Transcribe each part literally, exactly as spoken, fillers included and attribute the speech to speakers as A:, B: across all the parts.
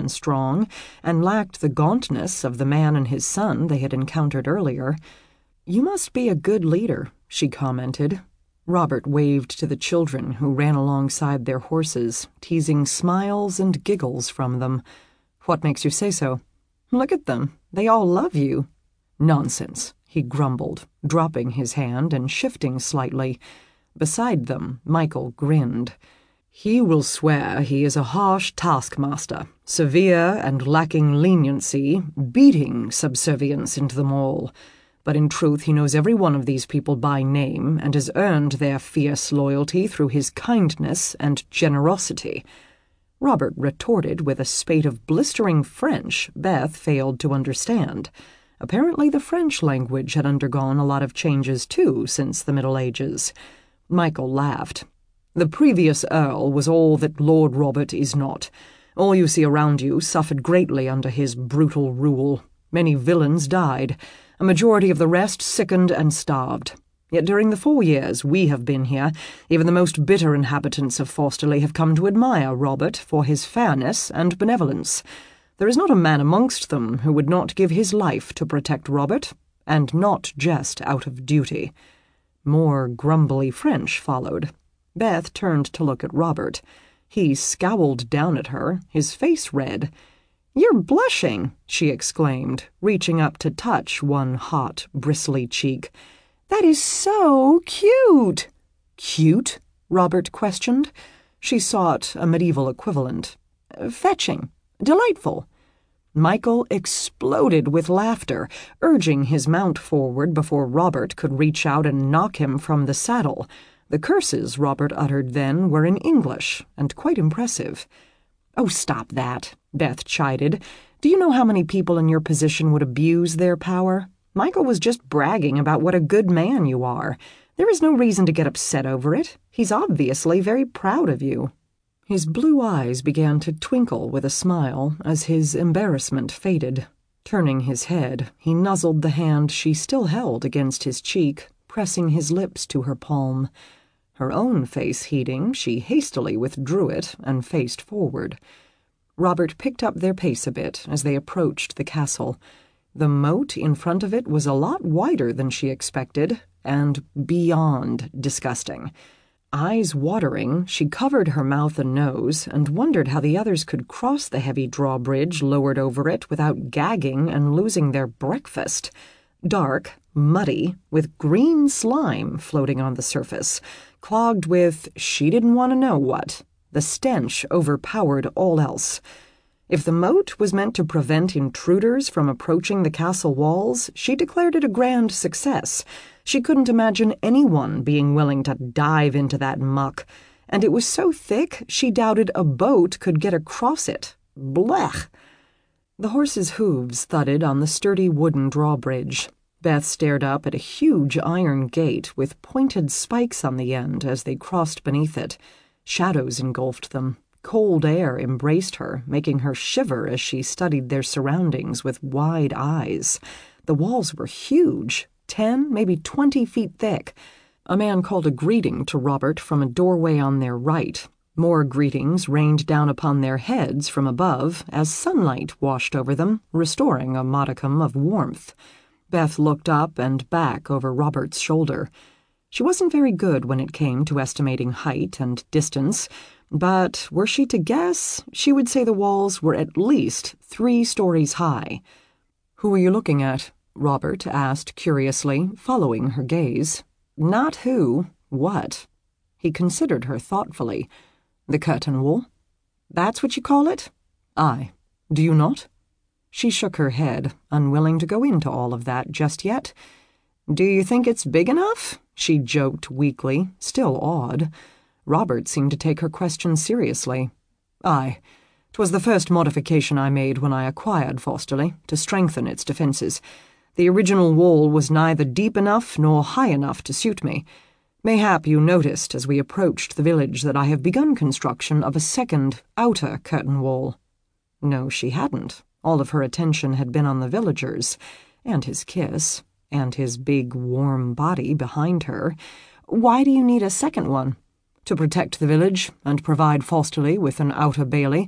A: and strong, and lacked the gauntness of the man and his son they had encountered earlier. "You must be a good leader," she commented. Robert waved to the children who ran alongside their horses, teasing smiles and giggles from them. "What makes you say so?" "Look at them. They all love you." "Nonsense," he grumbled, dropping his hand and shifting slightly. Beside them, Michael grinned. "He will swear he is a harsh taskmaster, severe and lacking leniency, beating subservience into them all. But in truth he knows every one of these people by name and has earned their fierce loyalty through his kindness and generosity." Robert retorted with a spate of blistering French Beth failed to understand. Apparently the French language had undergone a lot of changes too since the Middle Ages. Michael laughed. "The previous Earl was all that Lord Robert is not. All you see around you suffered greatly under his brutal rule. Many villains died. A majority of the rest sickened and starved. Yet during the four years we have been here, even the most bitter inhabitants of Forsterly have come to admire Robert for his fairness and benevolence. There is not a man amongst them who would not give his life to protect Robert, and not just out of duty." More grumbly French followed. Beth turned to look at Robert. He scowled down at her, his face red. "You're blushing," she exclaimed, reaching up to touch one hot, bristly cheek. "That is so cute." "Cute?" Robert questioned. She sought a medieval equivalent. "Fetching. Delightful." Michael exploded with laughter, urging his mount forward before Robert could reach out and knock him from the saddle. The curses Robert uttered then were in English, and quite impressive. "Oh, stop that," Beth chided. "Do you know how many people in your position would abuse their power? Michael was just bragging about what a good man you are. There is no reason to get upset over it. He's obviously very proud of you." His blue eyes began to twinkle with a smile as his embarrassment faded. Turning his head, he nuzzled the hand she still held against his cheek, pressing his lips to her palm. Her own face heating, she hastily withdrew it and faced forward. Robert picked up their pace a bit as they approached the castle. The moat in front of it was a lot wider than she expected, and beyond disgusting. Eyes watering, she covered her mouth and nose and wondered how the others could cross the heavy drawbridge lowered over it without gagging and losing their breakfast. Dark, muddy, with green slime floating on the surface, clogged with she didn't want to know what. The stench overpowered all else. If the moat was meant to prevent intruders from approaching the castle walls, she declared it a grand success. She couldn't imagine anyone being willing to dive into that muck, and it was so thick she doubted a boat could get across it. Blech! The horses' hooves thudded on the sturdy wooden drawbridge. Beth stared up at a huge iron gate with pointed spikes on the end as they crossed beneath it. Shadows engulfed them. Cold air embraced her, making her shiver as she studied their surroundings with wide eyes. The walls were huge, ten, maybe twenty feet thick. A man called a greeting to Robert from a doorway on their right. More greetings rained down upon their heads from above as sunlight washed over them, restoring a modicum of warmth. Beth looked up and back over Robert's shoulder. She wasn't very good when it came to estimating height and distance, but were she to guess, she would say the walls were at least three stories high. "Who are you looking at?" Robert asked curiously, following her gaze. "Not who, what." He considered her thoughtfully. "The curtain wall?" "That's what you call it?" "Aye. Do you not?" She shook her head, unwilling to go into all of that just yet. "Do you think it's big enough?" she joked weakly, still awed. Robert seemed to take her question seriously. "Aye. 'Twas the first modification I made when I acquired Forsterly, to strengthen its defences. The original wall was neither deep enough nor high enough to suit me. Mayhap you noticed as we approached the village that I have begun construction of a second, outer curtain wall." No, she hadn't. All of her attention had been on the villagers, and his kiss, and his big, warm body behind her. "Why do you need a second one?" "To protect the village and provide Forsterly with an outer bailey.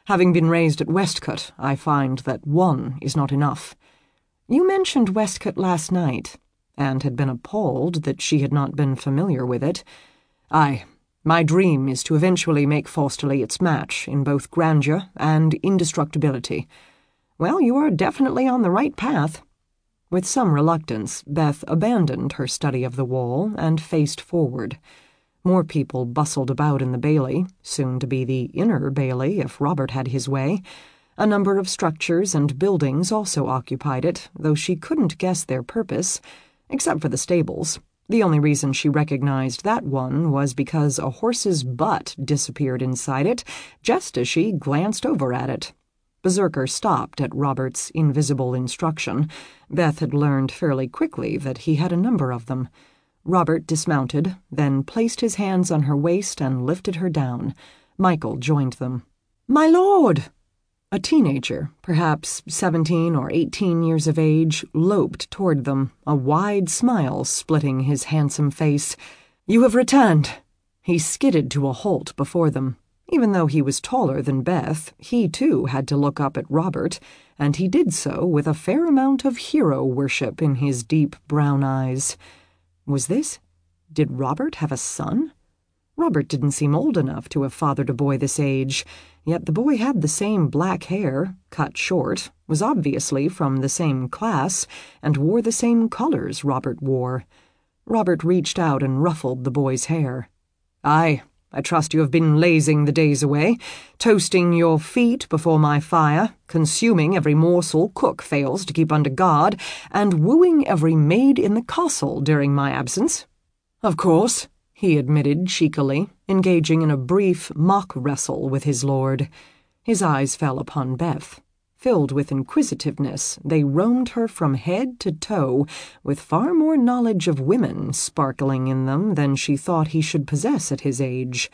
A: Having been raised at Westcott, I find that one is not enough. You mentioned Westcott last night, and had been appalled that she had not been familiar with it. Aye, my dream is to eventually make Forsterly its match in both grandeur and indestructibility. Well, you are definitely on the right path. With some reluctance, Beth abandoned her study of the wall and faced forward. More people bustled about in the Bailey, soon to be the inner Bailey if Robert had his way. A number of structures and buildings also occupied it, though she couldn't guess their purpose, except for the stables. The only reason she recognized that one was because a horse's butt disappeared inside it just as she glanced over at it. Berserker stopped at Robert's invisible instruction. Beth had learned fairly quickly that he had a number of them. Robert dismounted, then placed his hands on her waist and lifted her down. Michael joined them. "My lord!" A teenager, perhaps seventeen or eighteen years of age, loped toward them, a wide smile splitting his handsome face. "You have returned." He skidded to a halt before them. Even though he was taller than Beth, he too had to look up at Robert, and he did so with a fair amount of hero worship in his deep brown eyes. Was this? Did Robert have a son? Robert didn't seem old enough to have fathered a boy this age, yet the boy had the same black hair, cut short, was obviously from the same class, and wore the same colors Robert wore. Robert reached out and ruffled the boy's hair. "Aye, I trust you have been lazing the days away, toasting your feet before my fire, consuming every morsel cook fails to keep under guard, and wooing every maid in the castle during my absence." "Of course," he admitted cheekily, engaging in a brief mock wrestle with his lord. His eyes fell upon Beth. Filled with inquisitiveness, they roamed her from head to toe, with far more knowledge of women sparkling in them than she thought he should possess at his age.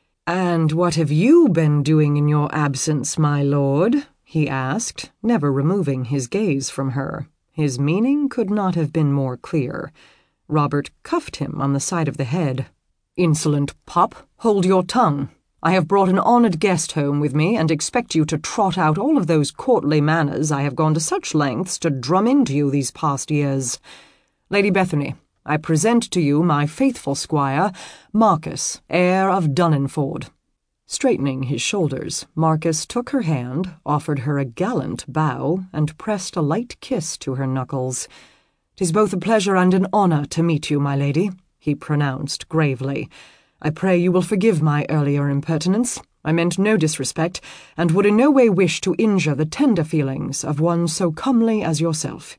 A: "And what have you been doing in your absence, my lord?" he asked, never removing his gaze from her. His meaning could not have been more clear. Robert cuffed him on the side of the head. "Insolent pup, hold your tongue. I have brought an honoured guest home with me and expect you to trot out all of those courtly manners I have gone to such lengths to drum into you these past years. Lady Bethany, I present to you my faithful squire, Marcus, heir of Dunnenford." Straightening his shoulders, Marcus took her hand, offered her a gallant bow, and pressed a light kiss to her knuckles. "'Tis both a pleasure and an honour to meet you, my lady," he pronounced gravely. "I pray you will forgive my earlier impertinence. I meant no disrespect, and would in no way wish to injure the tender feelings of one so comely as yourself."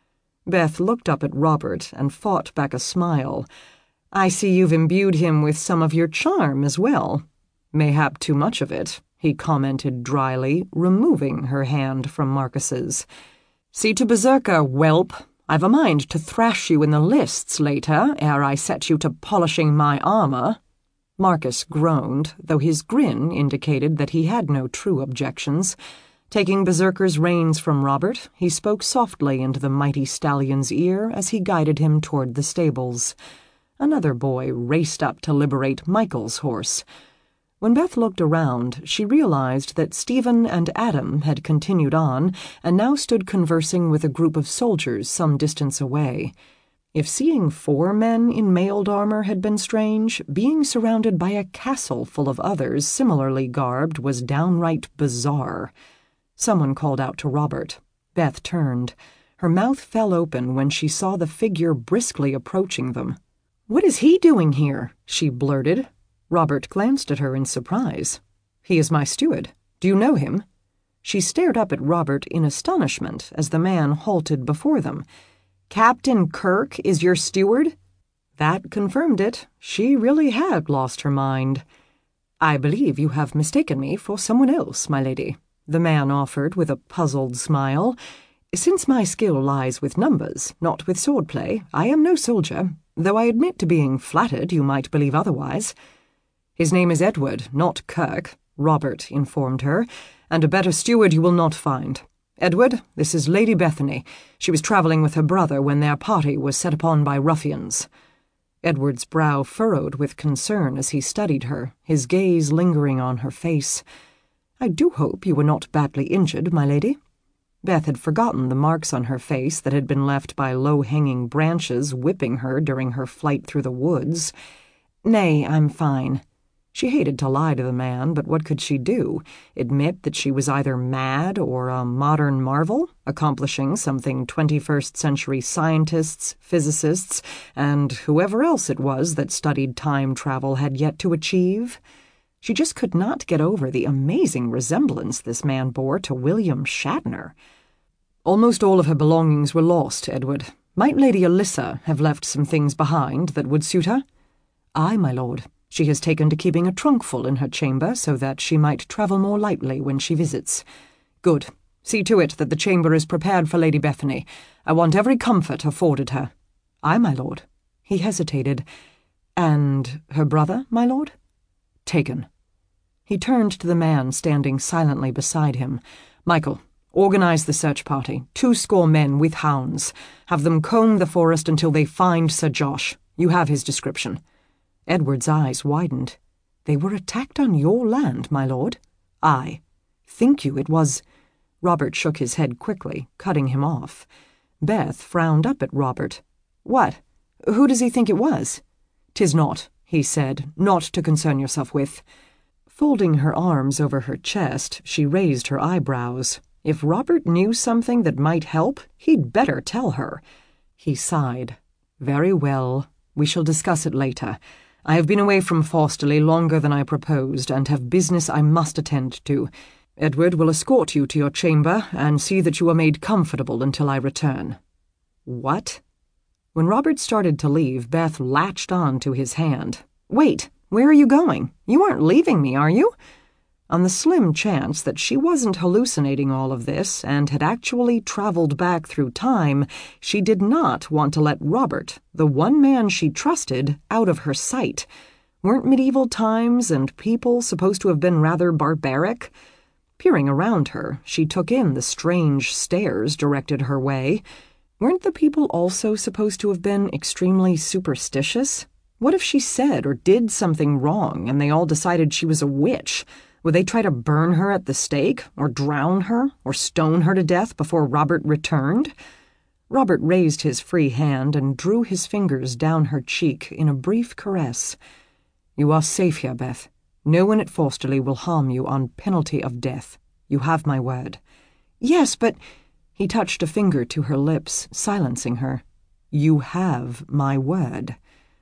A: Beth looked up at Robert and fought back a smile. "I see you've imbued him with some of your charm as well." "Mayhap too much of it," he commented dryly, removing her hand from Marcus's. "See to Berserker, whelp. I've a mind to thrash you in the lists later, ere I set you to polishing my armour." Marcus groaned, though his grin indicated that he had no true objections. Taking Berserker's reins from Robert, he spoke softly into the mighty stallion's ear as he guided him toward the stables. Another boy raced up to liberate Michael's horse. When Beth looked around, she realized that Stephen and Adam had continued on and now stood conversing with a group of soldiers some distance away. If seeing four men in mailed armor had been strange, being surrounded by a castle full of others similarly garbed was downright bizarre. Someone called out to Robert. Beth turned. Her mouth fell open when she saw the figure briskly approaching them. "What is he doing here?" she blurted. Robert glanced at her in surprise. "He is my steward. Do you know him?" She stared up at Robert in astonishment as the man halted before them. "Captain Kirk is your steward?" That confirmed it. She really had lost her mind. "I believe you have mistaken me for someone else, my lady," the man offered with a puzzled smile. "Since my skill lies with numbers, not with swordplay, I am no soldier, though I admit to being flattered you might believe otherwise." "His name is Edward, not Kirk," Robert informed her, "and a better steward you will not find. Edward, this is Lady Bethany. She was travelling with her brother when their party was set upon by ruffians." Edward's brow furrowed with concern as he studied her, his gaze lingering on her face. "I do hope you were not badly injured, my lady." Beth had forgotten the marks on her face that had been left by low-hanging branches whipping her during her flight through the woods. "Nay, I'm fine." She hated to lie to the man, but what could she do? Admit that she was either mad or a modern marvel, accomplishing something twenty-first century scientists, physicists, and whoever else it was that studied time travel had yet to achieve? She just could not get over the amazing resemblance this man bore to William Shatner. Almost all of her belongings were lost, Edward. Might Lady Alyssa have left some things behind that would suit her? "Aye, my lord. She has taken to keeping a trunk full in her chamber so that she might travel more lightly when she visits." "Good. See to it that the chamber is prepared for Lady Bethany. I want every comfort afforded her." "Aye, my lord." He hesitated. "And her brother, my lord?" "Taken." He turned to the man standing silently beside him. "Michael, organize the search party. Two score men with hounds. Have them comb the forest until they find Sir Josh. You have his description." Edward's eyes widened. "They were attacked on your land, my lord?" "Aye. Think you it was—" Robert shook his head quickly, cutting him off. Beth frowned up at Robert. "What? Who does he think it was?" "'Tis not," he said, "not to concern yourself with." Folding her arms over her chest, she raised her eyebrows. If Robert knew something that might help, he'd better tell her. He sighed. "Very well. We shall discuss it later. I have been away from Forsterly longer than I proposed, and have business I must attend to. Edward will escort you to your chamber, and see that you are made comfortable until I return." "What?" When Robert started to leave, Beth latched on to his hand. "Wait, where are you going? You aren't leaving me, are you?" On the slim chance that she wasn't hallucinating all of this and had actually traveled back through time, she did not want to let Robert, the one man she trusted, out of her sight. Weren't medieval times and people supposed to have been rather barbaric? Peering around her, she took in the strange stares directed her way. Weren't the people also supposed to have been extremely superstitious? What if she said or did something wrong and they all decided she was a witch? Would they try to burn her at the stake, or drown her, or stone her to death before Robert returned? Robert raised his free hand and drew his fingers down her cheek in a brief caress. "You are safe here, Beth. No one at Forsterly will harm you on penalty of death. You have my word." "Yes, but—" He touched a finger to her lips, silencing her. "You have my word."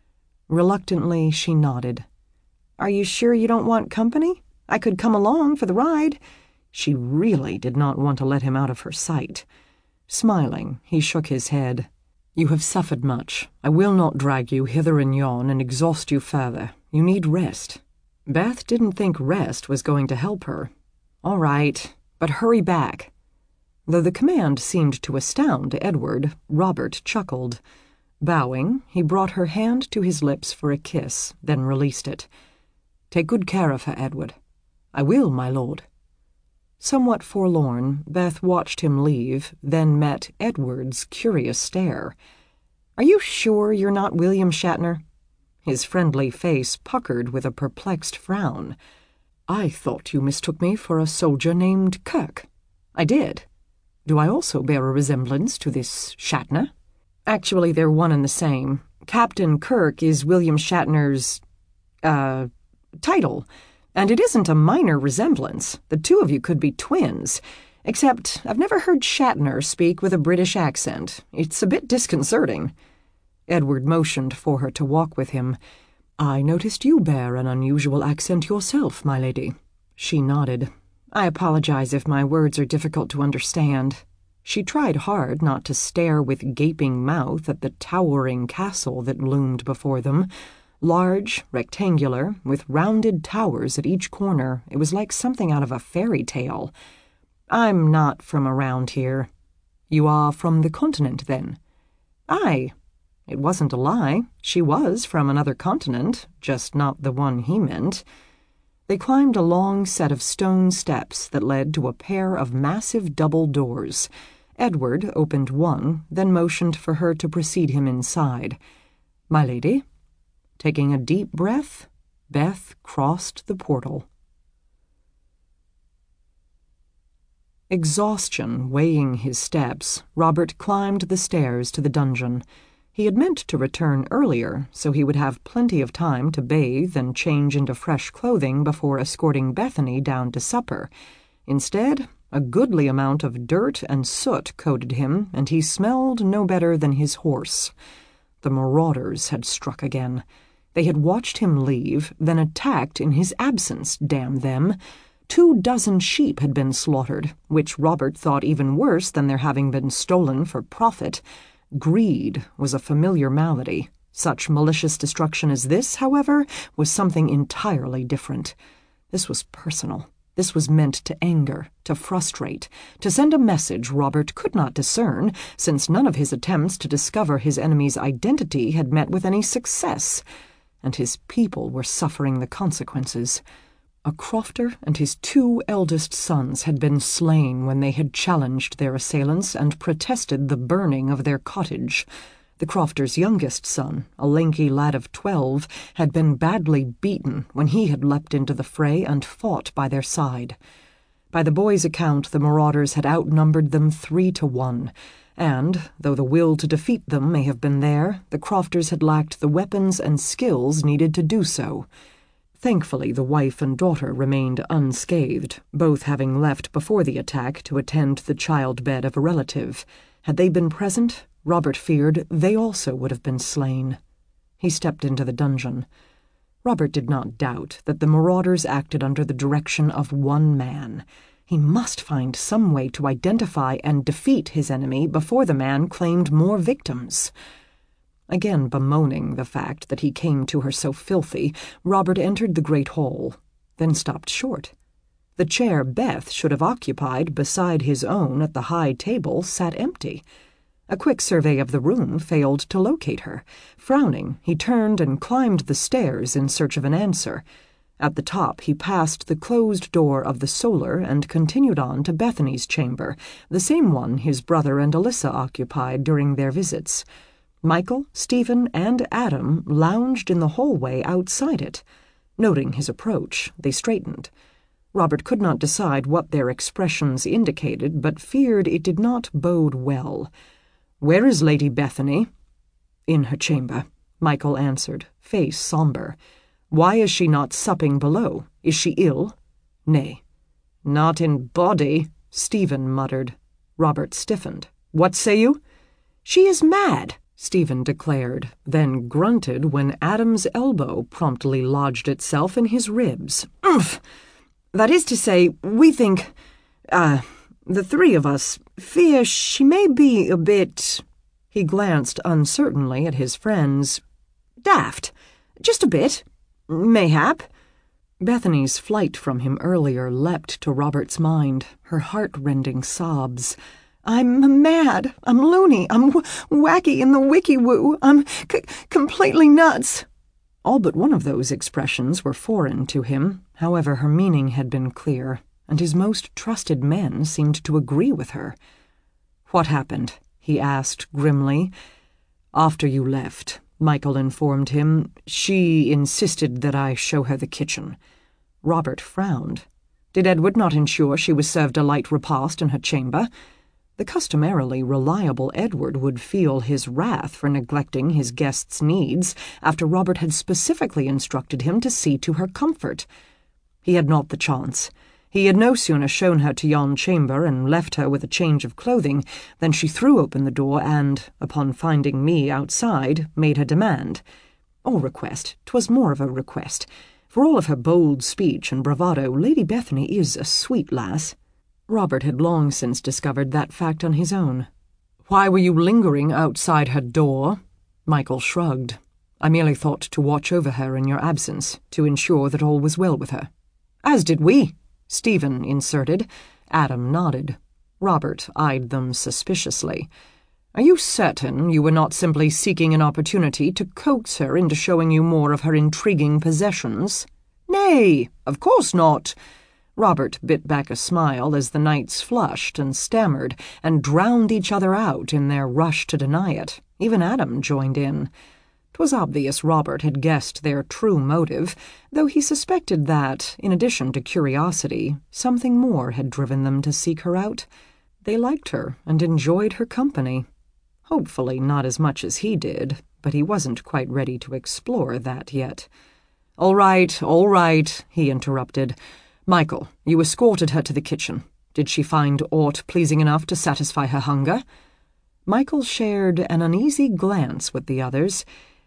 A: Reluctantly, she nodded. "Are you sure you don't want company? I could come along for the ride." She really did not want to let him out of her sight. Smiling, he shook his head. "You have suffered much. I will not drag you hither and yon and exhaust you further. You need rest." Beth didn't think rest was going to help her. "All right, but hurry back." Though the command seemed to astound Edward, Robert chuckled. Bowing, he brought her hand to his lips for a kiss, then released it. "Take good care of her, Edward." "I will, my lord." Somewhat forlorn, Beth watched him leave, then met Edward's curious stare. "Are you sure you're not William Shatner?" His friendly face puckered with a perplexed frown. "I thought you mistook me for a soldier named Kirk." "I did. Do I also bear a resemblance to this Shatner?" "Actually, they're one and the same. Captain Kirk is William Shatner's, uh, title. And it isn't a minor resemblance. The two of you could be twins. Except I've never heard Shatner speak with a British accent. It's a bit disconcerting." Edward motioned for her to walk with him. "I noticed you bear an unusual accent yourself, my lady." She nodded. "I apologize if my words are difficult to understand." She tried hard not to stare with gaping mouth at the towering castle that loomed before them. Large, rectangular, with rounded towers at each corner, it was like something out of a fairy tale. "I'm not from around here." "You are from the continent, then?" "Aye." It wasn't a lie. She was from another continent, just not the one he meant. They climbed a long set of stone steps that led to a pair of massive double doors. Edward opened one, then motioned for her to precede him inside. "My lady?" Taking a deep breath, Beth crossed the portal. Exhaustion weighing his steps, Robert climbed the stairs to the dungeon. He had meant to return earlier, so he would have plenty of time to bathe and change into fresh clothing before escorting Bethany down to supper. Instead, a goodly amount of dirt and soot coated him, and he smelled no better than his horse. The marauders had struck again. They had watched him leave, then attacked in his absence, damn them. Two dozen sheep had been slaughtered, which Robert thought even worse than their having been stolen for profit. Greed was a familiar malady. Such malicious destruction as this, however, was something entirely different. This was personal. This was meant to anger, to frustrate, to send a message Robert could not discern, since none of his attempts to discover his enemy's identity had met with any success, and his people were suffering the consequences. A crofter and his two eldest sons had been slain when they had challenged their assailants and protested the burning of their cottage. The crofter's youngest son, a lanky lad of twelve, had been badly beaten when he had leapt into the fray and fought by their side. By the boy's account, the marauders had outnumbered them three to one, and, though the will to defeat them may have been there, the crofters had lacked the weapons and skills needed to do so. Thankfully, the wife and daughter remained unscathed, both having left before the attack to attend the childbed of a relative. Had they been present, Robert feared they also would have been slain. He stepped into the dungeon. Robert did not doubt that the marauders acted under the direction of one man. He must find some way to identify and defeat his enemy before the man claimed more victims. Again bemoaning the fact that he came to her so filthy, Robert entered the great hall, then stopped short. The chair Beth should have occupied beside his own at the high table sat empty. A quick survey of the room failed to locate her. Frowning, he turned and climbed the stairs in search of an answer. At the top, he passed the closed door of the solar and continued on to Bethany's chamber, the same one his brother and Alyssa occupied during their visits. Michael, Stephen, and Adam lounged in the hallway outside it. Noting his approach, they straightened. Robert could not decide what their expressions indicated, but feared it did not bode well. "Where is Lady Bethany?" "In her chamber," Michael answered, face somber. "Why is she not supping below? Is she ill?" "Nay." "Not in body," Stephen muttered. Robert stiffened. "What say you?" "She is mad," Stephen declared, then grunted when Adam's elbow promptly lodged itself in his ribs. "Umph! That is to say, we think, uh, the three of us, fear she may be a bit—" He glanced uncertainly at his friends. "Daft. Just a bit. Mayhap." Bethany's flight from him earlier leapt to Robert's mind, her heart-rending sobs. "I'm mad. I'm loony. I'm w- wacky in the wiki-woo. I'm c- completely nuts." All but one of those expressions were foreign to him. However, her meaning had been clear, and his most trusted men seemed to agree with her. "What happened?" he asked grimly. "After you left," Michael informed him, "she insisted that I show her the kitchen." Robert frowned. Did Edward not ensure she was served a light repast in her chamber? The customarily reliable Edward would feel his wrath for neglecting his guest's needs after Robert had specifically instructed him to see to her comfort. He had not the chance. He had no sooner shown her to yon chamber and left her with a change of clothing than she threw open the door and, upon finding me outside, made her demand. Or request. 'Twas more of a request. For all of her bold speech and bravado, Lady Bethany is a sweet lass. Robert had long since discovered that fact on his own. "Why were you lingering outside her door?" Michael shrugged. "I merely thought to watch over her in your absence, to ensure that all was well with her." "As did we," Stephen inserted. Adam nodded. Robert eyed them suspiciously. "Are you certain you were not simply seeking an opportunity to coax her into showing you more of her intriguing possessions?" "Nay, of course not." Robert bit back a smile as the knights flushed and stammered and drowned each other out in their rush to deny it. Even Adam joined in. 'Twas obvious Robert had guessed their true motive, though he suspected that, in addition to curiosity, something more had driven them to seek her out. They liked her and enjoyed her company. Hopefully not as much as he did, but he wasn't quite ready to explore that yet. "All right, all right," he interrupted. "Michael, you escorted her to the kitchen. Did she find aught pleasing enough to satisfy her hunger?" Michael shared an uneasy glance with the others.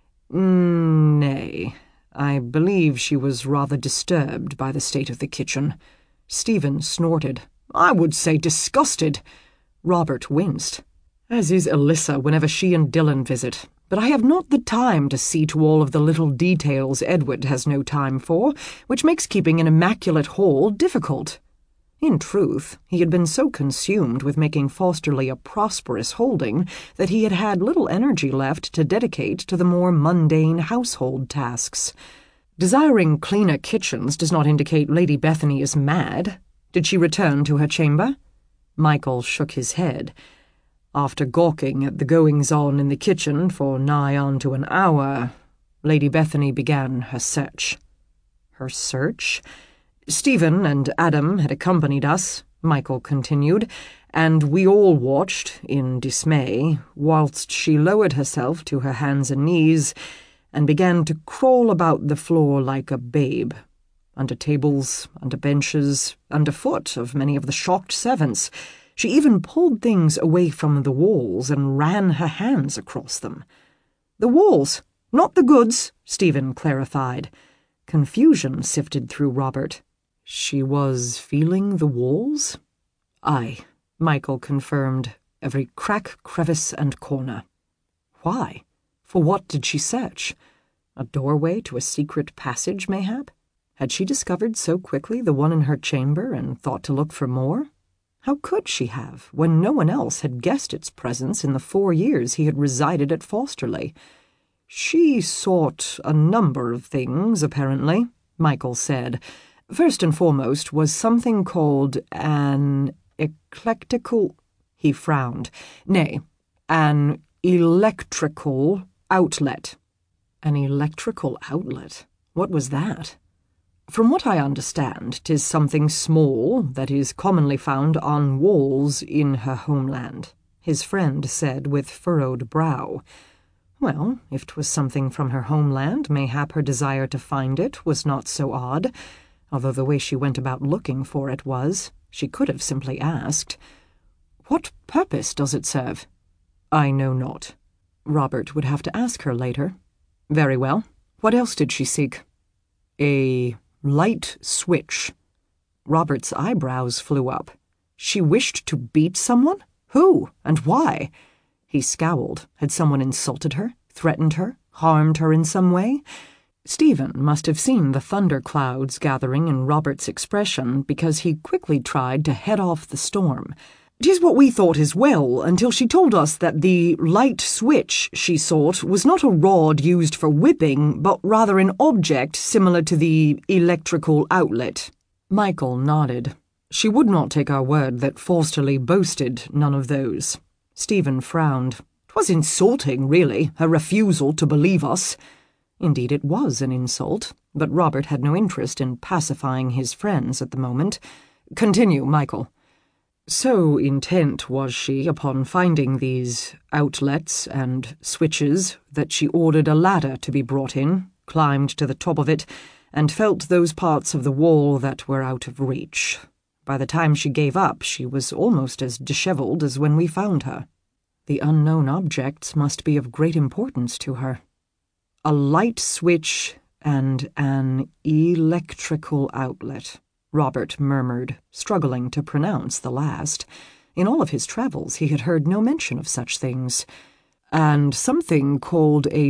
A: "Nay, I believe she was rather disturbed by the state of the kitchen." Stephen snorted. "I would say disgusted." Robert winced. "As is Alyssa whenever she and Dylan visit. But I have not the time to see to all of the little details Edward has no time for, which makes keeping an immaculate hall difficult." In truth, he had been so consumed with making Fosterley a prosperous holding that he had had little energy left to dedicate to the more mundane household tasks. Desiring cleaner kitchens does not indicate Lady Bethany is mad. Did she return to her chamber? Michael shook his head. After gawking at the goings-on in the kitchen for nigh on to an hour, Lady Bethany began her search. Her search? "Stephen and Adam had accompanied us," Michael continued, "and we all watched, in dismay, whilst she lowered herself to her hands and knees and began to crawl about the floor like a babe, under tables, under benches, under foot of many of the shocked servants. She even pulled things away from the walls and ran her hands across them." "The walls, not the goods," Stephen clarified. Confusion sifted through Robert. She was feeling the walls? "Aye," Michael confirmed, "every crack, crevice, and corner." Why? For what did she search? A doorway to a secret passage, mayhap? Had she discovered so quickly the one in her chamber and thought to look for more? How could she have, when no one else had guessed its presence in the four years he had resided at Fosterley? "She sought a number of things, apparently," Michael said. "First and foremost was something called an eclectical—" he frowned. "Nay, an electrical outlet." An electrical outlet? What was that? "From what I understand, 'tis something small that is commonly found on walls in her homeland," his friend said with furrowed brow. Well, if 'twas something from her homeland, mayhap her desire to find it was not so odd, although the way she went about looking for it was. She could have simply asked. "What purpose does it serve?" "I know not." Robert would have to ask her later. "Very well. What else did she seek?" "A light switch." Robert's eyebrows flew up. She wished to beat someone? Who? And why? He scowled. Had someone insulted her, threatened her, harmed her in some way? Stephen must have seen the thunder clouds gathering in Robert's expression, because he quickly tried to head off the storm. "'Tis what we thought as well, until she told us that the light switch she sought was not a rod used for whipping, but rather an object similar to the electrical outlet." Michael nodded. "She would not take our word that Fosterley boasted none of those." Stephen frowned. "'Twas insulting, really, her refusal to believe us." Indeed, it was an insult, but Robert had no interest in pacifying his friends at the moment. "Continue, Michael." "So intent was she upon finding these outlets and switches that she ordered a ladder to be brought in, climbed to the top of it, and felt those parts of the wall that were out of reach. By the time she gave up, she was almost as dishevelled as when we found her." The unknown objects must be of great importance to her. A light switch and an electrical outlet, Robert murmured, struggling to pronounce the last. In all of his travels he had heard no mention of such things. "And something called a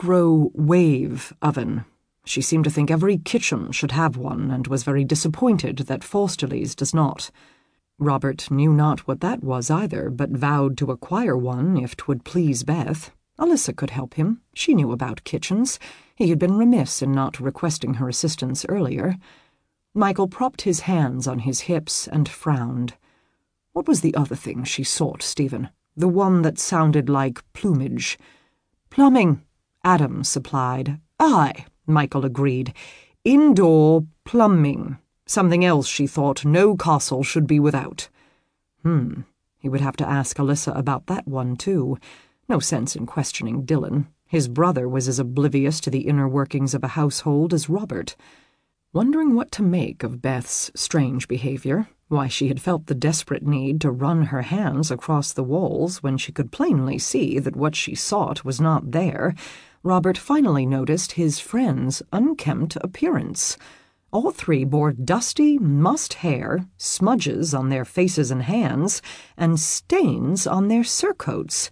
A: microwave oven. She seemed to think every kitchen should have one, and was very disappointed that Fosterley's does not." Robert knew not what that was either, but vowed to acquire one if 'twould please Beth. Alyssa could help him. She knew about kitchens. He had been remiss in not requesting her assistance earlier. Michael propped his hands on his hips and frowned. What was the other thing she sought, Stephen? The one that sounded like plumage. "Plumbing," Adam supplied. Aye, Michael agreed. Indoor plumbing. Something else she thought no castle should be without. Hmm, he would have to ask Alyssa about that one, too. No sense in questioning Dylan. His brother was as oblivious to the inner workings of a household as Robert. Wondering what to make of Beth's strange behavior, why she had felt the desperate need to run her hands across the walls when she could plainly see that what she sought was not there, Robert finally noticed his friend's unkempt appearance. All three bore dusty, mussed hair, smudges on their faces and hands, and stains on their surcoats.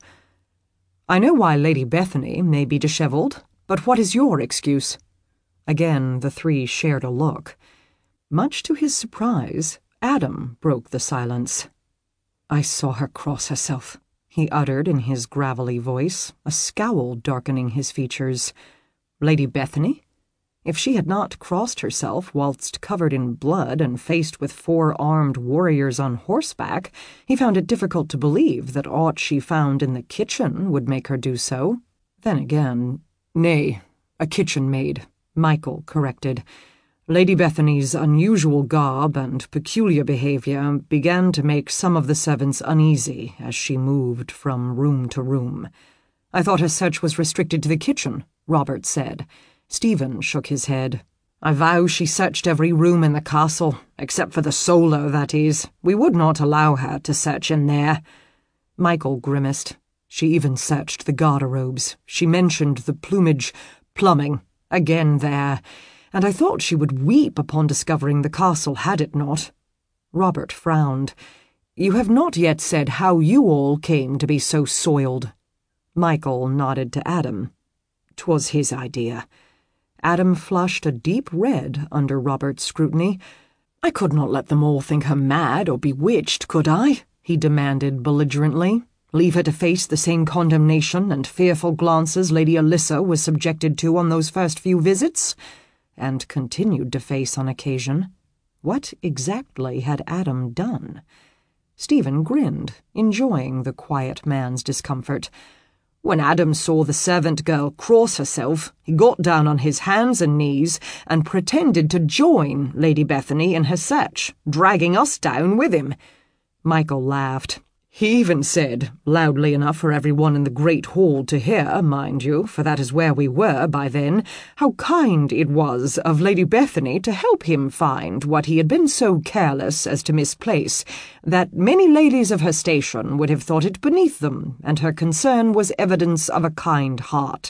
A: I know why Lady Bethany may be dishevelled, but what is your excuse? Again, the three shared a look. Much to his surprise, Adam broke the silence. I saw her cross herself, he uttered in his gravelly voice, a scowl darkening his features. Lady Bethany? If she had not crossed herself whilst covered in blood and faced with four armed warriors on horseback, he found it difficult to believe that aught she found in the kitchen would make her do so. Then again, nay, a kitchen maid, Michael corrected. Lady Bethany's unusual garb and peculiar behaviour began to make some of the servants uneasy as she moved from room to room. I thought her search was restricted to the kitchen, Robert said. Stephen shook his head. I vow she searched every room in the castle, except for the solar, that is. We would not allow her to search in there. Michael grimaced. She even searched the garderobes. She mentioned the plumage, plumbing, again there, and I thought she would weep upon discovering the castle had it not. Robert frowned. You have not yet said how you all came to be so soiled. Michael nodded to Adam. 'Twas his idea. Adam flushed a deep red under Robert's scrutiny. I could not let them all think her mad or bewitched, could I? He demanded belligerently. Leave her to face the same condemnation and fearful glances Lady Alyssa was subjected to on those first few visits? And continued to face on occasion. What exactly had Adam done? Stephen grinned, enjoying the quiet man's discomfort. When Adam saw the servant girl cross herself, he got down on his hands and knees and pretended to join Lady Bethany in her search, dragging us down with him. Michael laughed. He even said, loudly enough for everyone in the great hall to hear, mind you, for that is where we were by then, how kind it was of Lady Bethany to help him find what he had been so careless as to misplace, that many ladies of her station would have thought it beneath them, and her concern was evidence of a kind heart.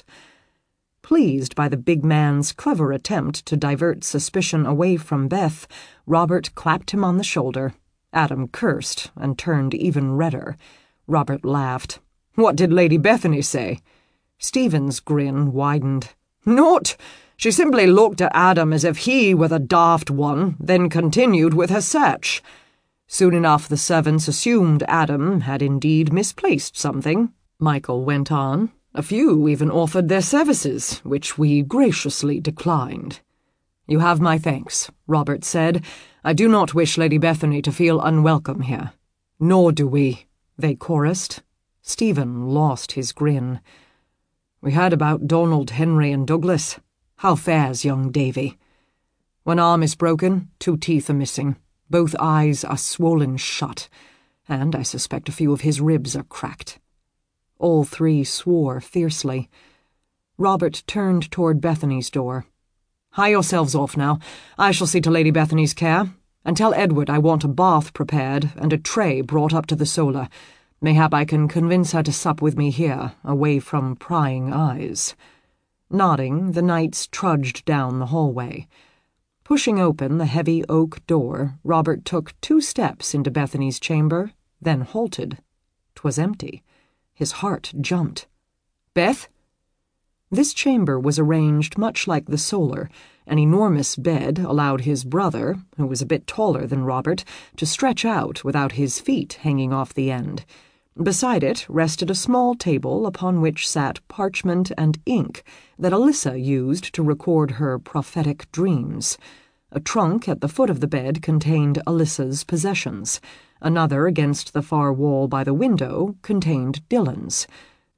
A: Pleased by the big man's clever attempt to divert suspicion away from Beth, Robert clapped him on the shoulder. Adam cursed and turned even redder. Robert laughed. What did Lady Bethany say? Stephen's grin widened. Naught. She simply looked at Adam as if he were the daft one, then continued with her search. Soon enough the servants assumed Adam had indeed misplaced something. Michael went on. A few even offered their services, which we graciously declined. You have my thanks, Robert said. I do not wish Lady Bethany to feel unwelcome here. Nor do we, they chorused. Stephen lost his grin. We heard about Donald, Henry, and Douglas. How fares young Davy? One arm is broken, two teeth are missing. Both eyes are swollen shut, and I suspect a few of his ribs are cracked. All three swore fiercely. Robert turned toward Bethany's door. Hie yourselves off now. I shall see to Lady Bethany's care. And tell Edward I want a bath prepared and a tray brought up to the solar. Mayhap I can convince her to sup with me here, away from prying eyes. Nodding, the knights trudged down the hallway. Pushing open the heavy oak door, Robert took two steps into Bethany's chamber, then halted. 'Twas empty. His heart jumped. Beth? This chamber was arranged much like the solar. An enormous bed allowed his brother, who was a bit taller than Robert, to stretch out without his feet hanging off the end. Beside it rested a small table upon which sat parchment and ink that Alyssa used to record her prophetic dreams. A trunk at the foot of the bed contained Alyssa's possessions. Another against the far wall by the window contained Dylan's.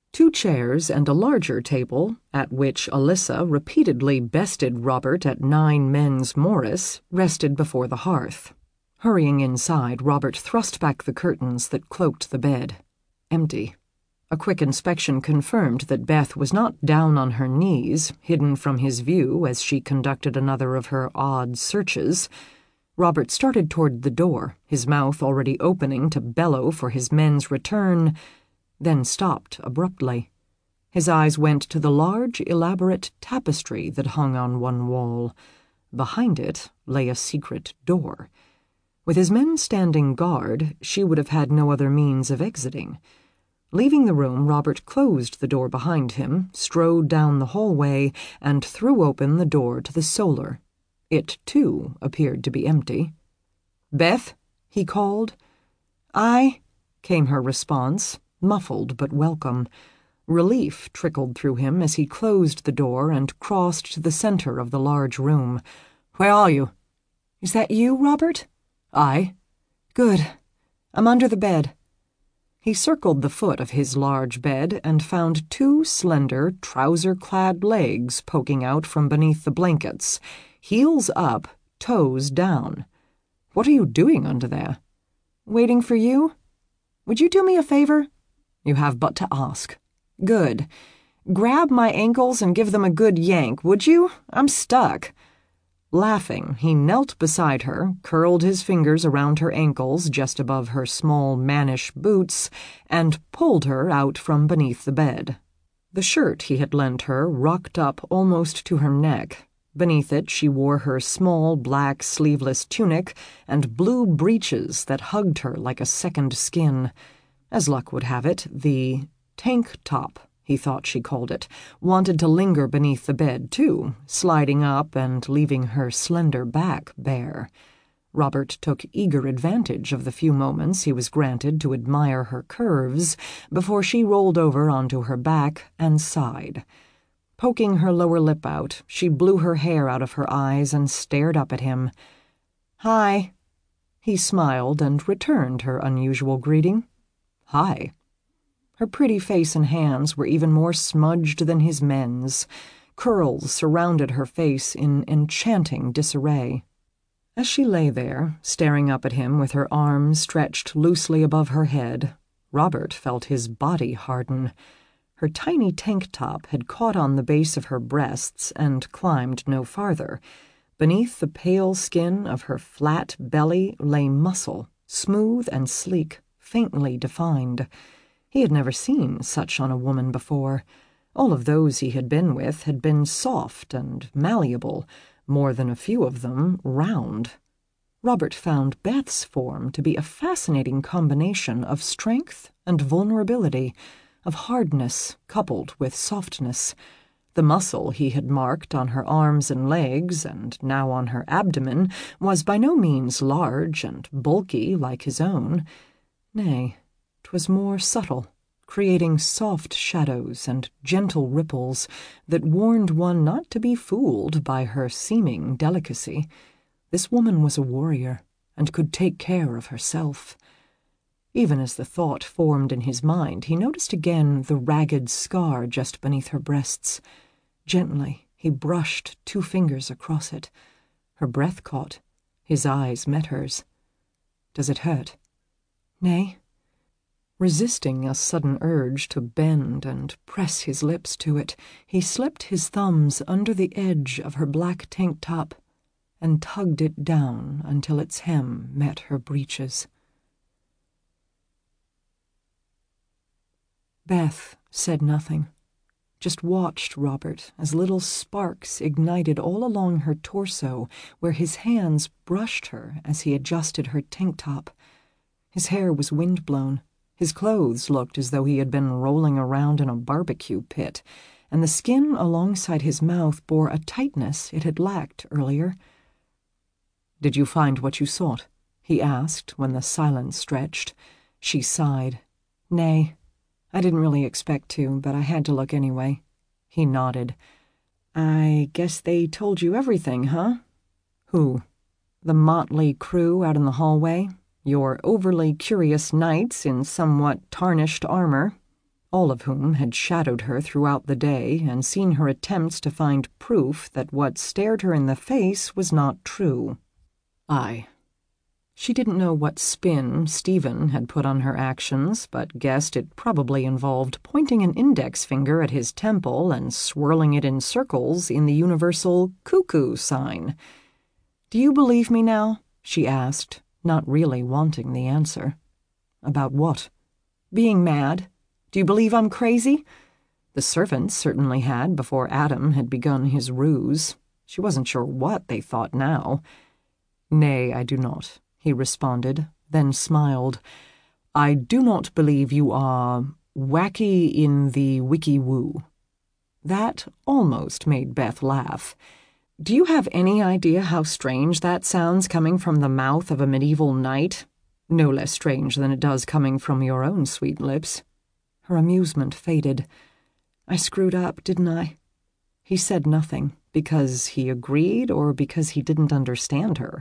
A: Two chairs and a larger table, at which Alyssa repeatedly bested Robert at nine men's Morris, rested before the hearth. Hurrying inside, Robert thrust back the curtains that cloaked the bed. Empty. A quick inspection confirmed that Beth was not down on her knees, hidden from his view as she conducted another of her odd searches. Robert started toward the door, his mouth already opening to bellow for his men's return, then stopped abruptly. His eyes went to the large, elaborate tapestry that hung on one wall. Behind it lay a secret door. With his men standing guard, she would have had no other means of exiting. Leaving the room, Robert closed the door behind him, strode down the hallway, and threw open the door to the solar. It, too, appeared to be empty. "Beth?" he called. "Aye," came her response, muffled but welcome. Relief trickled through him as he closed the door and crossed to the center of the large room. "Where are you?" "Is that you, Robert?" "Aye." "Good. I'm under the bed." He circled the foot of his large bed and found two slender, trouser-clad legs poking out from beneath the blankets, heels up, toes down. "What are you doing under there?" "Waiting for you. Would you do me a favor?" "You have but to ask." "Good. Grab my ankles and give them a good yank, would you? I'm stuck." Laughing, he knelt beside her, curled his fingers around her ankles just above her small, mannish boots, and pulled her out from beneath the bed. The shirt he had lent her rocked up almost to her neck. Beneath it she wore her small, black, sleeveless tunic and blue breeches that hugged her like a second skin. As luck would have it, the tank top, he thought she called it, wanted to linger beneath the bed, too, sliding up and leaving her slender back bare. Robert took eager advantage of the few moments he was granted to admire her curves before she rolled over onto her back and sighed. Poking her lower lip out, she blew her hair out of her eyes and stared up at him. "Hi." He smiled and returned her unusual greeting. "Hi." Her pretty face and hands were even more smudged than his men's. Curls surrounded her face in enchanting disarray. As she lay there, staring up at him with her arms stretched loosely above her head, Robert felt his body harden. Her tiny tank top had caught on the base of her breasts and climbed no farther. Beneath the pale skin of her flat belly lay muscle, smooth and sleek, faintly defined. He had never seen such on a woman before. All of those he had been with had been soft and malleable, more than a few of them round. Robert found Beth's form to be a fascinating combination of strength and vulnerability, of hardness coupled with softness. The muscle he had marked on her arms and legs, and now on her abdomen, was by no means large and bulky like his own. Nay, 'twas more subtle, creating soft shadows and gentle ripples that warned one not to be fooled by her seeming delicacy. This woman was a warrior, and could take care of herself. Even as the thought formed in his mind, he noticed again the ragged scar just beneath her breasts. Gently, he brushed two fingers across it. Her breath caught. His eyes met hers. "Does it hurt?" "Nay." Resisting a sudden urge to bend and press his lips to it, he slipped his thumbs under the edge of her black tank top and tugged it down until its hem met her breeches. Beth said nothing, just watched Robert as little sparks ignited all along her torso where his hands brushed her as he adjusted her tank top. His hair was windblown. His clothes looked as though he had been rolling around in a barbecue pit, and the skin alongside his mouth bore a tightness it had lacked earlier. "Did you find what you sought?" he asked when the silence stretched. She sighed. "Nay, I didn't really expect to, but I had to look anyway." He nodded. "I guess they told you everything, huh?" "Who?" "The motley crew out in the hallway. Your overly curious knights in somewhat tarnished armor." all of whom had shadowed her throughout the day and seen her attempts to find proof that what stared her in the face was not true. Aye. She didn't know what spin Stephen had put on her actions, but guessed it probably involved pointing an index finger at his temple and swirling it in circles in the universal cuckoo sign. "Do you believe me now?" she asked, not really wanting the answer. "About what?" "Being mad. Do you believe I'm crazy?" The servants certainly had before Adam had begun his ruse. She wasn't sure what they thought now. "Nay, I do not," he responded, then smiled. "I do not believe you are wacky in the wiki-woo." That almost made Beth laugh. "Do you have any idea how strange that sounds coming from the mouth of a medieval knight? No less strange than it does coming from your own sweet lips." Her amusement faded. "I screwed up, didn't I?" He said nothing, because he agreed or because he didn't understand her.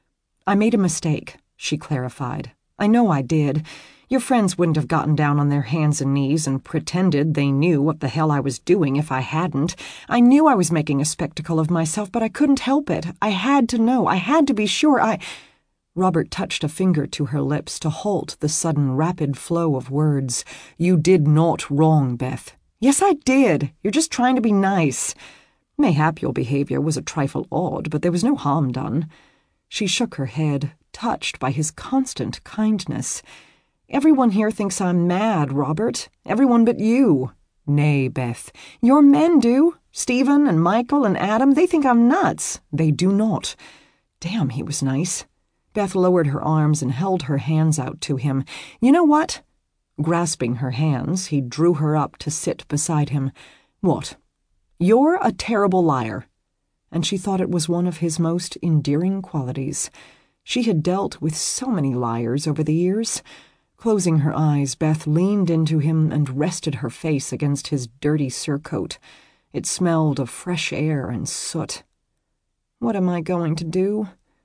A: "I made a mistake," she clarified. "I know I did. Your friends wouldn't have gotten down on their hands and knees and pretended they knew what the hell I was doing if I hadn't. I knew I was making a spectacle of myself, but I couldn't help it. I had to know. I had to be sure. I—" Robert touched a finger to her lips to halt the sudden rapid flow of words. "You did not wrong, Beth." "Yes, I did. You're just trying to be nice." "Mayhap your behavior was a trifle odd, but there was no harm done." She shook her head, touched by his constant kindness. "Everyone here thinks I'm mad, Robert. Everyone but you." "Nay, Beth. Your men do. Stephen and Michael and Adam, they think I'm nuts." "They do not." Damn, he was nice. Beth lowered her arms and held her hands out to him. "You know what?" Grasping her hands, he drew her up to sit beside him. "What?" "You're a terrible liar." And she thought it was one of his most endearing qualities. She had dealt with so many liars over the years. Closing her eyes, Beth leaned into him and rested her face against his dirty surcoat. It smelled of fresh air and soot. "What am I going to do?"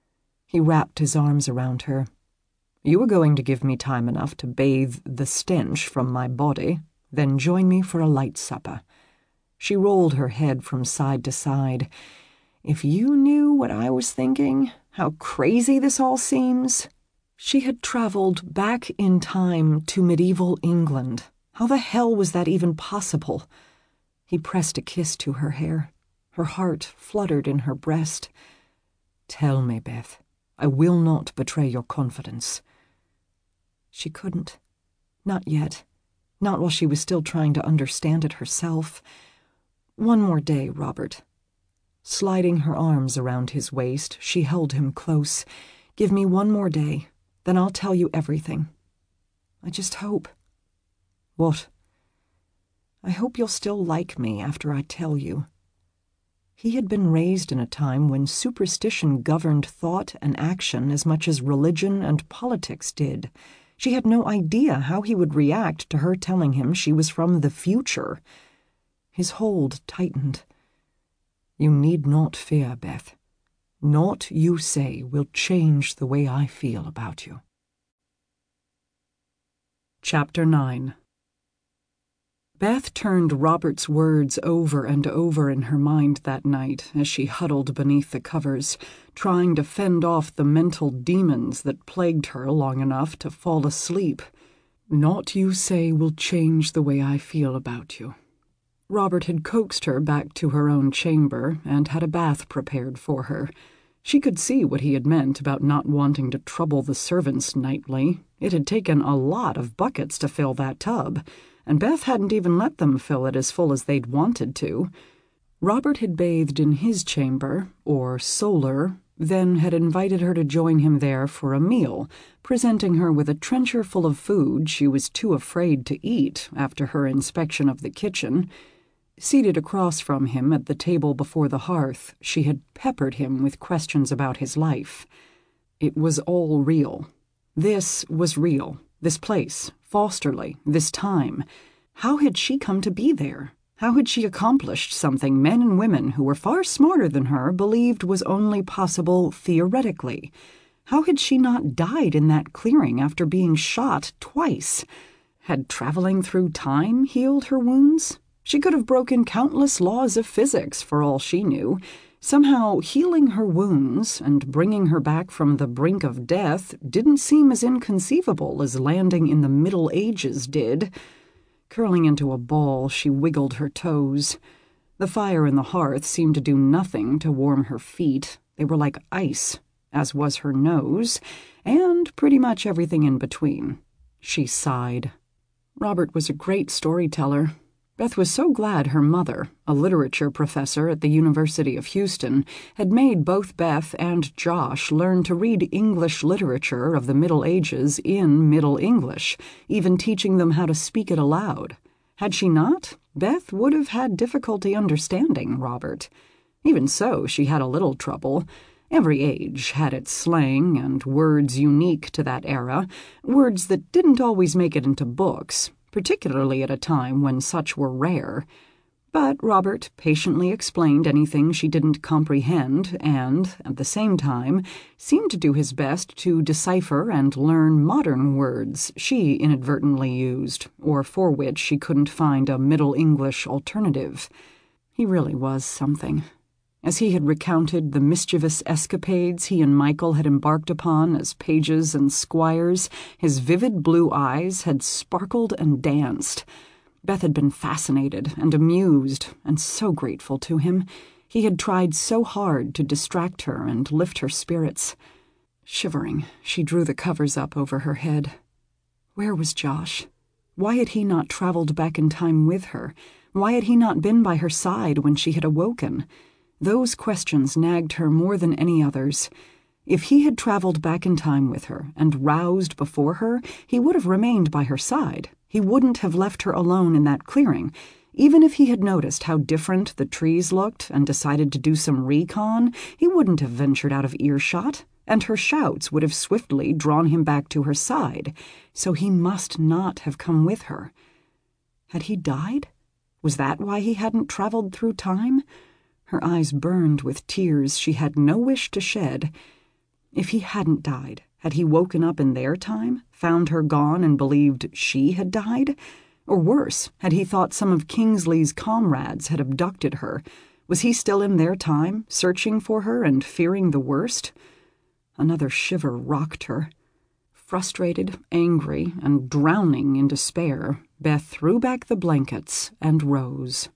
A: He wrapped his arms around her. "You were going to give me time enough to bathe the stench from my body, then join me for a light supper." She rolled her head from side to side. "If you knew what I was thinking, how crazy this all seems." She had traveled back in time to medieval England. How the hell was that even possible? He pressed a kiss to her hair. Her heart fluttered in her breast. "Tell me, Beth. I will not betray your confidence." She couldn't. Not yet. Not while she was still trying to understand it herself. "One more day, Robert." Sliding her arms around his waist, she held him close. "Give me one more day, then I'll tell you everything. I just hope." "What?" "I hope you'll still like me after I tell you." He had been raised in a time when superstition governed thought and action as much as religion and politics did. She had no idea how he would react to her telling him she was from the future. His hold tightened. "You need not fear, Beth. Naught you say will change the way I feel about you." Chapter nine. Beth turned Robert's words over and over in her mind that night as she huddled beneath the covers, trying to fend off the mental demons that plagued her long enough to fall asleep. "Naught you say will change the way I feel about you." Robert had coaxed her back to her own chamber and had a bath prepared for her. She could see what he had meant about not wanting to trouble the servants nightly. It had taken a lot of buckets to fill that tub, and Beth hadn't even let them fill it as full as they'd wanted to. Robert had bathed in his chamber, or solar, then had invited her to join him there for a meal, presenting her with a trencher full of food she was too afraid to eat after her inspection of the kitchen. Seated across from him at the table before the hearth, she had peppered him with questions about his life. It was all real. This was real. This place, Fosterley, this time. How had she come to be there? How had she accomplished something men and women who were far smarter than her believed was only possible theoretically? How had she not died in that clearing after being shot twice? Had traveling through time healed her wounds? She could have broken countless laws of physics for all she knew. Somehow, healing her wounds and bringing her back from the brink of death didn't seem as inconceivable as landing in the Middle Ages did. Curling into a ball, she wiggled her toes. The fire in the hearth seemed to do nothing to warm her feet. They were like ice, as was her nose, and pretty much everything in between. She sighed. Robert was a great storyteller. Beth was so glad her mother, a literature professor at the University of Houston, had made both Beth and Josh learn to read English literature of the Middle Ages in Middle English, even teaching them how to speak it aloud. Had she not, Beth would have had difficulty understanding Robert. Even so, she had a little trouble. Every age had its slang and words unique to that era, words that didn't always make it into books, particularly at a time when such were rare. But Robert patiently explained anything she didn't comprehend and, at the same time, seemed to do his best to decipher and learn modern words she inadvertently used, or for which she couldn't find a Middle English alternative. He really was something. As he had recounted the mischievous escapades he and Michael had embarked upon as pages and squires, his vivid blue eyes had sparkled and danced. Beth had been fascinated and amused and so grateful to him. He had tried so hard to distract her and lift her spirits. Shivering, she drew the covers up over her head. Where was Josh? Why had he not traveled back in time with her? Why had he not been by her side when she had awoken? Those questions nagged her more than any others. If he had traveled back in time with her and roused before her, he would have remained by her side. He wouldn't have left her alone in that clearing. Even if he had noticed how different the trees looked and decided to do some recon, he wouldn't have ventured out of earshot, and her shouts would have swiftly drawn him back to her side. So he must not have come with her. Had he died? Was that why he hadn't traveled through time? Her eyes burned with tears she had no wish to shed. If he hadn't died, had he woken up in their time, found her gone and believed she had died? Or worse, had he thought some of Kingsley's comrades had abducted her? Was he still in their time, searching for her and fearing the worst? Another shiver rocked her. Frustrated, angry, and drowning in despair, Beth threw back the blankets and rose.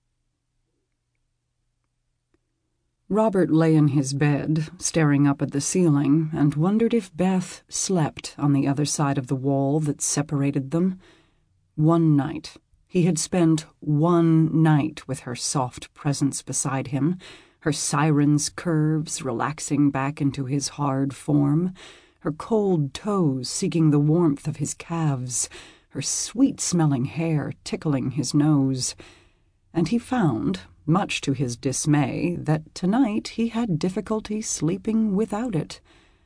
A: Robert lay in his bed, staring up at the ceiling, and wondered if Beth slept on the other side of the wall that separated them. One night. He had spent one night with her soft presence beside him, her siren's curves relaxing back into his hard form, her cold toes seeking the warmth of his calves, her sweet-smelling hair tickling his nose. And he found, much to his dismay, that tonight he had difficulty sleeping without it.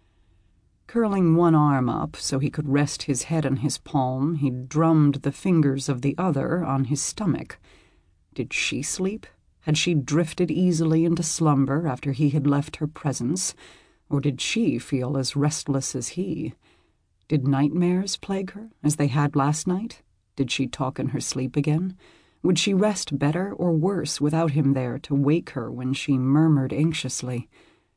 A: Curling one arm up so he could rest his head on his palm, he drummed the fingers of the other on his stomach. Did she sleep? Had she drifted easily into slumber after he had left her presence? Or did she feel as restless as he? Did nightmares plague her, as they had last night? Did she talk in her sleep again? Would she rest better or worse without him there to wake her when she murmured anxiously?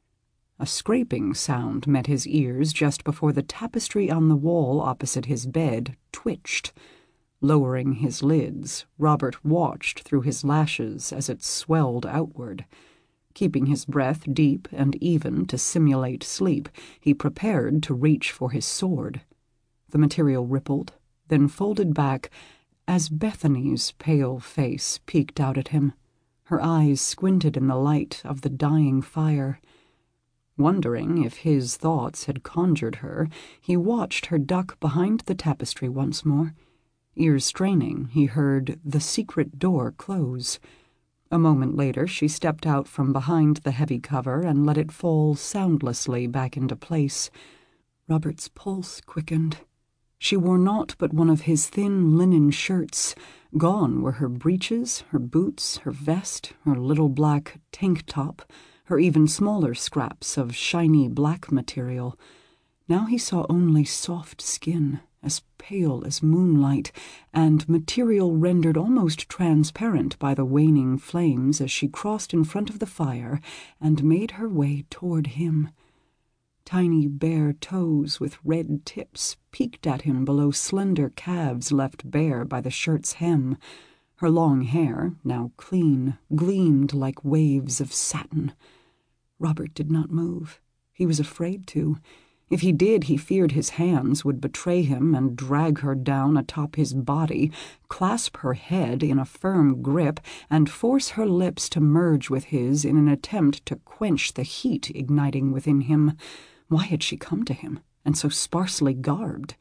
A: A scraping sound met his ears just before the tapestry on the wall opposite his bed twitched. Lowering his lids, Robert watched through his lashes as it swelled outward. Keeping his breath deep and even to simulate sleep, he prepared to reach for his sword. The material rippled, then folded back, as Bethany's pale face peeked out at him. Her eyes squinted in the light of the dying fire. Wondering if his thoughts had conjured her, he watched her duck behind the tapestry once more. Ears straining, he heard the secret door close. A moment later, she stepped out from behind the heavy cover and let it fall soundlessly back into place. Robert's pulse quickened. She wore naught but one of his thin linen shirts. Gone were her breeches, her boots, her vest, her little black tank top, her even smaller scraps of shiny black material. Now he saw only soft skin
B: as pale as moonlight, and material rendered almost transparent by the waning flames as she crossed in front of the fire and made her way toward him. Tiny bare toes with red tips peeked at him below slender calves left bare by the shirt's hem. Her long hair, now clean, gleamed like waves of satin. Robert did not move. He was afraid to. If he did, he feared his hands would betray him and drag her down atop his body, clasp her head in a firm grip, and force her lips to merge with his in an attempt to quench the heat igniting within him. Why had she come to him, and so sparsely garbed?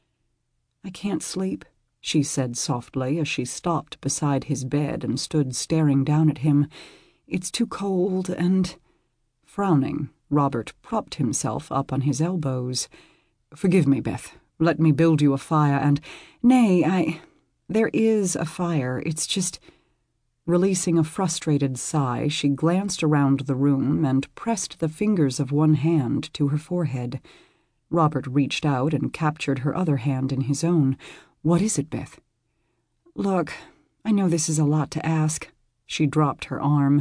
B: "I can't sleep," she said softly as she stopped beside his bed and stood staring down at him. "It's too cold and—" Frowning, Robert propped himself up on his elbows. "Forgive me, Beth. Let me build you a fire and—" "Nay, I... there is a fire. It's just—" Releasing a frustrated sigh, she glanced around the room and pressed the fingers of one hand to her forehead. Robert reached out and captured her other hand in his own. "What is it, Beth?" "Look, I know this is a lot to ask." She dropped her arm.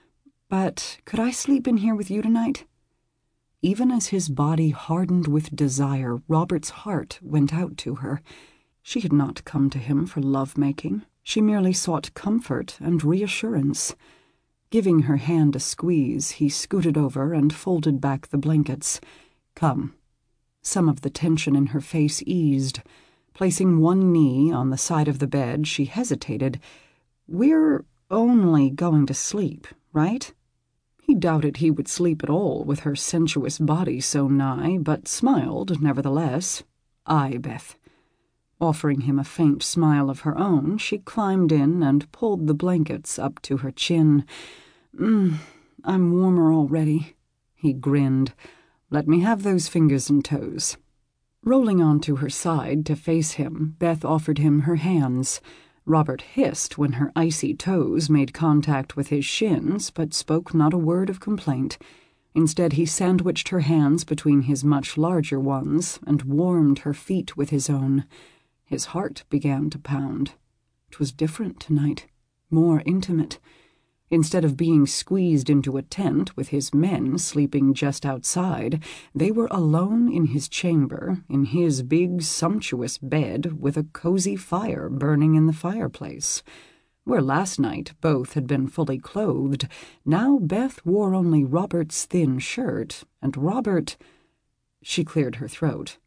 B: "But could I sleep in here with you tonight?" Even as his body hardened with desire, Robert's heart went out to her. She had not come to him for love-making. She merely sought comfort and reassurance. Giving her hand a squeeze, he scooted over and folded back the blankets. "Come." Some of the tension in her face eased. Placing one knee on the side of the bed, she hesitated. "We're only going to sleep, right?" He doubted he would sleep at all with her sensuous body so nigh, but smiled nevertheless. "Aye, Beth." Offering him a faint smile of her own, she climbed in and pulled the blankets up to her chin. Mm, I'm warmer already." He grinned. "Let me have those fingers and toes." Rolling onto her side to face him, Beth offered him her hands. Robert hissed when her icy toes made contact with his shins, but spoke not a word of complaint. Instead, he sandwiched her hands between his much larger ones and warmed her feet with his own. His heart began to pound. It was different tonight, more intimate. Instead of being squeezed into a tent with his men sleeping just outside, they were alone in his chamber, in his big, sumptuous bed with a cozy fire burning in the fireplace. Where last night both had been fully clothed, now Beth wore only Robert's thin shirt, and Robert... She cleared her throat.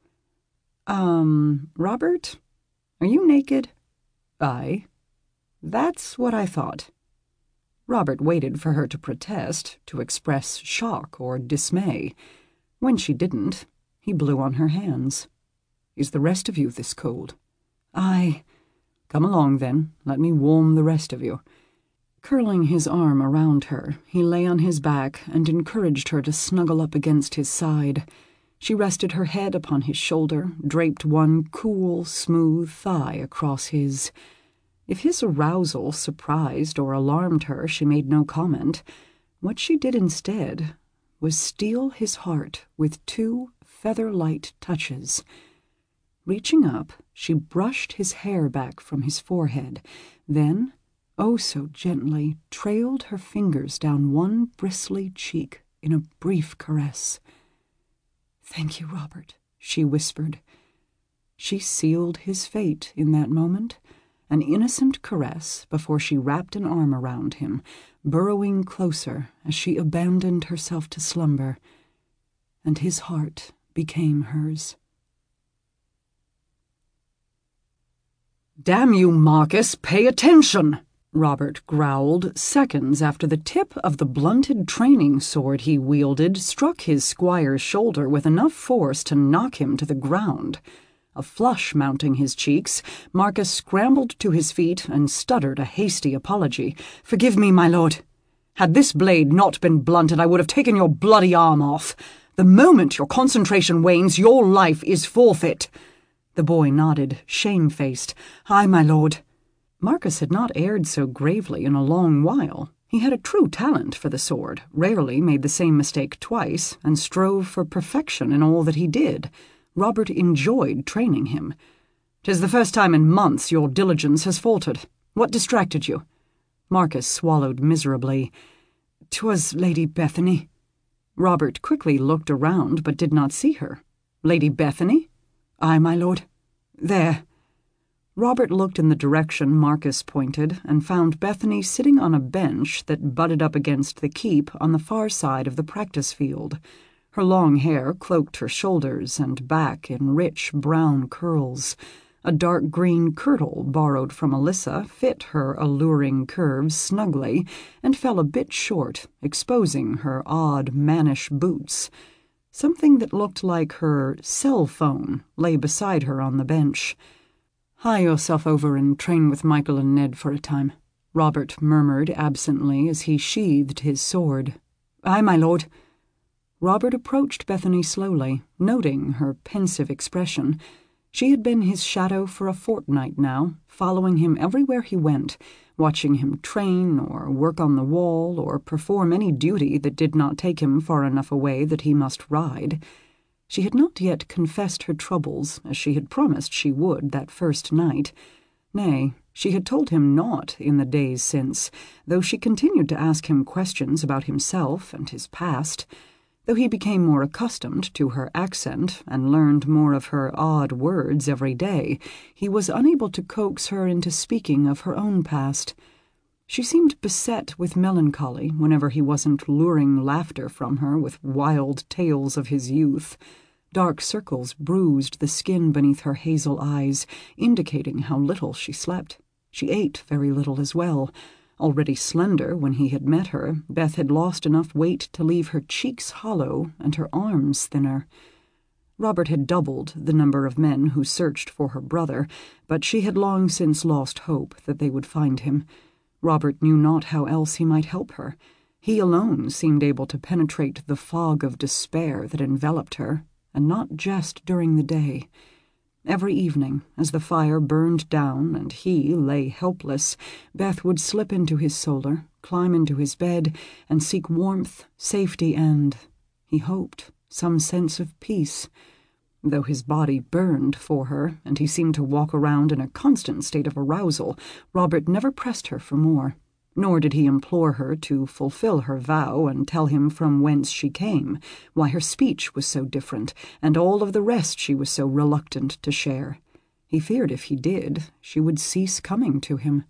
B: Um, Robert? Are you naked?" "Aye." "That's what I thought." Robert waited for her to protest, to express shock or dismay. When she didn't, he blew on her hands. "Is the rest of you this cold?" "Aye." "Come along, then. Let me warm the rest of you." Curling his arm around her, he lay on his back and encouraged her to snuggle up against his side. She rested her head upon his shoulder, draped one cool, smooth thigh across his. If his arousal surprised or alarmed her, she made no comment. What she did instead was steal his heart with two feather-light touches. Reaching up, she brushed his hair back from his forehead, then, oh so gently, trailed her fingers down one bristly cheek in a brief caress. "Thank you, Robert," she whispered. She sealed his fate in that moment, an innocent caress before she wrapped an arm around him, burrowing closer as she abandoned herself to slumber, and his heart became hers.
A: "Damn you, Marcus, pay attention!" Robert growled, seconds after the tip of the blunted training sword he wielded struck his squire's shoulder with enough force to knock him to the ground. A flush mounting his cheeks, Marcus scrambled to his feet and stuttered a hasty apology. "Forgive me, my lord. Had this blade not been blunted, I would have taken your bloody arm off. The moment your concentration wanes, your life is forfeit." The boy nodded, shamefaced. "Aye, my lord." Marcus had not erred so gravely in a long while. He had a true talent for the sword, rarely made the same mistake twice, and strove for perfection in all that he did.
B: Robert enjoyed training him. "'Tis the first time in months your diligence has faltered. What distracted you?" Marcus swallowed miserably. "'Twas Lady Bethany." Robert quickly looked around but did not see her. "Lady Bethany?" "Aye, my lord. There." Robert looked in the direction Marcus pointed and found Bethany sitting on a bench that butted up against the keep on the far side of the practice field. Her long hair cloaked her shoulders and back in rich brown curls. A dark green kirtle borrowed from Alyssa fit her alluring curves snugly and fell a bit short, exposing her odd mannish boots. Something that looked like her cell phone lay beside her on the bench. "Hie yourself over and train with Michael and Ned for a time," Robert murmured absently as he sheathed his sword. "Aye, my lord." Robert approached Bethany slowly, noting her pensive expression. She had been his shadow for a fortnight now, following him everywhere he went, watching him train or work on the wall or perform any duty that did not take him far enough away that he must ride. She had not yet confessed her troubles, as she had promised she would that first night. Nay, she had told him naught in the days since, though she continued to ask him questions about himself and his past. Though he became more accustomed to her accent and learned more of her odd words every day, he was unable to coax her into speaking of her own past. She seemed beset with melancholy whenever he wasn't luring laughter from her with wild tales of his youth. Dark circles bruised the skin beneath her hazel eyes, indicating how little she slept. She ate very little as well. Already slender when he had met her, Beth had lost enough weight to leave her cheeks hollow and her arms thinner. Robert had doubled the number of men who searched for her brother, but she had long since lost hope that they would find him. Robert knew not how else he might help her. He alone seemed able to penetrate the fog of despair that enveloped her, and not just during the day. Every evening, as the fire burned down and he lay helpless, Beth would slip into his solar, climb into his bed, and seek warmth, safety, and, he hoped, some sense of peace. Though his body burned for her, and he seemed to walk around in a constant state of arousal, Robert never pressed her for more. Nor did he implore her to fulfill her vow and tell him from whence she came, why her speech was so different, and all of the rest she was so reluctant to share. He feared if he did, she would cease coming to him.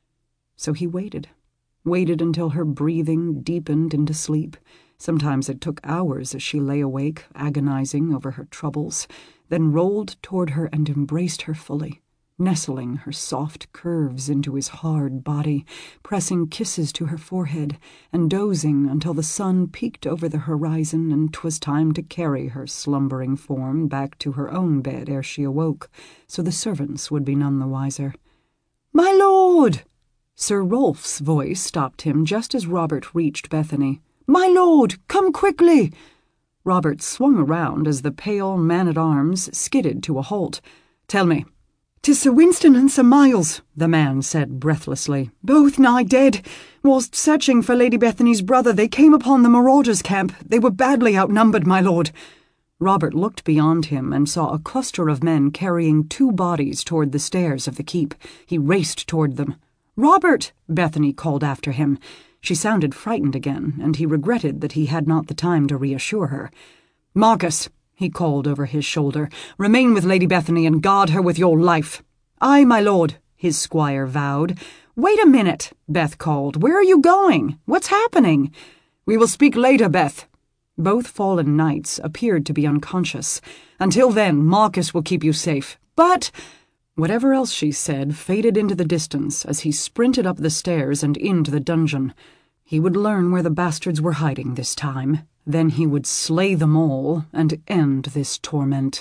B: So he waited, waited until her breathing deepened into sleep. Sometimes it took hours as she lay awake, agonizing over her troubles, then rolled toward her and embraced her fully, nestling her soft curves into his hard body, pressing kisses to her forehead, and dozing until the sun peeked over the horizon and 'twas time to carry her slumbering form back to her own bed ere she awoke, so the servants would be none the wiser. "My lord!" Sir Rolf's voice stopped him just as Robert reached Bethany. "My lord, come quickly!" Robert swung around as the pale man-at-arms skidded to a halt. "Tell me." "'Tis Sir Winston and Sir Miles," the man said breathlessly. "Both nigh dead. Whilst searching for Lady Bethany's brother, they came upon the marauders' camp. They were badly outnumbered, my lord." Robert looked beyond him and saw a cluster of men carrying two bodies toward the stairs of the keep. He raced toward them. "Robert!" Bethany called after him. She sounded frightened again, and he regretted that he had not the time to reassure her. "Marcus!" he called over his shoulder. "Remain with Lady Bethany and guard her with your life." "Aye, my lord," his squire vowed. "Wait a minute," Beth called. "Where are you going? What's happening?" "We will speak later, Beth." Both fallen knights appeared to be unconscious. "Until then, Marcus will keep you safe." "But—" Whatever else she said faded into the distance as he sprinted up the stairs and into the dungeon. He would learn where the bastards were hiding this time. Then he would slay them all and end this torment.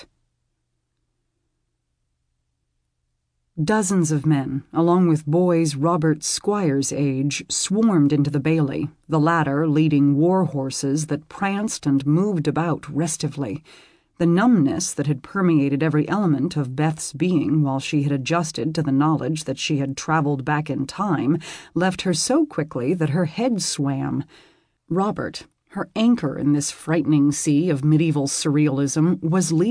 B: Dozens of men, along with boys Robert's squire's age, swarmed into the bailey, the latter leading war horses that pranced and moved about restively. The numbness that had permeated every element of Beth's being while she had adjusted to the knowledge that she had traveled back in time left her so quickly that her head swam. Robert, her anchor in this frightening sea of medieval surrealism, was leaving,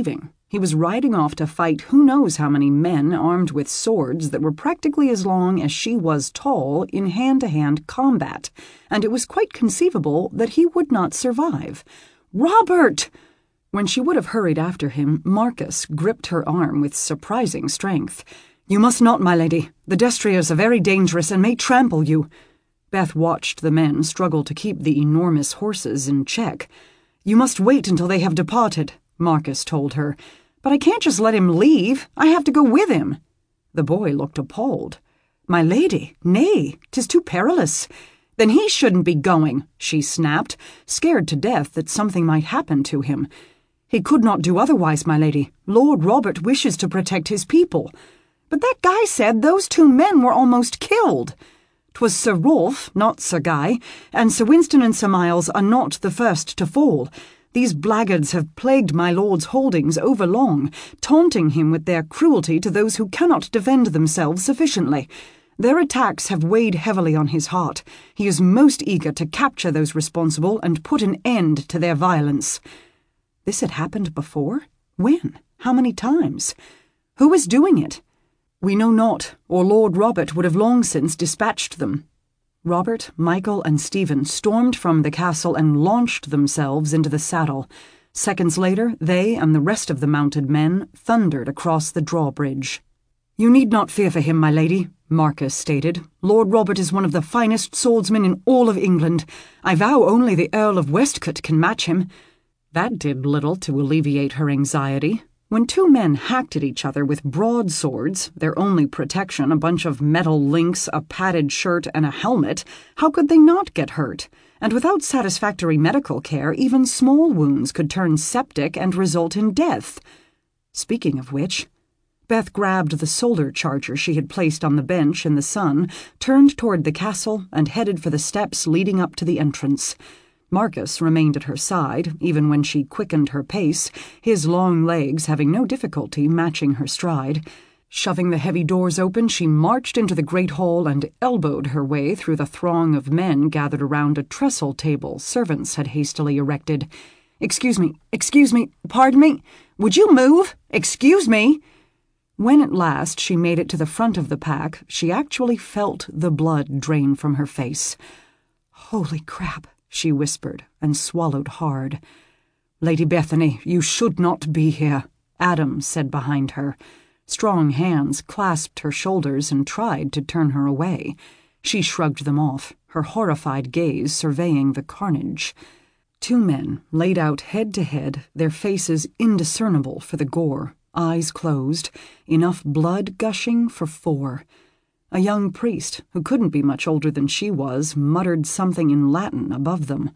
B: He was riding off to fight who knows how many men armed with swords that were practically as long as she was tall in hand-to-hand combat, and it was quite conceivable that he would not survive. "Robert!" When she would have hurried after him, Marcus gripped her arm with surprising strength. "You must not, my lady. The destriers are very dangerous and may trample you." Beth watched the men struggle to keep the enormous horses in check. "You must wait until they have departed," Marcus told her. "But I can't just let him leave. I have to go with him." The boy looked appalled. "My lady, nay, 'tis too perilous." "Then he shouldn't be going," she snapped, scared to death that something might happen to him. "He could not do otherwise, my lady. Lord Robert wishes to protect his people." "But that guy said those two men were almost killed." "'Twas Sir Rolf, not Sir Guy, and Sir Winston and Sir Miles are not the first to fall. These blackguards have plagued my lord's holdings overlong, taunting him with their cruelty to those who cannot defend themselves sufficiently. Their attacks have weighed heavily on his heart. He is most eager to capture those responsible and put an end to their violence." This had happened before? When? How many times? Who was doing it? "We know not, or Lord Robert would have long since dispatched them." Robert, Michael, and Stephen stormed from the castle and launched themselves into the saddle. Seconds later, they and the rest of the mounted men thundered across the drawbridge. "You need not fear for him, my lady," Marcus stated. "Lord Robert is one of the finest swordsmen in all of England. I vow only the Earl of Westcote can match him." That did little to alleviate her anxiety. When two men hacked at each other with broadswords, their only protection a bunch of metal links, a padded shirt, and a helmet, how could they not get hurt? And without satisfactory medical care, even small wounds could turn septic and result in death. Speaking of which, Beth grabbed the solar charger she had placed on the bench in the sun, turned toward the castle, and headed for the steps leading up to the entrance. Marcus remained at her side, even when she quickened her pace, his long legs having no difficulty matching her stride. Shoving the heavy doors open, she marched into the great hall and elbowed her way through the throng of men gathered around a trestle table servants had hastily erected. "Excuse me, excuse me, pardon me, would you move? Excuse me!" When at last she made it to the front of the pack, she actually felt the blood drain from her face. "Holy crap," she whispered, and swallowed hard. "Lady Bethany, you should not be here," Adam said behind her. Strong hands clasped her shoulders and tried to turn her away. She shrugged them off, her horrified gaze surveying the carnage. Two men laid out head to head, their faces indiscernible for the gore, eyes closed, enough blood gushing for four. A young priest, who couldn't be much older than she was, muttered something in Latin above them.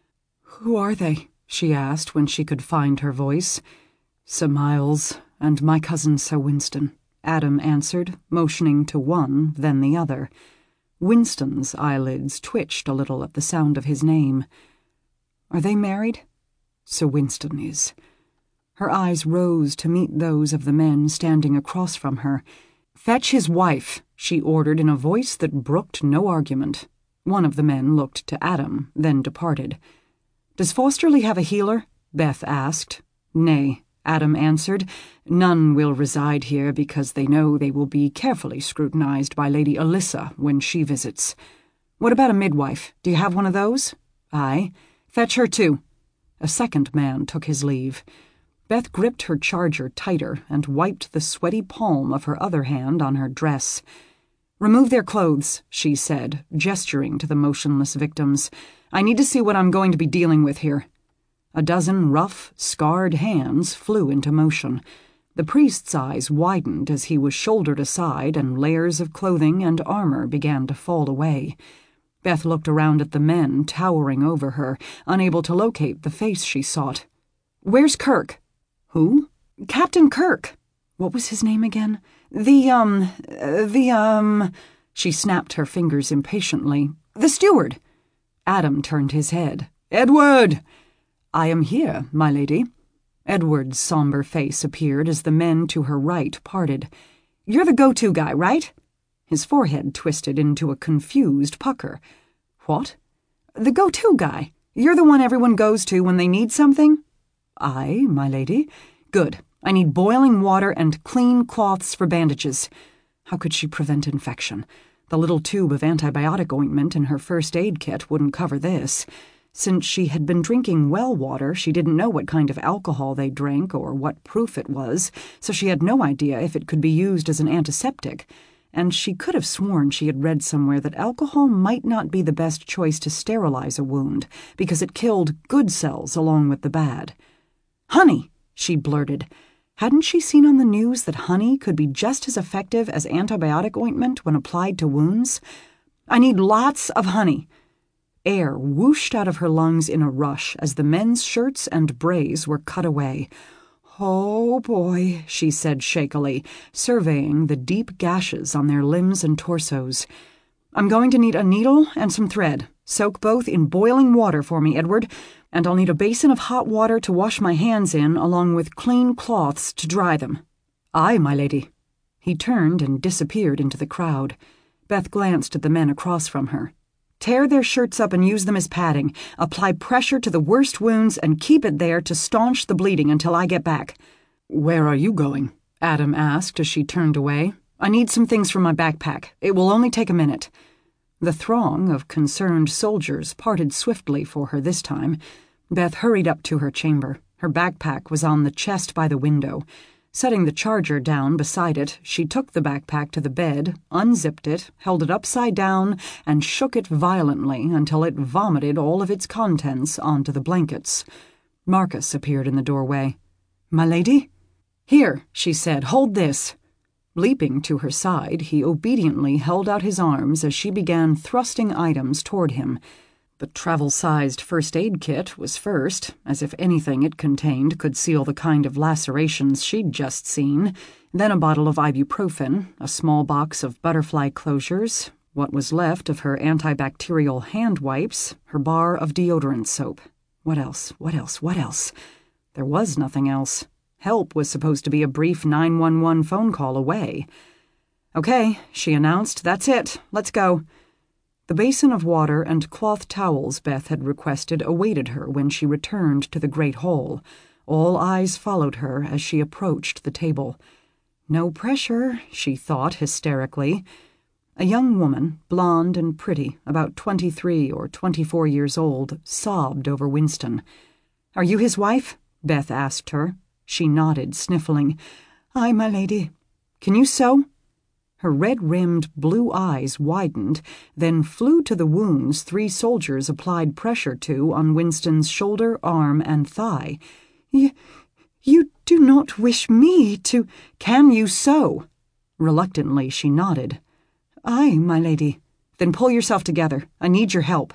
B: "Who are they?" she asked when she could find her voice. "Sir Miles and my cousin Sir Winston," Adam answered, motioning to one, then the other. Winston's eyelids twitched a little at the sound of his name. "Are they married?" "Sir Winston is." Her eyes rose to meet those of the men standing across from her. "Fetch his wife," she ordered in a voice that brooked no argument. One of the men looked to Adam, then departed. "Does Fosterley have a healer?" Beth asked. "Nay," Adam answered. "None will reside here because they know they will be carefully scrutinized by Lady Alyssa when she visits." "What about a midwife? Do you have one of those?" "Aye. Fetch her too." A second man took his leave. Beth gripped her charger tighter and wiped the sweaty palm of her other hand on her dress. "Remove their clothes," she said, gesturing to the motionless victims. "I need to see what I'm going to be dealing with here." A dozen rough, scarred hands flew into motion. The priest's eyes widened as he was shouldered aside and layers of clothing and armor began to fall away. Beth looked around at the men towering over her, unable to locate the face she sought. "Where's Kirk?" "Who?" "Captain Kirk." What was his name again? The, um, uh, the, um... She snapped her fingers impatiently. "The steward." Adam turned his head. "Edward!" "I am here, my lady." Edward's somber face appeared as the men to her right parted. "You're the go-to guy, right?" His forehead twisted into a confused pucker. "What?" "The go-to guy. You're the one everyone goes to when they need something?" "Aye, my lady." "Good. I need boiling water and clean cloths for bandages. How could she prevent infection? The little tube of antibiotic ointment in her first aid kit wouldn't cover this. Since she had been drinking well water, she didn't know what kind of alcohol they drank or what proof it was, so she had no idea if it could be used as an antiseptic. And she could have sworn she had read somewhere that alcohol might not be the best choice to sterilize a wound, because it killed good cells along with the bad. "Honey," she blurted. Hadn't she seen on the news that honey could be just as effective as antibiotic ointment when applied to wounds? "I need lots of honey." Air whooshed out of her lungs in a rush as the men's shirts and brays were cut away. "Oh, boy," she said shakily, surveying the deep gashes on their limbs and torsos. "I'm going to need a needle and some thread. Soak both in boiling water for me, Edward, and I'll need a basin of hot water to wash my hands in, along with clean cloths to dry them." "Aye, my lady." He turned and disappeared into the crowd. Beth glanced at the men across from her. "Tear their shirts up and use them as padding. Apply pressure to the worst wounds and keep it there to staunch the bleeding until I get back." "Where are you going?" Adam asked as she turned away. "I need some things from my backpack. It will only take a minute." The throng of concerned soldiers parted swiftly for her this time. Beth hurried up to her chamber. Her backpack was on the chest by the window. Setting the charger down beside it, she took the backpack to the bed, unzipped it, held it upside down, and shook it violently until it vomited all of its contents onto the blankets. Marcus appeared in the doorway. "My lady?" "Here," she said, "hold this." Leaping to her side, he obediently held out his arms as she began thrusting items toward him. The travel-sized first aid kit was first, as if anything it contained could seal the kind of lacerations she'd just seen, then a bottle of ibuprofen, a small box of butterfly closures, what was left of her antibacterial hand wipes, her bar of deodorant soap. What else? What else? What else? There was nothing else. Help was supposed to be a brief nine one one phone call away. "Okay," she announced, "that's it. Let's go." The basin of water and cloth towels Beth had requested awaited her when she returned to the great hall. All eyes followed her as she approached the table. No pressure, she thought hysterically. A young woman, blonde and pretty, about twenty-three or twenty-four years old, sobbed over Winston. "Are you his wife?" Beth asked her. She nodded, sniffling. "Aye, my lady." "Can you sew?" Her red-rimmed blue eyes widened, then flew to the wounds three soldiers applied pressure to on Winston's shoulder, arm, and thigh. "You, you do not wish me to—" "Can you sew?" Reluctantly, she nodded. "Aye, my lady." "Then pull yourself together. I need your help."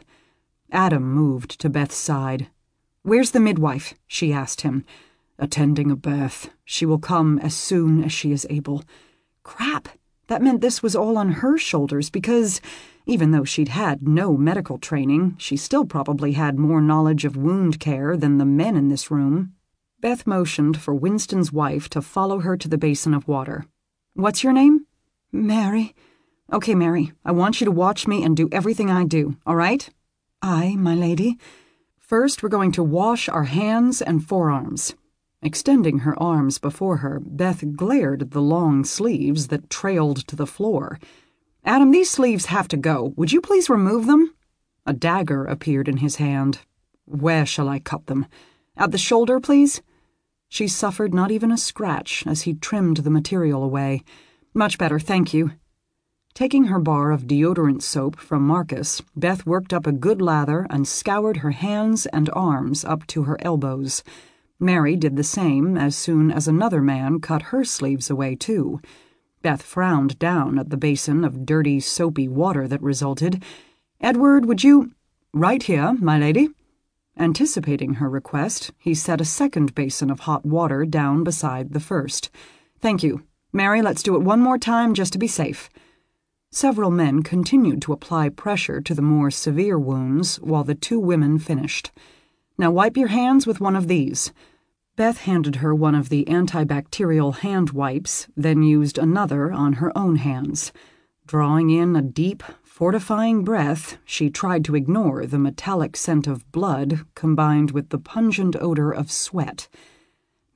B: Adam moved to Beth's side. "Where's the midwife?" she asked him. "Attending a birth. She will come as soon as she is able." Crap! That meant this was all on her shoulders because, even though she'd had no medical training, she still probably had more knowledge of wound care than the men in this room. Beth motioned for Winston's wife to follow her to the basin of water. "What's your name?" "Mary." "Okay, Mary, I want you to watch me and do everything I do, all right?" "Aye, my lady." "First, we're going to wash our hands and forearms." Extending her arms before her, Beth glared at the long sleeves that trailed to the floor. "Adam, these sleeves have to go. Would you please remove them?" A dagger appeared in his hand. "Where shall I cut them?" "At the shoulder, please." She suffered not even a scratch as he trimmed the material away. "Much better, thank you." Taking her bar of deodorant soap from Marcus, Beth worked up a good lather and scoured her hands and arms up to her elbows. Mary did the same as soon as another man cut her sleeves away, too. Beth frowned down at the basin of dirty, soapy water that resulted. "Edward, would you—" "Right here, my lady." Anticipating her request, he set a second basin of hot water down beside the first. "Thank you. Mary, let's do it one more time just to be safe." Several men continued to apply pressure to the more severe wounds while the two women finished. "Now wipe your hands with one of these." Beth handed her one of the antibacterial hand wipes, then used another on her own hands. Drawing in a deep, fortifying breath, she tried to ignore the metallic scent of blood combined with the pungent odor of sweat.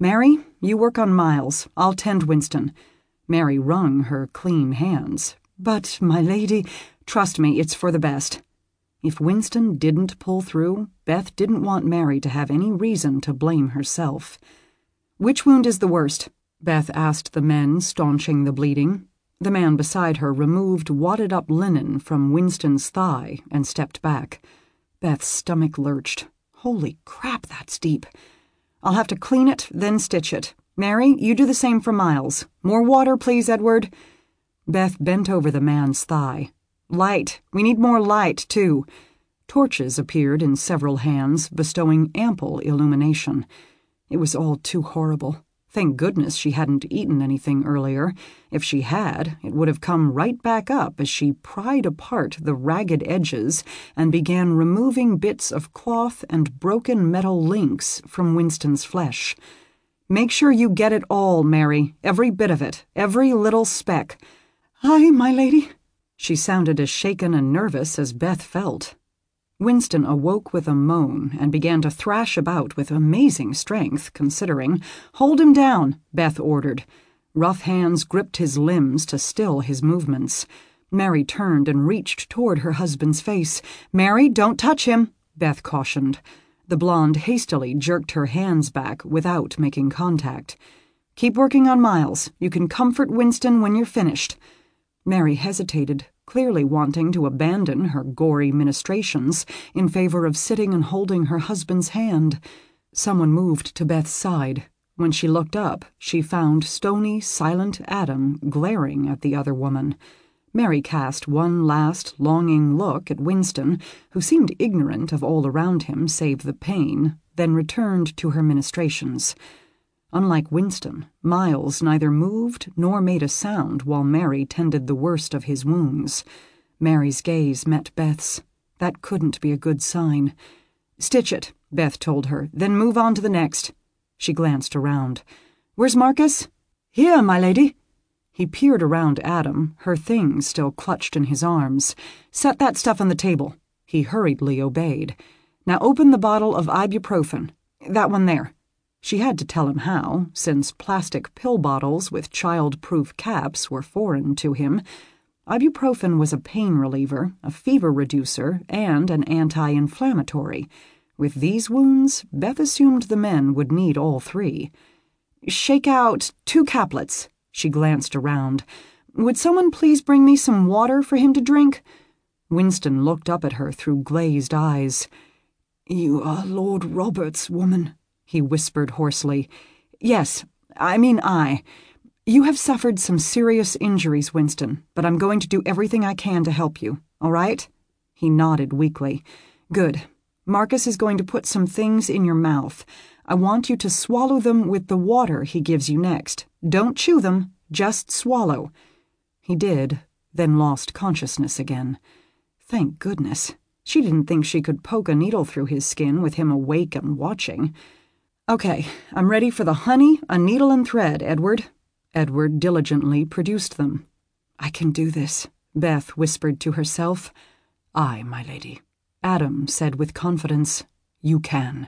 B: Mary, you work on Miles. I'll tend Winston." Mary wrung her clean hands. "But, my lady, trust me, it's for the best." If Winston didn't pull through, Beth didn't want Mary to have any reason to blame herself. "Which wound is the worst?" Beth asked the men, staunching the bleeding. The man beside her removed wadded-up linen from Winston's thigh and stepped back. Beth's stomach lurched. "Holy crap, that's deep. I'll have to clean it, then stitch it. Mary, you do the same for Miles. More water, please, Edward." Beth bent over the man's thigh. "Light. We need more light, too." Torches appeared in several hands, bestowing ample illumination. It was all too horrible. Thank goodness she hadn't eaten anything earlier. If she had, it would have come right back up as she pried apart the ragged edges and began removing bits of cloth and broken metal links from Winston's flesh. "Make sure you get it all, Mary. Every bit of it. Every little speck." "Aye, my lady." She sounded as shaken and nervous as Beth felt. Winston awoke with a moan and began to thrash about with amazing strength, considering. "Hold him down," Beth ordered. Rough hands gripped his limbs to still his movements. Mary turned and reached toward her husband's face. "Mary, don't touch him," Beth cautioned. The blonde hastily jerked her hands back without making contact. "Keep working on Miles. You can comfort Winston when you're finished." Mary hesitated, clearly wanting to abandon her gory ministrations in favor of sitting and holding her husband's hand. Someone moved to Beth's side. When she looked up, she found stony, silent Adam glaring at the other woman. Mary cast one last, longing look at Winston, who seemed ignorant of all around him save the pain, then returned to her ministrations. Unlike Winston, Miles neither moved nor made a sound while Mary tended the worst of his wounds. Mary's gaze met Beth's. That couldn't be a good sign. "Stitch it," Beth told her, "then move on to the next." She glanced around. "Where's Marcus?" "Here, my lady." He peered around Adam, her things still clutched in his arms. "Set that stuff on the table." He hurriedly obeyed. "Now open the bottle of ibuprofen. That one there." She had to tell him how, since plastic pill bottles with child-proof caps were foreign to him. Ibuprofen was a pain reliever, a fever reducer, and an anti-inflammatory. With these wounds, Beth assumed the men would need all three. "Shake out two caplets." She glanced around. "Would someone please bring me some water for him to drink?" Winston looked up at her through glazed eyes. "You are Lord Robert's woman," he whispered hoarsely. "Yes, I mean I. You have suffered some serious injuries, Winston, but I'm going to do everything I can to help you, all right?" He nodded weakly. "Good. Marcus is going to put some things in your mouth. I want you to swallow them with the water he gives you next. Don't chew them, just swallow." He did, then lost consciousness again. Thank goodness. She didn't think she could poke a needle through his skin with him awake and watching. "Okay, I'm ready for the honey, a needle and thread, Edward." Edward diligently produced them. "I can do this," Beth whispered to herself. "Aye, my lady," Adam said with confidence. "You can."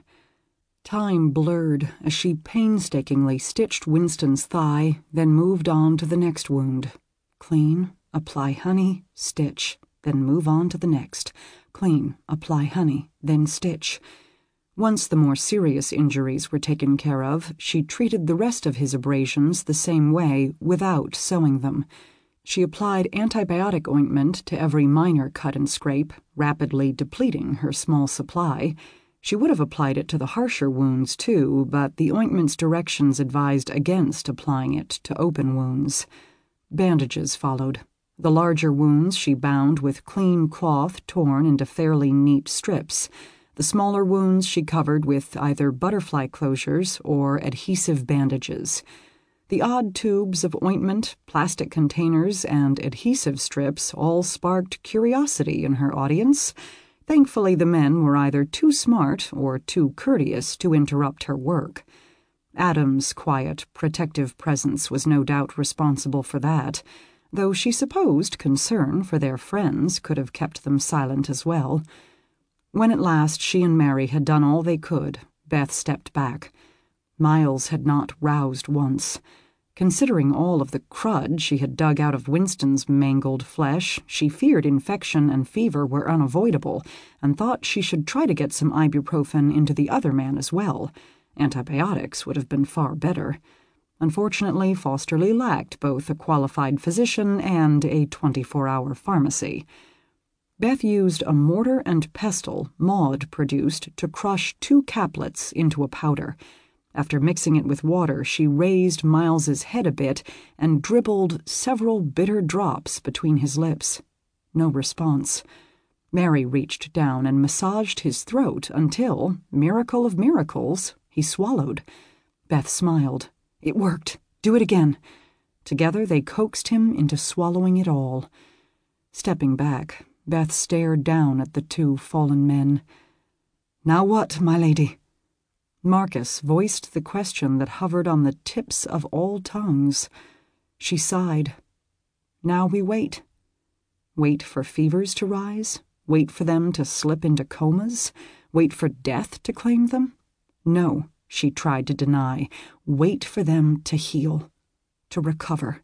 B: Time blurred as she painstakingly stitched Winston's thigh, then moved on to the next wound. Clean, apply honey, stitch, then move on to the next. Clean, apply honey, then stitch. Once the more serious injuries were taken care of, she treated the rest of his abrasions the same way without sewing them. She applied antibiotic ointment to every minor cut and scrape, rapidly depleting her small supply. She would have applied it to the harsher wounds, too, but the ointment's directions advised against applying it to open wounds. Bandages followed. The larger wounds she bound with clean cloth torn into fairly neat strips. The smaller wounds she covered with either butterfly closures or adhesive bandages. The odd tubes of ointment, plastic containers, and adhesive strips all sparked curiosity in her audience. Thankfully, the men were either too smart or too courteous to interrupt her work. Adam's quiet, protective presence was no doubt responsible for that, though she supposed concern for their friends could have kept them silent as well. When at last she and Mary had done all they could, Beth stepped back. Miles had not roused once. Considering all of the crud she had dug out of Winston's mangled flesh, she feared infection and fever were unavoidable, and thought she should try to get some ibuprofen into the other man as well. Antibiotics would have been far better. Unfortunately, Fosterly lacked both a qualified physician and a twenty-four hour pharmacy. Beth used a mortar and pestle Maud produced to crush two caplets into a powder. After mixing it with water, she raised Miles's head a bit and dribbled several bitter drops between his lips. No response. Mary reached down and massaged his throat until, miracle of miracles, he swallowed. Beth smiled. It worked. Do it again. Together they coaxed him into swallowing it all. Stepping back, Beth stared down at the two fallen men. "Now what, my lady?" Marcus voiced the question that hovered on the tips of all tongues. She sighed. "Now we wait. Wait for fevers to rise? Wait for them to slip into comas? Wait for death to claim them? No," she tried to deny. "Wait for them to heal, to recover."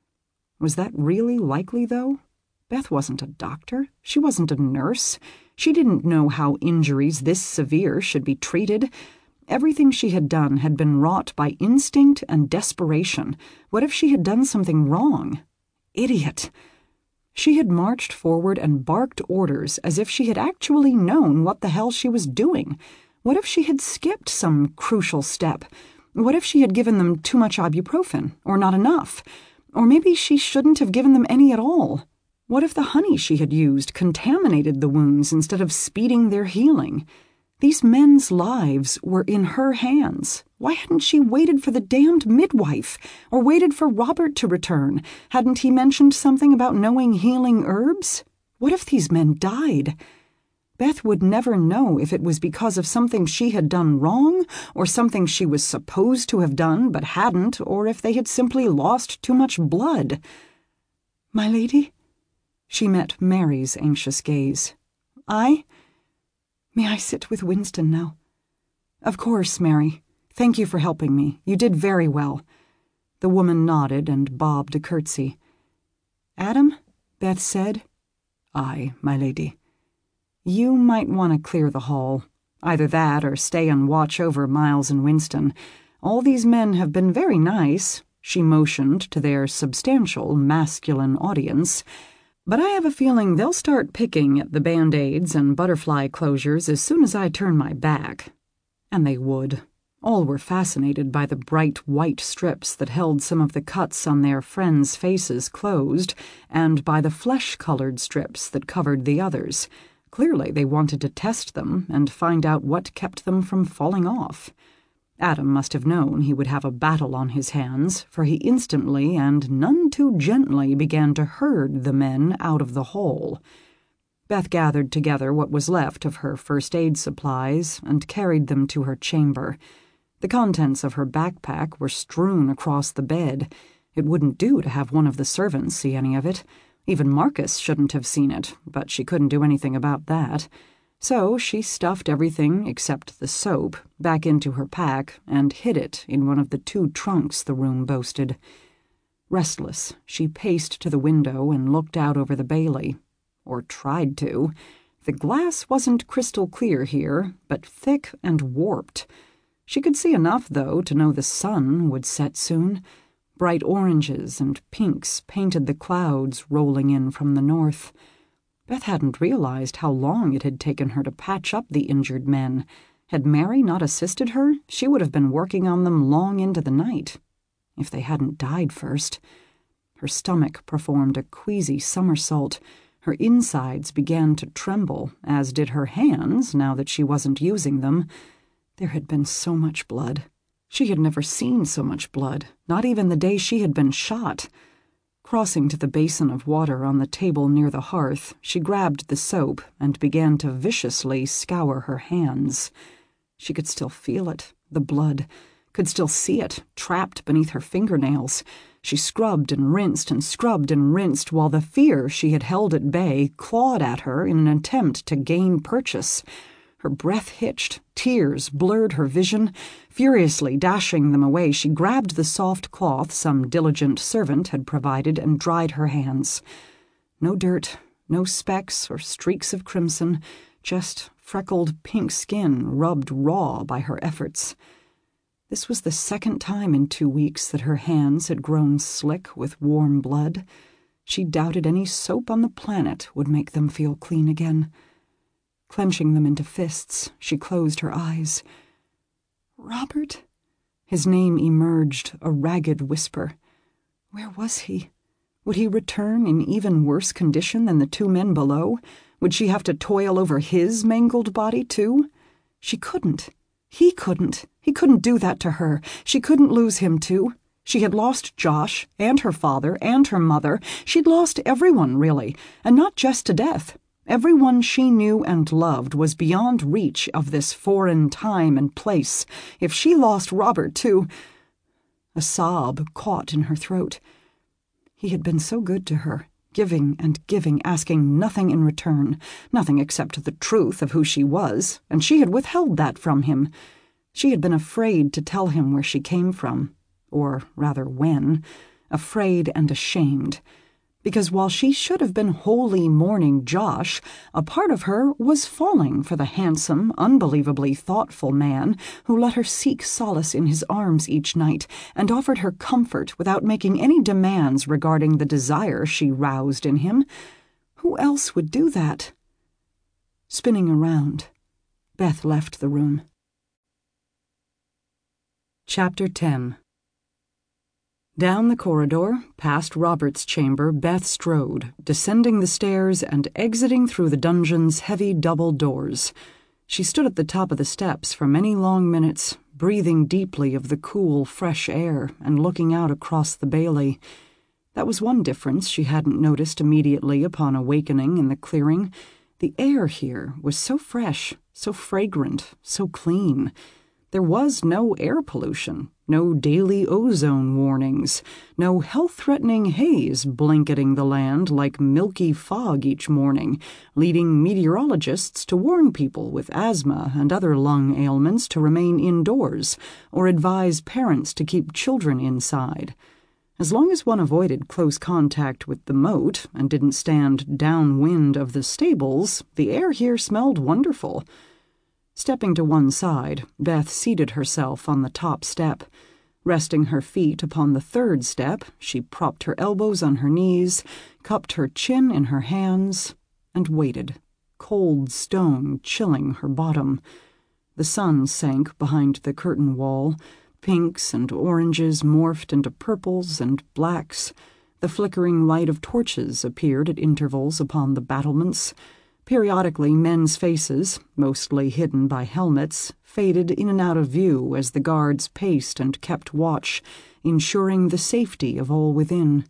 B: Was that really likely, though? Beth wasn't a doctor. She wasn't a nurse. She didn't know how injuries this severe should be treated. Everything she had done had been wrought by instinct and desperation. What if she had done something wrong? Idiot! She had marched forward and barked orders as if she had actually known what the hell she was doing. What if she had skipped some crucial step? What if she had given them too much ibuprofen, or not enough? Or maybe she shouldn't have given them any at all. What if the honey she had used contaminated the wounds instead of speeding their healing? These men's lives were in her hands. Why hadn't she waited for the damned midwife, or waited for Robert to return? Hadn't he mentioned something about knowing healing herbs? What if these men died? Beth would never know if it was because of something she had done wrong, or something she was supposed to have done but hadn't, or if they had simply lost too much blood. "My lady?" She met Mary's anxious gaze. "I? May I sit with Winston now?" "Of course, Mary. Thank you for helping me. You did very well." The woman nodded and bobbed a curtsy. "Adam?" Beth said. "Aye, my lady." "You might want to clear the hall. Either that or stay and watch over Miles and Winston. All these men have been very nice," she motioned to their substantial masculine audience, "but I have a feeling they'll start picking at the band-aids and butterfly closures as soon as I turn my back." And they would. All were fascinated by the bright white strips that held some of the cuts on their friends' faces closed, and by the flesh-colored strips that covered the others. Clearly they wanted to test them and find out what kept them from falling off. Adam must have known he would have a battle on his hands, for he instantly and none too gently began to herd the men out of the hall. Beth gathered together what was left of her first aid supplies and carried them to her chamber. The contents of her backpack were strewn across the bed. It wouldn't do to have one of the servants see any of it. Even Marcus shouldn't have seen it, but she couldn't do anything about that. So she stuffed everything except the soap back into her pack and hid it in one of the two trunks the room boasted. Restless, she paced to the window and looked out over the Bailey. Or tried to. The glass wasn't crystal clear here, but thick and warped. She could see enough, though, to know the sun would set soon. Bright oranges and pinks painted the clouds rolling in from the north. Beth hadn't realized how long it had taken her to patch up the injured men. Had Mary not assisted her, she would have been working on them long into the night. If they hadn't died first. Her stomach performed a queasy somersault. Her insides began to tremble, as did her hands, now that she wasn't using them. There had been so much blood. She had never seen so much blood, not even the day she had been shot. Crossing to the basin of water on the table near the hearth, she grabbed the soap and began to viciously scour her hands. She could still feel it, the blood, could still see it, trapped beneath her fingernails. She scrubbed and rinsed and scrubbed and rinsed while the fear she had held at bay clawed at her in an attempt to gain purchase. Her breath hitched, tears blurred her vision. Furiously dashing them away, she grabbed the soft cloth some diligent servant had provided and dried her hands. No dirt, no specks or streaks of crimson, just freckled pink skin rubbed raw by her efforts. This was the second time in two weeks that her hands had grown slick with warm blood. She doubted any soap on the planet would make them feel clean again. Clenching them into fists, she closed her eyes. Robert? His name emerged, a ragged whisper. Where was he? Would he return in even worse condition than the two men below? Would she have to toil over his mangled body, too? She couldn't. He couldn't. He couldn't do that to her. She couldn't lose him, too. She had lost Josh, and her father, and her mother. She'd lost everyone, really, and not just to death. Everyone she knew and loved was beyond reach of this foreign time and place. If she lost Robert, too... A sob caught in her throat. He had been so good to her, giving and giving, asking nothing in return, nothing except the truth of who she was, and she had withheld that from him. She had been afraid to tell him where she came from, or rather when, afraid and ashamed, because while she should have been wholly mourning Josh, a part of her was falling for the handsome, unbelievably thoughtful man who let her seek solace in his arms each night and offered her comfort without making any demands regarding the desire she roused in him. Who else would do that? Spinning around, Beth left the room. Chapter ten. Down the corridor, past Robert's chamber, Beth strode, descending the stairs and exiting through the dungeon's heavy double doors. She stood at the top of the steps for many long minutes, breathing deeply of the cool, fresh air and looking out across the Bailey. That was one difference she hadn't noticed immediately upon awakening in the clearing. The air here was so fresh, so fragrant, so clean. There was no air pollution, no daily ozone warnings, no health-threatening haze blanketing the land like milky fog each morning, leading meteorologists to warn people with asthma and other lung ailments to remain indoors, or advise parents to keep children inside. As long as one avoided close contact with the moat and didn't stand downwind of the stables, the air here smelled wonderful. Stepping to one side, Beth seated herself on the top step. Resting her feet upon the third step, she propped her elbows on her knees, cupped her chin in her hands, and waited, cold stone chilling her bottom. The sun sank behind the curtain wall. Pinks and oranges morphed into purples and blacks. The flickering light of torches appeared at intervals upon the battlements. Periodically, men's faces, mostly hidden by helmets, faded in and out of view as the guards paced and kept watch, ensuring the safety of all within.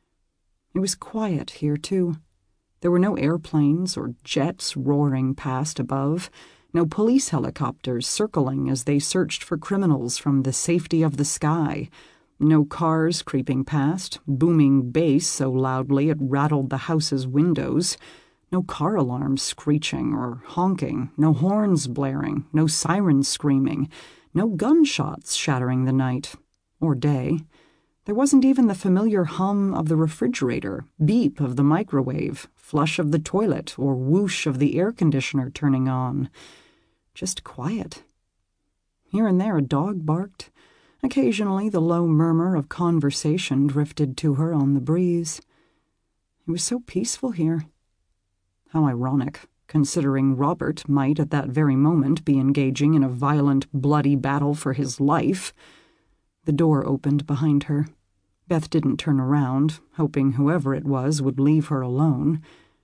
B: It was quiet here, too. There were no airplanes or jets roaring past above, no police helicopters circling as they searched for criminals from the safety of the sky, no cars creeping past, booming bass so loudly it rattled the house's windows, no car alarms screeching or honking, no horns blaring, no sirens screaming, no gunshots shattering the night or day. There wasn't even the familiar hum of the refrigerator, beep of the microwave, flush of the toilet, or whoosh of the air conditioner turning on. Just quiet. Here and there a dog barked. Occasionally the low murmur of conversation drifted to her on the breeze. It was so peaceful here. How ironic, considering Robert might at that very moment be engaging in a violent, bloody battle for his life. The door opened behind her. Beth didn't turn around, hoping whoever it was would leave her alone.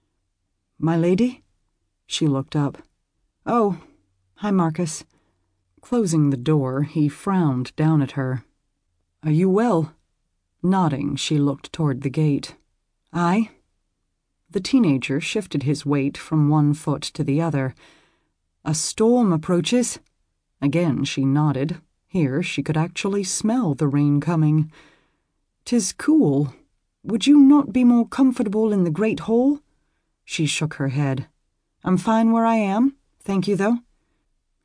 B: "My lady?" She looked up. "Oh, hi, Marcus." Closing the door, he frowned down at her. "Are you well?" Nodding, she looked toward the gate. "Aye." The teenager shifted his weight from one foot to the other. "A storm approaches." Again she nodded. Here she could actually smell the rain coming. "'Tis cool. Would you not be more comfortable in the great hall?" She shook her head. "I'm fine where I am, thank you, though."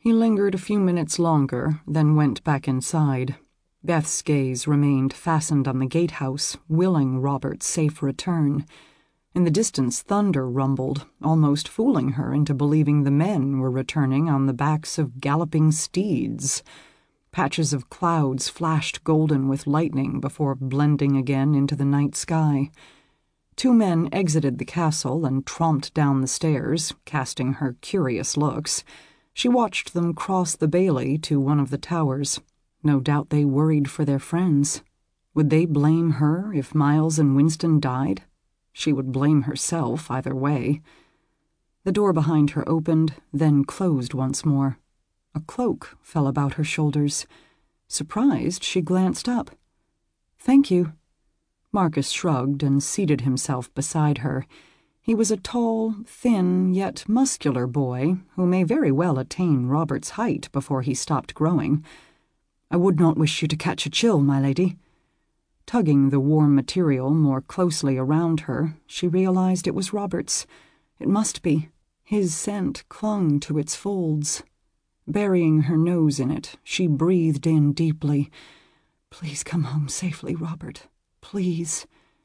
A: He lingered a few minutes longer, then went back inside. Beth's gaze remained fastened on the gatehouse, willing Robert's safe return. In the distance, thunder rumbled, almost fooling her into believing the men were returning on the backs of galloping steeds. Patches of clouds flashed golden with lightning before blending again into the night sky. Two men exited the castle and tromped down the stairs, casting her curious looks. She watched them cross the bailey to one of the towers. No doubt they worried for their friends. Would they blame her if Miles and Winston died? She would blame herself either way. The door behind her opened, then closed once more. A cloak fell about her shoulders. Surprised, she glanced up. "Thank you." Marcus shrugged and seated himself beside her. He was a tall, thin, yet muscular boy who may very well attain Robert's height before he stopped growing. "I would not wish you to catch a chill, my lady." Tugging the warm material more closely around her, she realized it was Robert's. It must be. His scent clung to its folds. Burying her nose in it, she breathed in deeply. "Please come home safely, Robert. Please."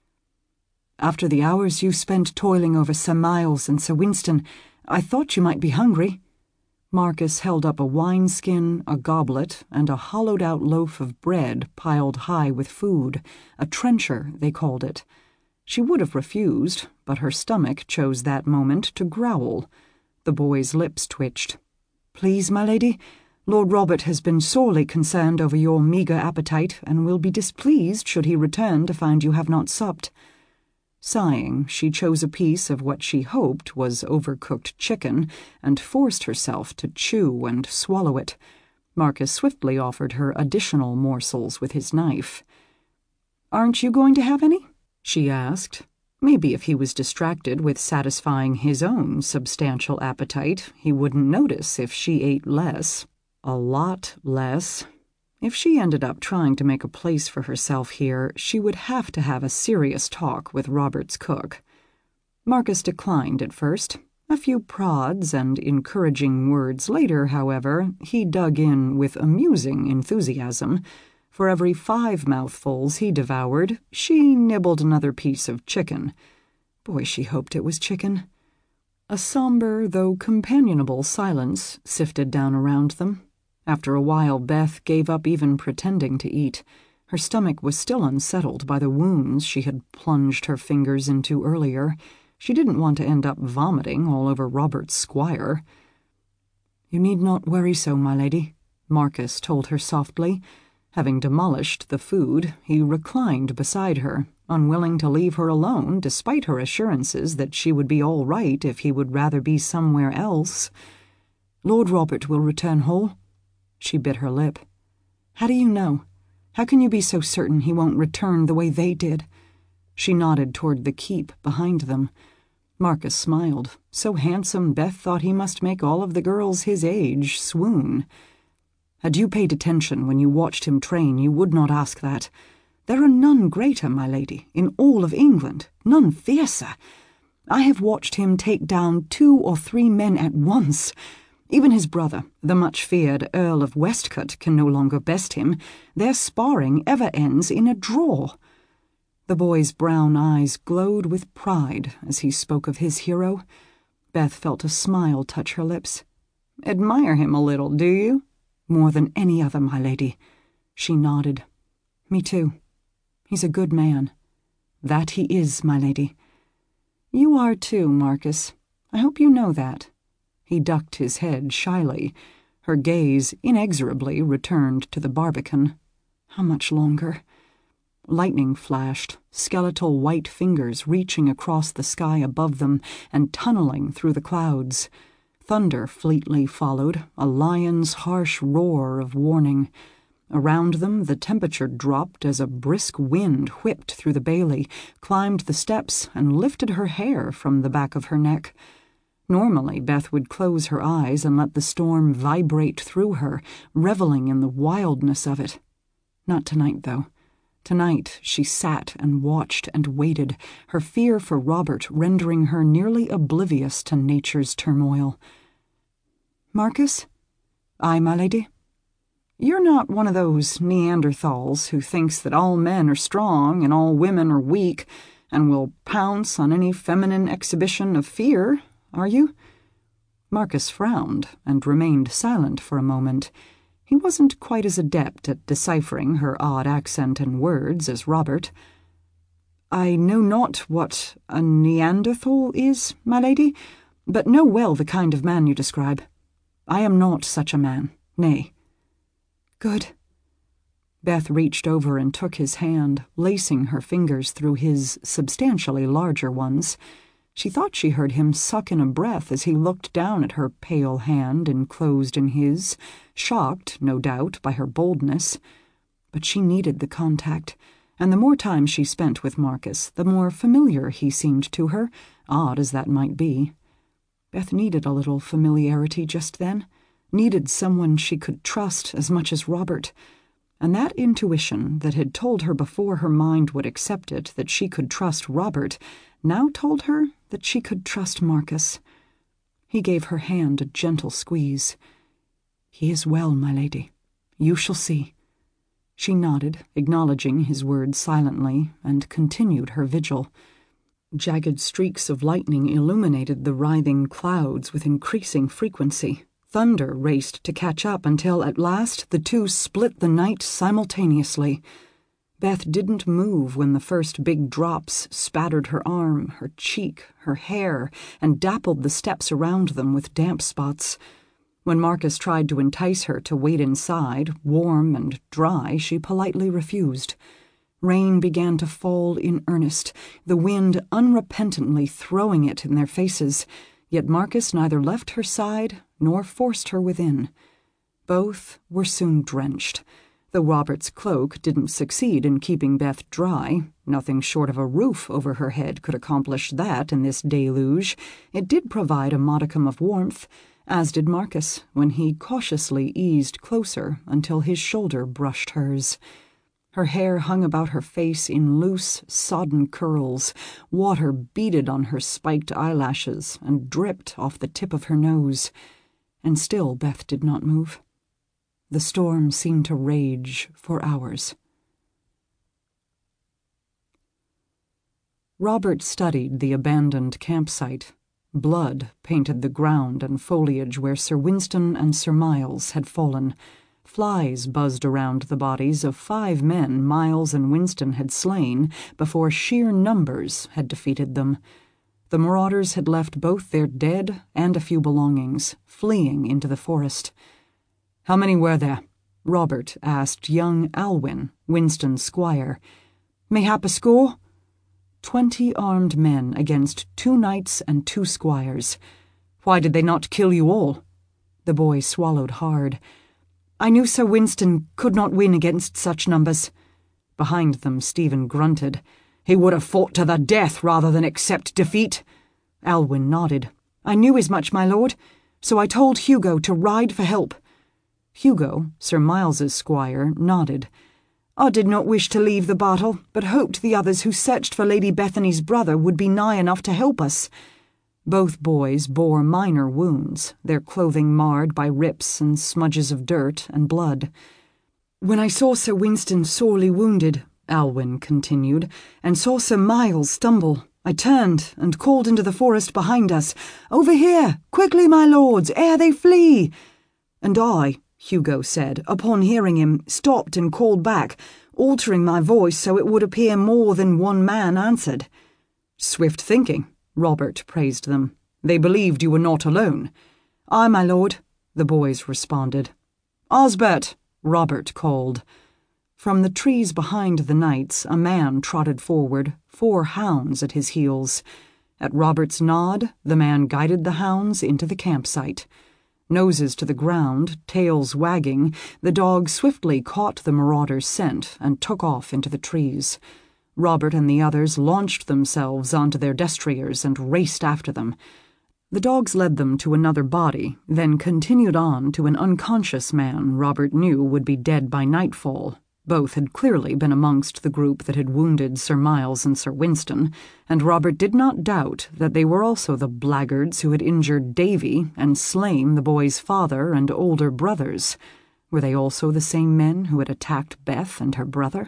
A: "After the hours you spent toiling over Sir Miles and Sir Winston, I thought you might be hungry." Marcus held up a wineskin, a goblet, and a hollowed-out loaf of bread piled high with food, a trencher, they called it. She would have refused, but her stomach chose that moment to growl. The boy's lips twitched. "Please, my lady, Lord Robert has been sorely concerned over your meagre appetite, and will be displeased should he return to find you have not supped." Sighing, she chose a piece of what she hoped was overcooked chicken and forced herself to chew and swallow it. Marcus swiftly offered her additional morsels with his knife. "Aren't you going to have any?" she asked. Maybe if he was distracted with satisfying his own substantial appetite, he wouldn't notice if she ate less. A lot less. If she ended up trying to make a place for herself here, she would have to have a serious talk with Robert's cook. Marcus declined at first. A few prods and encouraging words later, however, he dug in with amusing enthusiasm. For every five mouthfuls he devoured, she nibbled another piece of chicken. Boy, she hoped it was chicken. A somber, though companionable silence sifted down around them. After a while, Beth gave up even pretending to eat. Her stomach was still unsettled by the wounds she had plunged her fingers into earlier. She didn't want to end up vomiting all over Robert's squire. "You need not worry so, my lady," Marcus told her softly. Having demolished the food, he reclined beside her, unwilling to leave her alone despite her assurances that she would be all right if he would rather be somewhere else. "Lord Robert will return whole." She bit her lip. "How do you know? How can you be so certain he won't return the way they did?" She nodded toward the keep behind them. Marcus smiled, so handsome Beth thought he must make all of the girls his age swoon. "Had you paid attention when you watched him train, you would not ask that. There are none greater, my lady, in all of England, none fiercer. I have watched him take down two or three men at once. Even his brother, the much-feared Earl of Westcote, can no longer best him. Their sparring ever ends in a draw." The boy's brown eyes glowed with pride as he spoke of his hero. Beth felt a smile touch her lips. "Admire him a little, do you?" "More than any other, my lady." She nodded. "Me too. He's a good man." "That he is, my lady." "You are too, Marcus. I hope you know that." He ducked his head shyly. Her gaze inexorably returned to the barbican. How much longer? Lightning flashed, skeletal white fingers reaching across the sky above them and tunneling through the clouds. Thunder fleetly followed, a lion's harsh roar of warning. Around them, the temperature dropped as a brisk wind whipped through the bailey, climbed the steps, and lifted her hair from the back of her neck. Normally, Beth would close her eyes and let the storm vibrate through her, reveling in the wildness of it. Not tonight, though. Tonight, she sat and watched and waited, her fear for Robert rendering her nearly oblivious to nature's turmoil. "Marcus?"
B: "Aye, my lady." "You're not one of those Neanderthals who thinks that all men are strong and all women are weak and will pounce on any feminine exhibition of fear, are you?" Marcus frowned and remained silent for a moment. He wasn't quite as adept at deciphering her odd accent and words as Robert. "I know not what a Neanderthal is, my lady, but know well the kind of man you describe. I am not such a man, nay." "Good." Beth reached over and took his hand, lacing her fingers through his substantially larger ones. She thought she heard him suck in a breath as he looked down at her pale hand enclosed in his, shocked, no doubt, by her boldness. But she needed the contact, and the more time she spent with Marcus, the more familiar he seemed to her, odd as that might be. Beth needed a little familiarity just then, needed someone she could trust as much as Robert. And that intuition that had told her before her mind would accept it that she could trust Robert now told her that she could trust Marcus. He gave her hand a gentle squeeze. "He is well, my lady. You shall see." She nodded, acknowledging his words silently, and continued her vigil. Jagged streaks of lightning illuminated the writhing clouds with increasing frequency. Thunder raced to catch up until at last the two split the night simultaneously. Beth didn't move when the first big drops spattered her arm, her cheek, her hair, and dappled the steps around them with damp spots. When Marcus tried to entice her to wait inside, warm and dry, she politely refused. Rain began to fall in earnest, the wind unrepentantly throwing it in their faces, yet Marcus neither left her side nor forced her within. Both were soon drenched. Though Robert's cloak didn't succeed in keeping Beth dry, nothing short of a roof over her head could accomplish that in this deluge, it did provide a modicum of warmth, as did Marcus when he cautiously eased closer until his shoulder brushed hers. Her hair hung about her face in loose, sodden curls, water beaded on her spiked eyelashes and dripped off the tip of her nose. And still Beth did not move. The storm seemed to rage for hours. Robert studied the abandoned campsite. Blood painted the ground and foliage where Sir Winston and Sir Miles had fallen. Flies buzzed around the bodies of five men Miles and Winston had slain before sheer numbers had defeated them. The marauders had left both their dead and a few belongings, fleeing into the forest. "How many were there?" Robert asked young Alwyn, Winston's squire. "Mayhap a score?" Twenty armed men against two knights and two squires. "Why did they not kill you all?" The boy swallowed hard. "I knew Sir Winston could not win against such numbers." Behind them Stephen grunted. "He would have fought to the death rather than accept defeat." Alwyn nodded. "I knew as much, my lord, so I told Hugo to ride for help." Hugo, Sir Miles's squire, nodded. "I did not wish to leave the battle, but hoped the others who searched for Lady Bethany's brother would be nigh enough to help us." Both boys bore minor wounds, their clothing marred by rips and smudges of dirt and blood. "When I saw Sir Winston sorely wounded," Alwyn continued, "and saw Sir Miles stumble, I turned and called into the forest behind us, 'Over here! Quickly, my lords, ere they flee!' And I," Hugo said, upon hearing him, stopped and called back, altering my voice so it would appear more than one man answered." "Swift thinking," Robert praised them. "They believed you were not alone." "Aye, my lord," the boys responded. "Osbert," Robert called. From the trees behind the knights a man trotted forward, four hounds at his heels. At Robert's nod, the man guided the hounds into the campsite. Noses to the ground, tails wagging, the dogs swiftly caught the marauder's scent and took off into the trees. Robert and the others launched themselves onto their destriers and raced after them. The dogs led them to another body, then continued on to an unconscious man Robert knew would be dead by nightfall. Both had clearly been amongst the group that had wounded Sir Miles and Sir Winston, and Robert did not doubt that they were also the blackguards who had injured Davy and slain the boy's father and older brothers. Were they also the same men who had attacked Beth and her brother?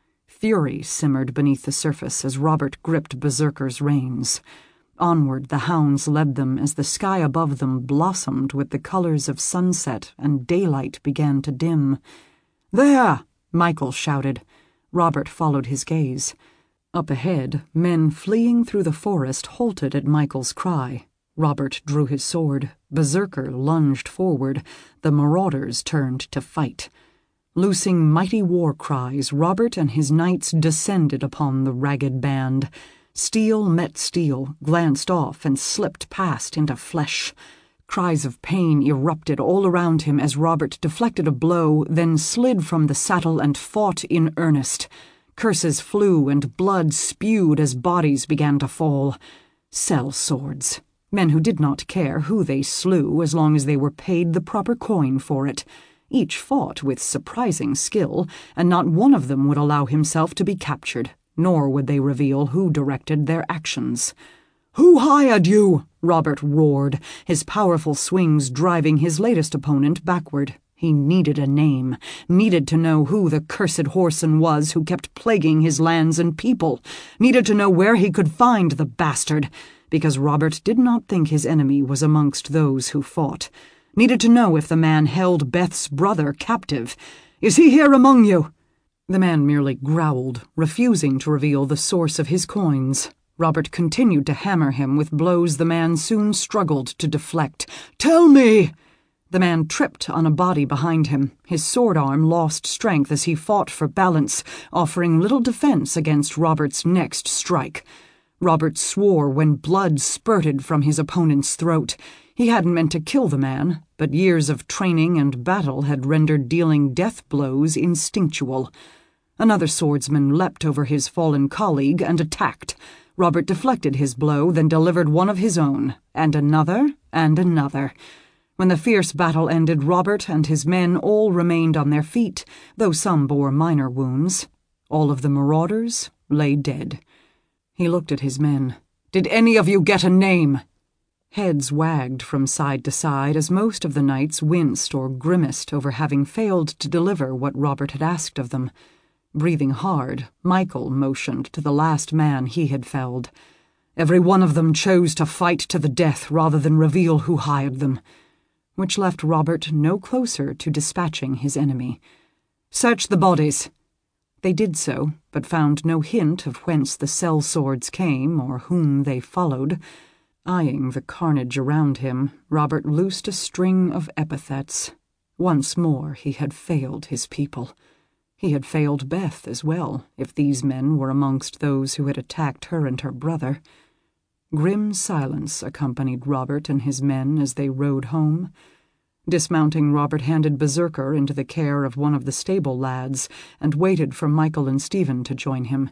B: Fury simmered beneath the surface as Robert gripped Berserker's reins. Onward the hounds led them as the sky above them blossomed with the colors of sunset and daylight began to dim. "There!" Michael shouted. Robert followed his gaze. Up ahead, men fleeing through the forest halted at Michael's cry. Robert drew his sword. Berserker lunged forward. The marauders turned to fight. Loosing mighty war cries, Robert and his knights descended upon the ragged band. Steel met steel, glanced off, and slipped past into flesh. Cries of pain erupted all around him as Robert deflected a blow, then slid from the saddle and fought in earnest. Curses flew and blood spewed as bodies began to fall. Sell swords. Men who did not care who they slew as long as they were paid the proper coin for it. Each fought with surprising skill, and not one of them would allow himself to be captured, nor would they reveal who directed their actions. "Who hired you?" Robert roared, his powerful swings driving his latest opponent backward. He needed a name, needed to know who the cursed whoreson was who kept plaguing his lands and people, needed to know where he could find the bastard, because Robert did not think his enemy was amongst those who fought. Needed to know if the man held Beth's brother captive. "Is he here among you?" The man merely growled, refusing to reveal the source of his coins. Robert continued to hammer him with blows the man soon struggled to deflect. "Tell me!" The man tripped on a body behind him. His sword arm lost strength as he fought for balance, offering little defense against Robert's next strike. Robert swore when blood spurted from his opponent's throat. He hadn't meant to kill the man, but years of training and battle had rendered dealing death blows instinctual. Another swordsman leapt over his fallen colleague and attacked. Robert deflected his blow, then delivered one of his own, and another, and another. When the fierce battle ended, Robert and his men all remained on their feet, though some bore minor wounds. All of the marauders lay dead. He looked at his men. "Did any of you get a name?" Heads wagged from side to side as most of the knights winced or grimaced over having failed to deliver what Robert had asked of them. Breathing hard, Michael motioned to the last man he had felled. "Every one of them chose to fight to the death rather than reveal who hired them," which left Robert no closer to dispatching his enemy. "Search the bodies." They did so, but found no hint of whence the sellswords came or whom they followed. Eyeing the carnage around him, Robert loosed a string of epithets. Once more he had failed his people. He had failed Beth as well, if these men were amongst those who had attacked her and her brother. Grim silence accompanied Robert and his men as they rode home. Dismounting, Robert handed Berserker into the care of one of the stable lads and waited for Michael and Stephen to join him.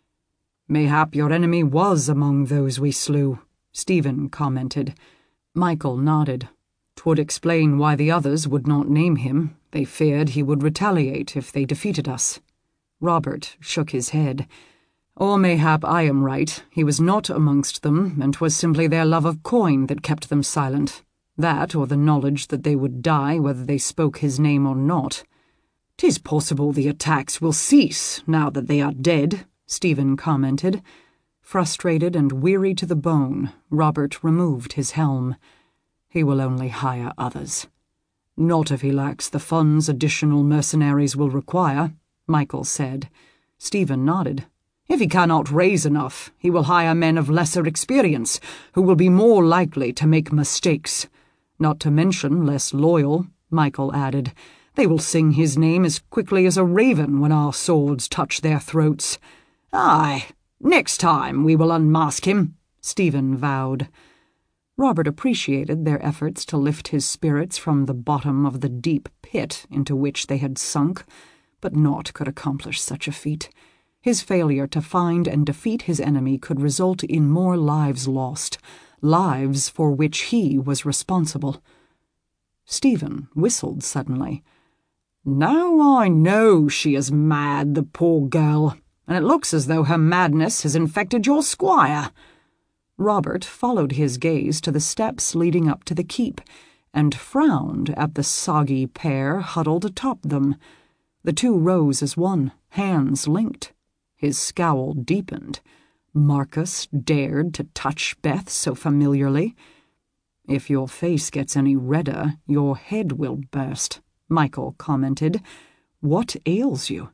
B: "Mayhap your enemy was among those we slew," Stephen commented. Michael nodded. "'Twould explain why the others would not name him. They feared he would retaliate if they defeated us." Robert shook his head. "Or mayhap I am right. He was not amongst them, and 'twas simply their love of coin that kept them silent. That, or the knowledge that they would die whether they spoke his name or not." "'Tis possible the attacks will cease now that they are dead," Stephen commented. Frustrated and weary to the bone, Robert removed his helm. "He will only hire others." "Not if he lacks the funds additional mercenaries will require," Michael said. Stephen nodded. "If he cannot raise enough, he will hire men of lesser experience, who will be more likely to make mistakes. Not to mention less loyal," Michael added. "They will sing his name as quickly as a raven when our swords touch their throats." "Aye, next time we will unmask him," Stephen vowed. Robert appreciated their efforts to lift his spirits from the bottom of the deep pit into which they had sunk, but naught could accomplish such a feat. His failure to find and defeat his enemy could result in more lives lost, lives for which he was responsible. Stephen whistled suddenly.
A: Now I know she is mad, the poor girl, and it looks as though her madness has infected your squire." Robert followed his gaze to the steps leading up to the keep, and frowned at the soggy pair huddled atop them. The two rose as one, hands linked. His scowl deepened. Marcus dared to touch Beth so familiarly. "If your face gets any redder, your head will burst," Michael commented. "What ails you?"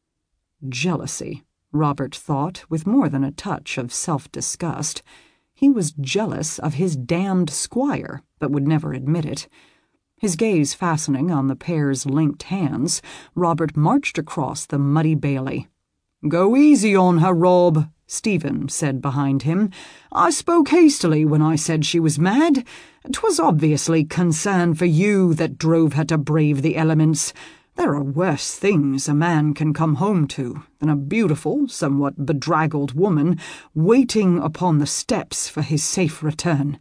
A: Jealousy, Robert thought, with more than a touch of self-disgust. He was jealous of his damned squire, but would never admit it. His gaze fastening on the pair's linked hands, Robert marched across the muddy bailey. "Go easy on her, Rob," Stephen said behind him. "I spoke hastily when I said she was mad. 'Twas obviously concern for you that drove her to brave the elements. There are worse things a man can come home to than a beautiful, somewhat bedraggled woman waiting upon the steps for his safe return."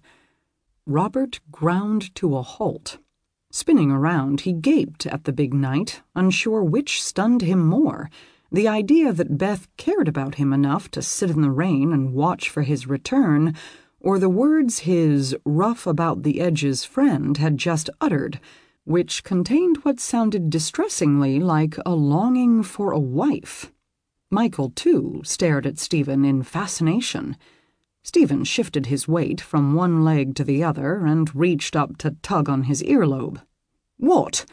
A: Robert ground to a halt. Spinning around, he gaped at the big knight, unsure which stunned him more, the idea that Beth cared about him enough to sit in the rain and watch for his return, or the words his rough-about-the-edges friend had just uttered, which contained what sounded distressingly like a longing for a wife. Michael, too, stared at Stephen in fascination. Stephen shifted his weight from one leg to the other and reached up to tug on his earlobe. "What?"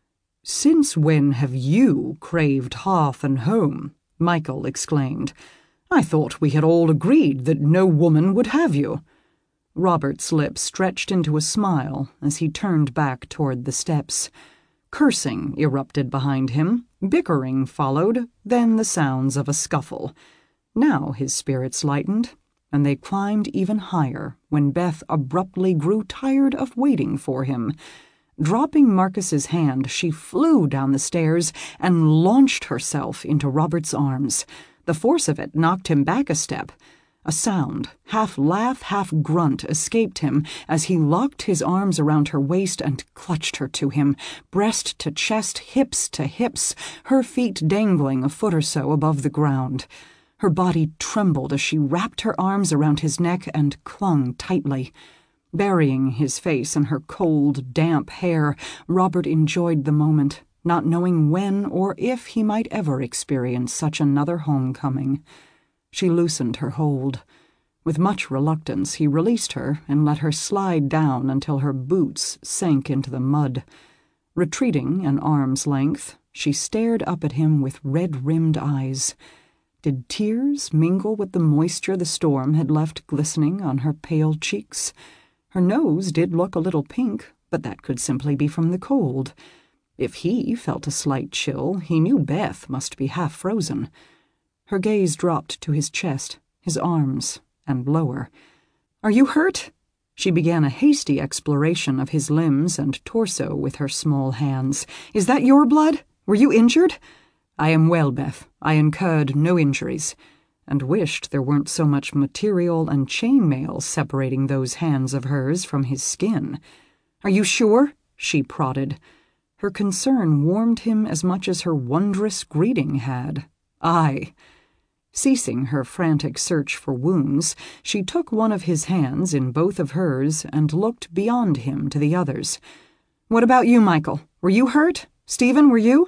A: "Since when have you craved hearth and home?" Michael exclaimed. "I thought we had all agreed that no woman would have you." Robert's lips stretched into a smile as he turned back toward the steps. Cursing erupted behind him, bickering followed, then the sounds of a scuffle. Now his spirits lightened, and they climbed even higher when Beth abruptly grew tired of waiting for him. Dropping Marcus's hand, she flew down the stairs and launched herself into Robert's arms. The force of it knocked him back a step. A sound, half laugh, half grunt, escaped him as he locked his arms around her waist and clutched her to him, breast to chest, hips to hips, her feet dangling a foot or so above the ground. Her body trembled as she wrapped her arms around his neck and clung tightly. Burying his face in her cold, damp hair, Robert enjoyed the moment, not knowing when or if he might ever experience such another homecoming. She loosened her hold. With much reluctance, he released her and let her slide down until her boots sank into the mud. Retreating an arm's length, she stared up at him with red-rimmed eyes. Did tears mingle with the moisture the storm had left glistening on her pale cheeks? Her nose did look a little pink, but that could simply be from the cold. If he felt a slight chill, he knew Beth must be half frozen. Her gaze dropped to his chest, his arms, and lower. "Are you hurt?" She began a hasty exploration of his limbs and torso with her small hands. "Is that your blood? Were you injured?" "I am well, Beth. I incurred no injuries," and wished there weren't so much material and chainmail separating those hands of hers from his skin. "Are you sure?" she prodded. Her concern warmed him as much as her wondrous greeting had. "Aye." Ceasing her frantic search for wounds, she took one of his hands in both of hers and looked beyond him to the others. "What about you, Michael? Were you hurt? Stephen, were you?"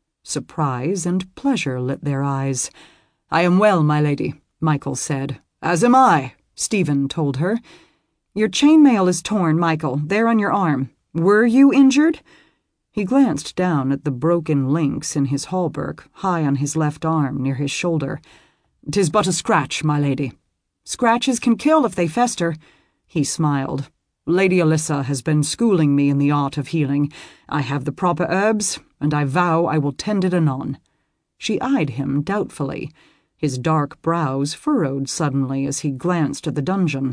A: Surprise and pleasure lit their eyes. "I am well, my lady," Michael said. "As am I," Stephen told her. "Your chainmail is torn, Michael, there on your arm. Were you injured?" He glanced down at the broken links in his hauberk, high on his left arm near his shoulder. "'Tis but a scratch, my lady." "Scratches can kill if they fester." He smiled. "Lady Alyssa has been schooling me in the art of healing. I have the proper herbs, and I vow I will tend it anon." She eyed him doubtfully. His dark brows furrowed suddenly as he glanced at the dungeon.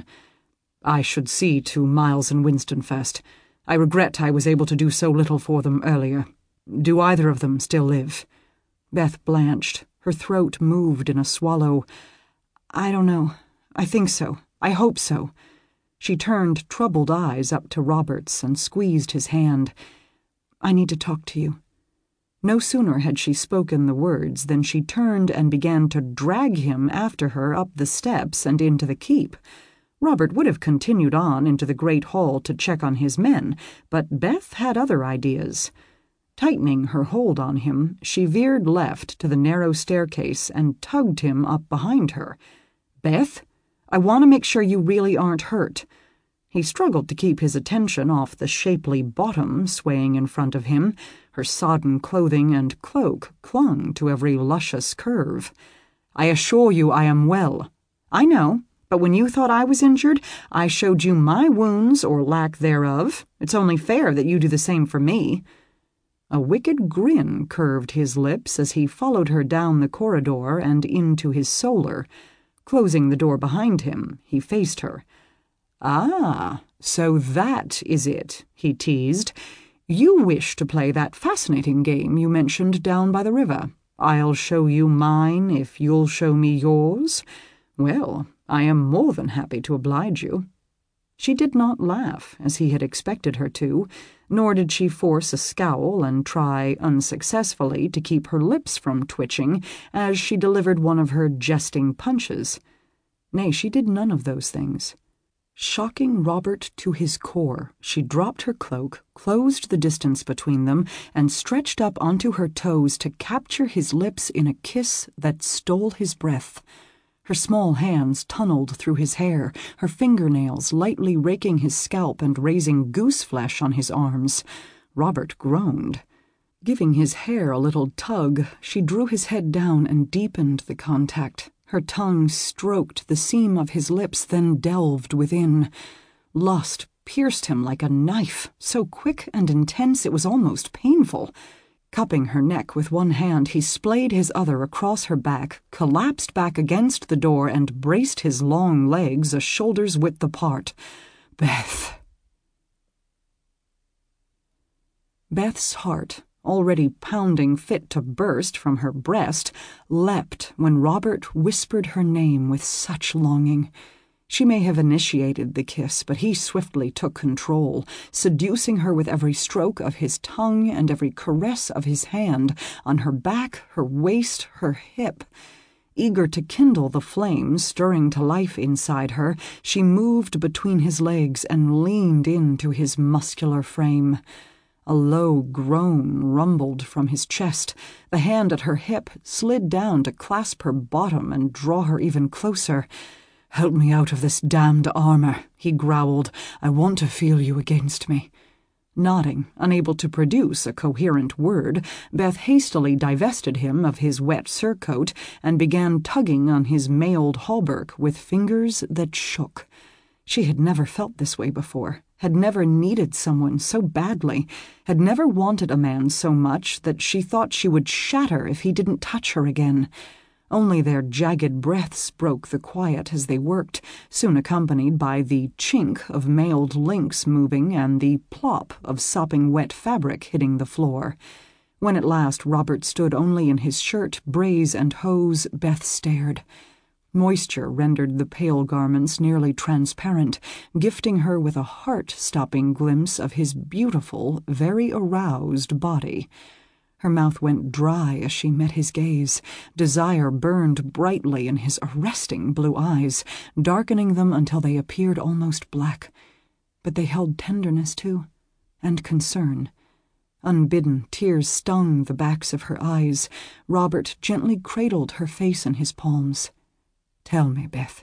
A: "I should see to Miles and Winston first. I regret I was able to do so little for them earlier. Do either of them still live?" Beth blanched. Her throat moved in a swallow. "I don't know. I think so. I hope so." She turned troubled eyes up to Robert's and squeezed his hand. "I need to talk to you."
B: No sooner had she spoken the words than she turned and began to drag him after her up the steps and into the keep. Robert would have continued on into the great hall to check on his men, but Beth had other ideas. Tightening her hold on him, she veered left to the narrow staircase and tugged him up behind her. "Beth, I want to make sure you really aren't hurt." He struggled to keep his attention off the shapely bottom swaying in front of him. Her sodden clothing and cloak clung to every luscious curve. "I assure you I am well." "I know, but when you thought I was injured, I showed you my wounds or lack thereof. It's only fair that you do the same for me." A wicked grin curved his lips as he followed her down the corridor and into his solar. Closing the door behind him, he faced her. "Ah, so that is it," he teased. "You wish to play that fascinating game you mentioned down by the river. I'll show you mine if you'll show me yours. Well, I am more than happy to oblige you." She did not laugh, as he had expected her to, nor did she force a scowl and try unsuccessfully to keep her lips from twitching as she delivered one of her jesting punches. Nay, she did none of those things. Shocking Robert to his core, she dropped her cloak, closed the distance between them, and stretched up onto her toes to capture his lips in a kiss that stole his breath. Her small hands tunneled through his hair, her fingernails lightly raking his scalp and raising goose flesh on his arms. Robert groaned. Giving his hair a little tug, she drew his head down and deepened the contact. Her tongue stroked the seam of his lips, then delved within. Lust pierced him like a knife, so quick and intense it was almost painful. Cupping her neck with one hand, he splayed his other across her back, collapsed back against the door, and braced his long legs a shoulder's width apart. "Beth." Beth's heart, already pounding fit to burst from her breast, leapt when Robert whispered her name with such longing. She may have initiated the kiss, but he swiftly took control, seducing her with every stroke of his tongue and every caress of his hand on her back, her waist, her hip. Eager to kindle the flame stirring to life inside her, she moved between his legs and leaned into his muscular frame. A low groan rumbled from his chest. The hand at her hip slid down to clasp her bottom and draw her even closer. "Help me out of this damned armor," he growled. "I want to feel you against me." Nodding, unable to produce a coherent word, Beth hastily divested him of his wet surcoat and began tugging on his mailed hauberk with fingers that shook. She had never felt this way before, had never needed someone so badly, had never wanted a man so much that she thought she would shatter if he didn't touch her again. Only their jagged breaths broke the quiet as they worked, soon accompanied by the chink of mailed links moving and the plop of sopping wet fabric hitting the floor. When at last Robert stood only in his shirt, brace, and hose, Beth stared. Moisture rendered the pale garments nearly transparent, gifting her with a heart-stopping glimpse of his beautiful, very aroused body. Her mouth went dry as she met his gaze. Desire burned brightly in his arresting blue eyes, darkening them until they appeared almost black. But they held tenderness, too, and concern. Unbidden, tears stung the backs of her eyes. Robert gently cradled her face in his palms. "Tell me, Beth."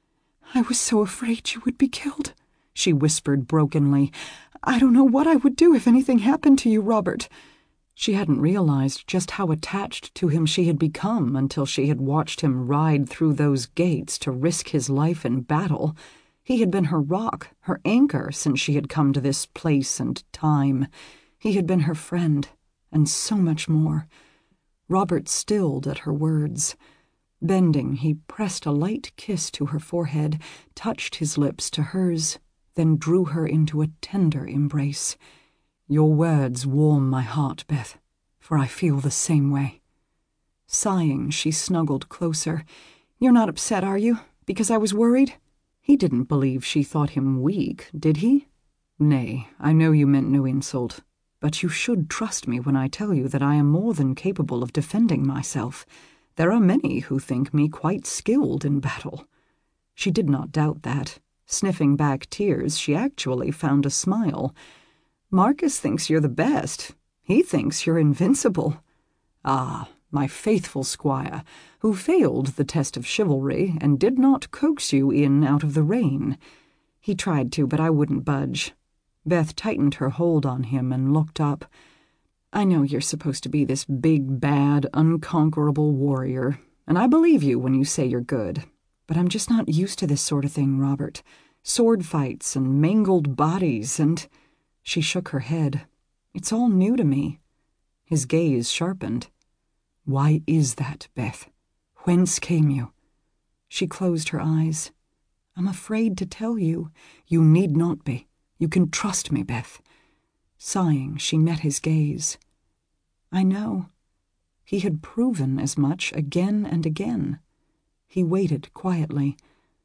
B: "I was so afraid you would be killed," she whispered brokenly. "I don't know what I would do if anything happened to you, Robert." She hadn't realized just how attached to him she had become until she had watched him ride through those gates to risk his life in battle. He had been her rock, her anchor since she had come to this place and time. He had been her friend, and so much more. Robert stilled at her words. Bending, he pressed a light kiss to her forehead, touched his lips to hers, then drew her into a tender embrace. "Your words warm my heart, Beth, for I feel the same way." Sighing, she snuggled closer. "You're not upset, are you? Because I was worried?" He didn't believe she thought him weak, did he? "Nay, I know you meant no insult. But you should trust me when I tell you that I am more than capable of defending myself. There are many who think me quite skilled in battle." She did not doubt that. Sniffing back tears, she actually found a smile. "Marcus thinks you're the best. He thinks you're invincible." "Ah, my faithful squire, who failed the test of chivalry and did not coax you in out of the rain." "He tried to, but I wouldn't budge." Beth tightened her hold on him and looked up. "I know you're supposed to be this big, bad, unconquerable warrior, and I believe you when you say you're good. But I'm just not used to this sort of thing, Robert. Sword fights and mangled bodies and—" She shook her head. "It's all new to me." His gaze sharpened. "Why is that, Beth? Whence came you?" She closed her eyes. "I'm afraid to tell you." "You need not be. You can trust me, Beth." Sighing, she met his gaze. "I know." He had proven as much again and again. He waited quietly.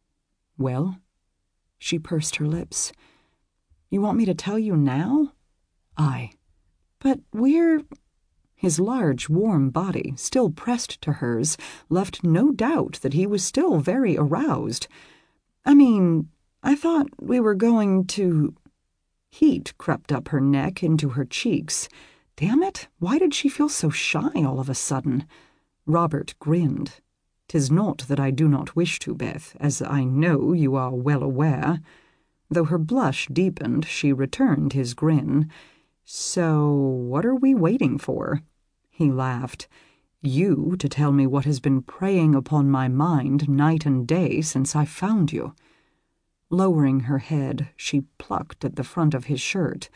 B: "Well?" She pursed her lips. "You want me to tell you now?" "Aye." "But we're—" His large, warm body, still pressed to hers, left no doubt that he was still very aroused. "I mean, I thought we were going to—" Heat crept up her neck into her cheeks. Damn it, why did she feel so shy all of a sudden? Robert grinned. "'Tis not that I do not wish to, Beth, as I know you are well aware." Though her blush deepened, she returned his grin. "So what are we waiting for?" He laughed. "You to tell me what has been preying upon my mind night and day since I found you." Lowering her head, she plucked at the front of his shirt.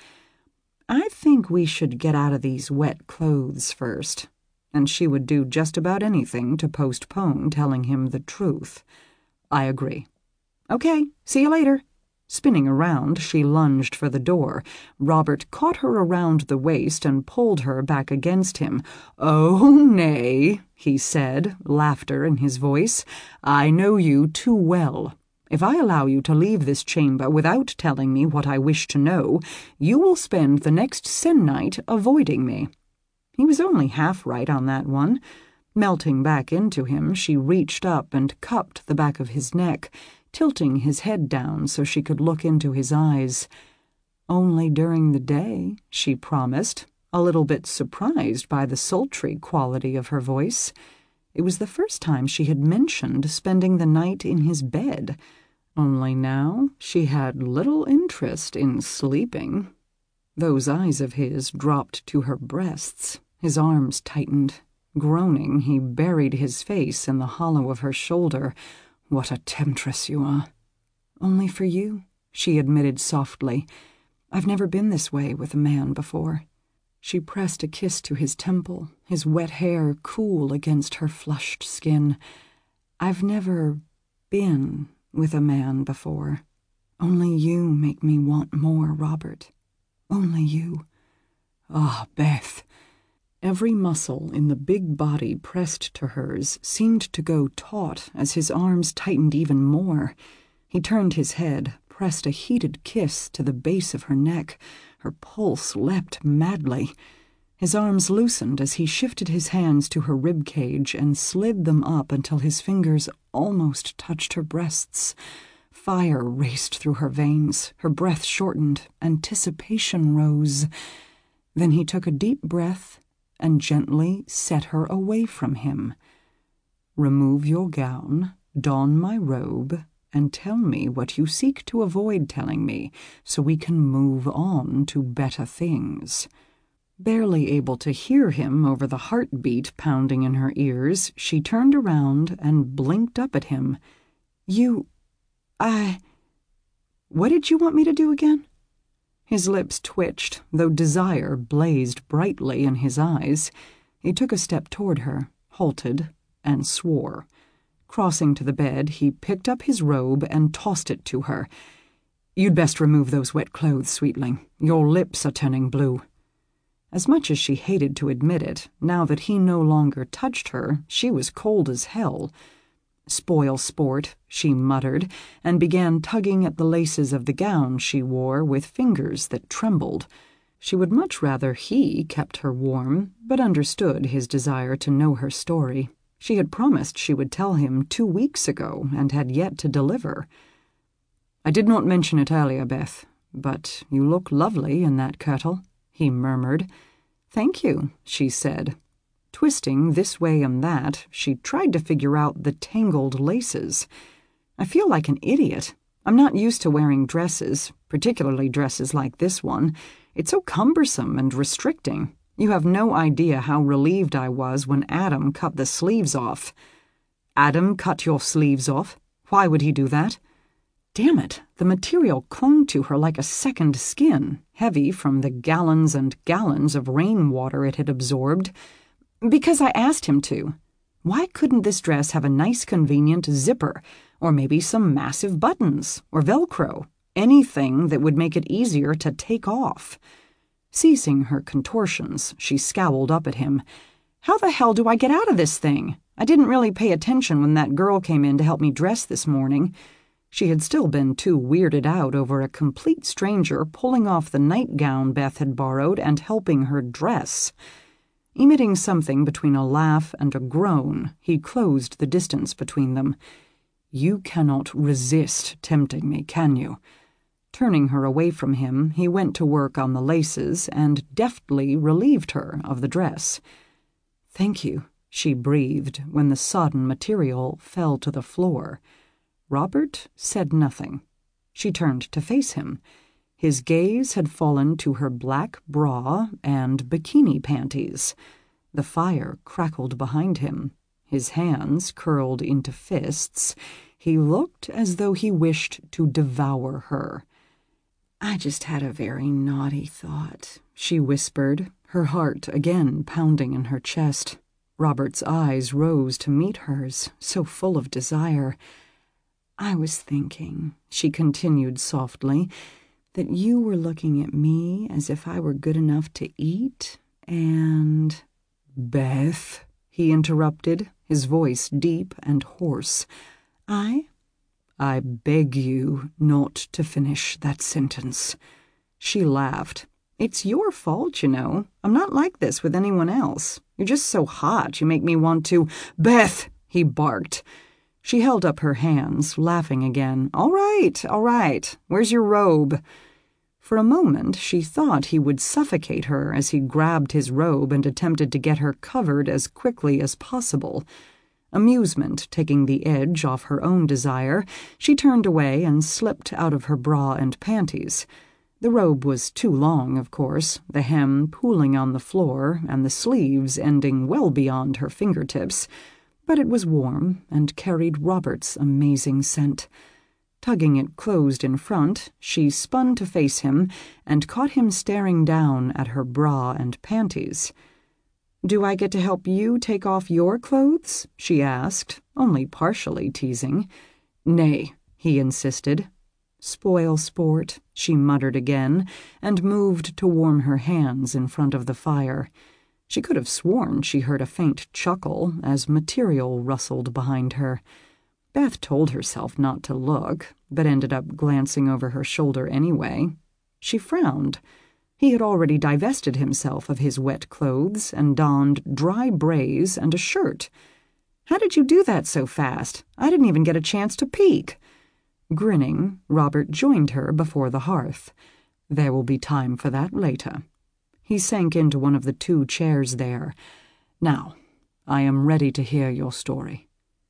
B: "I think we should get out of these wet clothes first." And she would do just about anything to postpone telling him the truth. "I agree." "Okay, see you later." Spinning around, she lunged for the door. Robert caught her around the waist and pulled her back against him. "Oh, nay," he said, laughter in his voice. "I know you too well. If I allow you to leave this chamber without telling me what I wish to know, you will spend the next se'nnight avoiding me." He was only half right on that one. Melting back into him, she reached up and cupped the back of his neck, tilting his head down so she could look into his eyes. "Only during the day," she promised, a little bit surprised by the sultry quality of her voice. It was the first time she had mentioned spending the night in his bed. Only now she had little interest in sleeping. Those eyes of his dropped to her breasts. His arms tightened. Groaning, he buried his face in the hollow of her shoulder. "What a temptress you are." "Only for you," she admitted softly. "I've never been this way with a man before." She pressed a kiss to his temple, his wet hair cool against her flushed skin. "I've never been with a man before. Only you make me want more, Robert. Only you." "Ah, Beth." Every muscle in the big body pressed to hers seemed to go taut as his arms tightened even more. He turned his head, pressed a heated kiss to the base of her neck. Her pulse leapt madly. His arms loosened as he shifted his hands to her rib cage and slid them up until his fingers almost touched her breasts. Fire raced through her veins, her breath shortened, anticipation rose. Then he took a deep breath and gently set her away from him. "Remove your gown, don my robe, and tell me what you seek to avoid telling me, so we can move on to better things." Barely able to hear him over the heartbeat pounding in her ears, she turned around and blinked up at him. "You... I... What did you want me to do again?" His lips twitched, though desire blazed brightly in his eyes. He took a step toward her, halted, and swore. Crossing to the bed, he picked up his robe and tossed it to her. "You'd best remove those wet clothes, sweetling. Your lips are turning blue." As much as she hated to admit it, now that he no longer touched her, she was cold as hell. "Spoil sport," she muttered, and began tugging at the laces of the gown she wore with fingers that trembled.
A: She would much rather he kept her warm, but understood his desire to know her story. She had promised she would tell him two weeks ago and had yet to deliver. "I did not mention it earlier, Beth, but you look lovely in that kirtle," he murmured. "Thank you," she said. Twisting this way and that, she tried to figure out the tangled laces. "I feel like an idiot. I'm not used to wearing dresses, particularly dresses like this one. It's so cumbersome and restricting. You have no idea how relieved I was when Adam cut the sleeves off." "Adam cut your sleeves off? Why would he do that?" Damn it, the material clung to her like a second skin, heavy from the gallons and gallons of rainwater it had absorbed. "Because I asked him to. Why couldn't this dress have a nice convenient zipper, or maybe some massive buttons, or Velcro, anything that would make it easier to take off?" Ceasing her contortions, she scowled up at him. "How the hell do I get out of this thing? I didn't really pay attention when that girl came in to help me dress this morning." She had still been too weirded out over a complete stranger pulling off the nightgown Beth had borrowed and helping her dress. Emitting something between a laugh and a groan, he closed the distance between them. "You cannot resist tempting me, can you?" Turning her away from him, he went to work on the laces and deftly relieved her of the dress. "Thank you," she breathed when the sodden material fell to the floor. Robert said nothing. She turned to face him. His gaze had fallen to her black bra and bikini panties. The fire crackled behind him. His hands curled into fists. He looked as though he wished to devour her. "I just had a very naughty thought," she whispered, her heart again pounding in her chest. Robert's eyes rose to meet hers, so full of desire. "I was thinking," she continued softly, "that you were looking at me as if I were good enough to eat, and—" "Beth," he interrupted, his voice deep and hoarse. "I?" "I beg you not to finish that sentence." She laughed. "It's your fault, you know. I'm not like this with anyone else. You're just so hot you make me want to—" "Beth!" he barked. She held up her hands, laughing again. "All right, all right. Where's your robe?" For a moment she thought he would suffocate her as he grabbed his robe and attempted to get her covered as quickly as possible. Amusement taking the edge off her own desire, she turned away and slipped out of her bra and panties. The robe was too long, of course, the hem pooling on the floor and the sleeves ending well beyond her fingertips, but it was warm and carried Robert's amazing scent. Tugging it closed in front, she spun to face him and caught him staring down at her bra and panties. "Do I get to help you take off your clothes?" she asked, only partially teasing. "Nay," he insisted. "Spoil sport," she muttered again, and moved to warm her hands in front of the fire. She could have sworn she heard a faint chuckle as material rustled behind her. Beth told herself not to look, but ended up glancing over her shoulder anyway. She frowned. He had already divested himself of his wet clothes and donned dry braize and a shirt. "How did you do that so fast? I didn't even get a chance to peek." Grinning, Robert joined her before the hearth. "There will be time for that later." He sank into one of the two chairs there. "Now, I am ready to hear your story."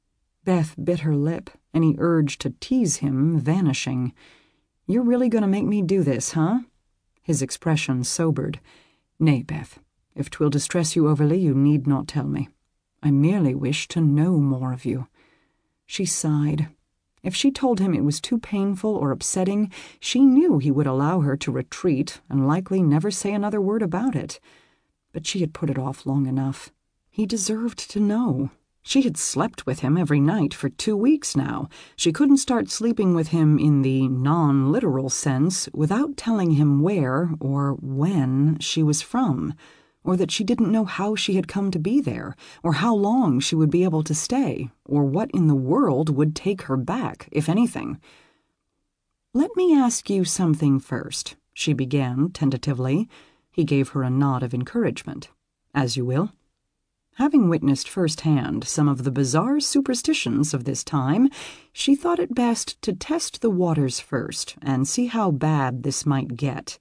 A: Beth bit her lip, any urge to tease him vanishing. "You're really going to make me do this, huh?" His expression sobered. "Nay, Beth, if 'twill distress you overly, you need not tell me. I merely wish to know more of you." She sighed. If she told him it was too painful or upsetting, she knew he would allow her to retreat and likely never say another word about it. But she had put it off long enough. He deserved to know. She had slept with him every night for two weeks now. She couldn't start sleeping with him in the non-literal sense without telling him where or when she was from, or that she didn't know how she had come to be there, or how long she would be able to stay, or what in the world would take her back, if anything. "Let me ask you something first," she began tentatively. He gave her a nod of encouragement. As you will. Having witnessed firsthand some of the bizarre superstitions of this time, she thought it best to test the waters first and see how bad this might get.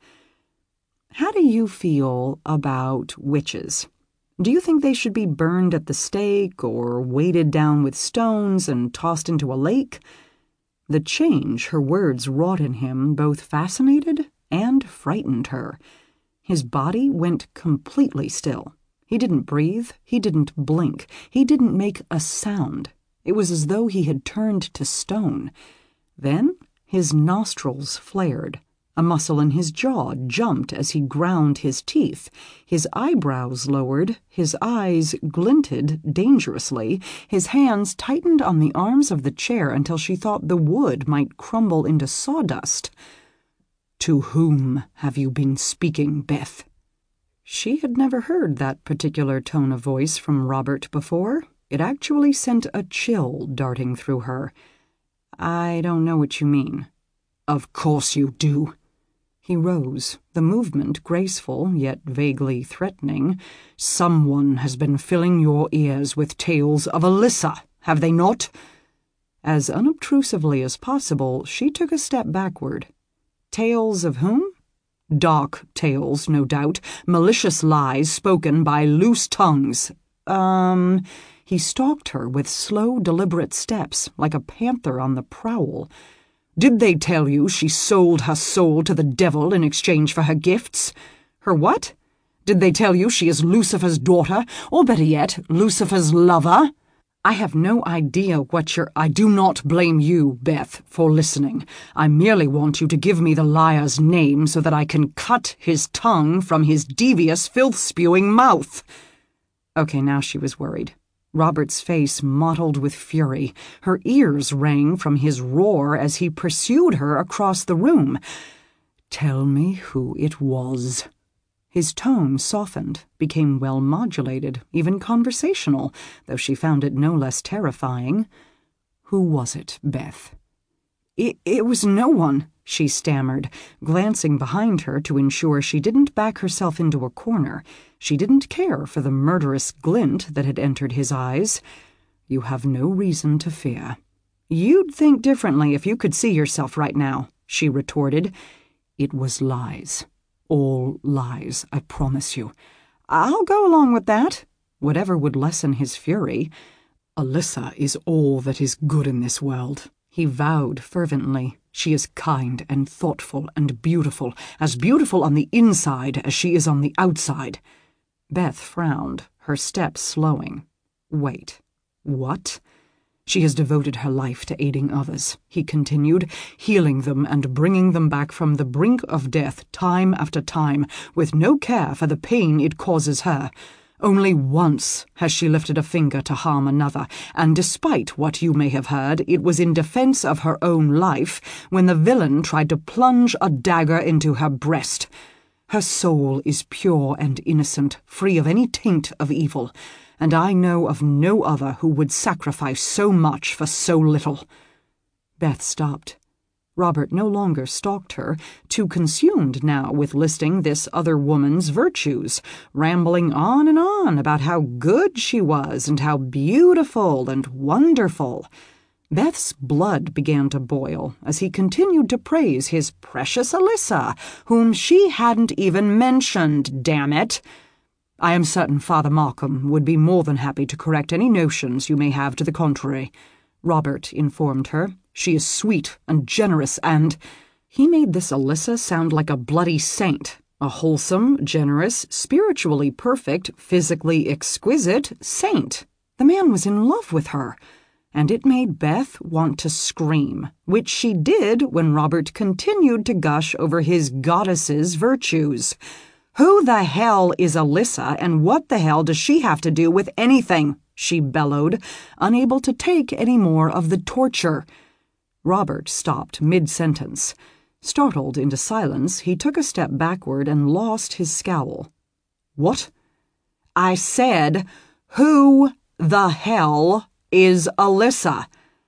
A: How do you feel about witches? Do you think they should be burned at the stake or weighted down with stones and tossed into a lake? The change her words wrought in him both fascinated and frightened her. His body went completely still. He didn't breathe, he didn't blink, he didn't make a sound. It was as though he had turned to stone. Then his nostrils flared. A muscle in his jaw jumped as he ground his teeth. His eyebrows lowered, his eyes glinted dangerously, his hands tightened on the arms of the chair until she thought the wood might crumble into sawdust. "To whom have you been speaking, Beth?" She had never heard that particular tone of voice from Robert before. It actually sent a chill darting through her. "I don't know what you mean." "Of course you do." He rose, the movement graceful yet vaguely threatening. "Someone has been filling your ears with tales of Alyssa, have they not?" As unobtrusively as possible, she took a step backward. "Tales of whom?" "Dark tales, no doubt, malicious lies spoken by loose tongues." Um, he stalked her with slow, deliberate steps, like a panther on the prowl. "Did they tell you she sold her soul to the devil in exchange for her gifts?" "Her what?" "Did they tell you she is Lucifer's daughter, or better yet, Lucifer's lover?" "I have no idea what you're—" "I do not blame you, Beth, for listening. I merely want you to give me the liar's name so that I can cut his tongue from his devious, filth-spewing mouth." Okay, now she was worried. Robert's face mottled with fury. Her ears rang from his roar as he pursued her across the room. "Tell me who it was." His tone softened, became well-modulated, even conversational, though she found it no less terrifying. "Who was it, Beth?" It, it was no one," she stammered, glancing behind her to ensure she didn't back herself into a corner. She didn't care for the murderous glint that had entered his eyes. "You have no reason to fear." "You'd think differently if you could see yourself right now," she retorted. "It was lies. All lies, I promise you." "I'll go along with that." Whatever would lessen his fury. "Alyssa is all that is good in this world," he vowed fervently. "She is kind and thoughtful and beautiful, as beautiful on the inside as she is on the outside." Beth frowned, her steps slowing. "Wait, what?" "She has devoted her life to aiding others," he continued, "healing them and bringing them back from the brink of death time after time, with no care for the pain it causes her. Only once has she lifted a finger to harm another, and despite what you may have heard, it was in defense of her own life when the villain tried to plunge a dagger into her breast. Her soul is pure and innocent, free of any taint of evil, and I know of no other who would sacrifice so much for so little." Beth stopped. Robert no longer stalked her, too consumed now with listing this other woman's virtues, rambling on and on about how good she was and how beautiful and wonderful. Beth's blood began to boil as he continued to praise his precious Alyssa, whom she hadn't even mentioned, damn it. "I am certain Father Markham would be more than happy to correct any notions you may have to the contrary," Robert informed her. "She is sweet and generous and—" He made this Alyssa sound like a bloody saint, a wholesome, generous, spiritually perfect, physically exquisite saint. The man was in love with her, and it made Beth want to scream, which she did when Robert continued to gush over his goddess's virtues. "Who the hell is Alyssa, and what the hell does she have to do with anything?" she bellowed, unable to take any more of the torture. Robert stopped mid-sentence. Startled into silence, he took a step backward and lost his scowl. "What?" "I said, who the hell is Alyssa?"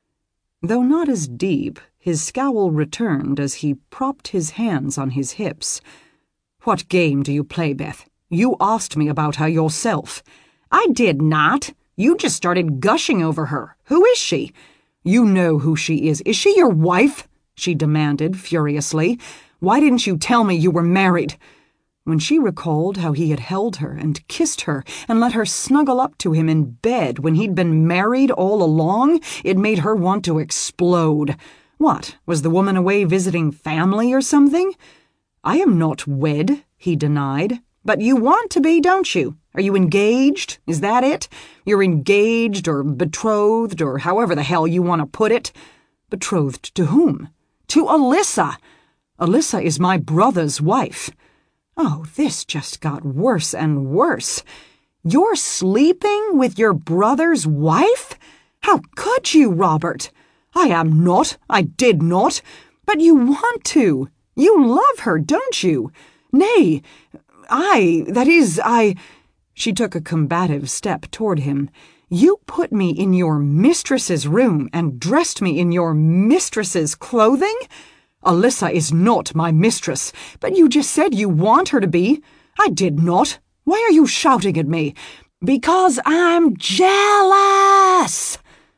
A: Though not as deep, his scowl returned as he propped his hands on his hips. What game do you play, Beth? You asked me about her yourself.
B: I did not. You just started gushing over her. Who is she?
A: You know who she is. Is she your wife? She demanded furiously. Why didn't you tell me you were married? When she recalled how he had held her and kissed her and let her snuggle up to him in bed when he'd been married all along, it made her want to explode. What, was the woman away visiting family or something? I am not wed, he denied.
B: But you want to be, don't you? Are you engaged? Is that it? You're engaged or betrothed or however the hell you want to put it.
A: Betrothed to whom?
B: To Alyssa.
A: Alyssa is my brother's wife.
B: Oh, this just got worse and worse. You're sleeping with your brother's wife? How could you, Robert?
A: I am not. I did not.
B: But you want to. You love her, don't you?
A: Nay, I, that is, I... She took a combative step toward him. You put me in your mistress's room and dressed me in your mistress's clothing? Alyssa is not my mistress.
B: But you just said you want her to be.
A: I did not. Why are you shouting at me?
B: Because I'm jealous!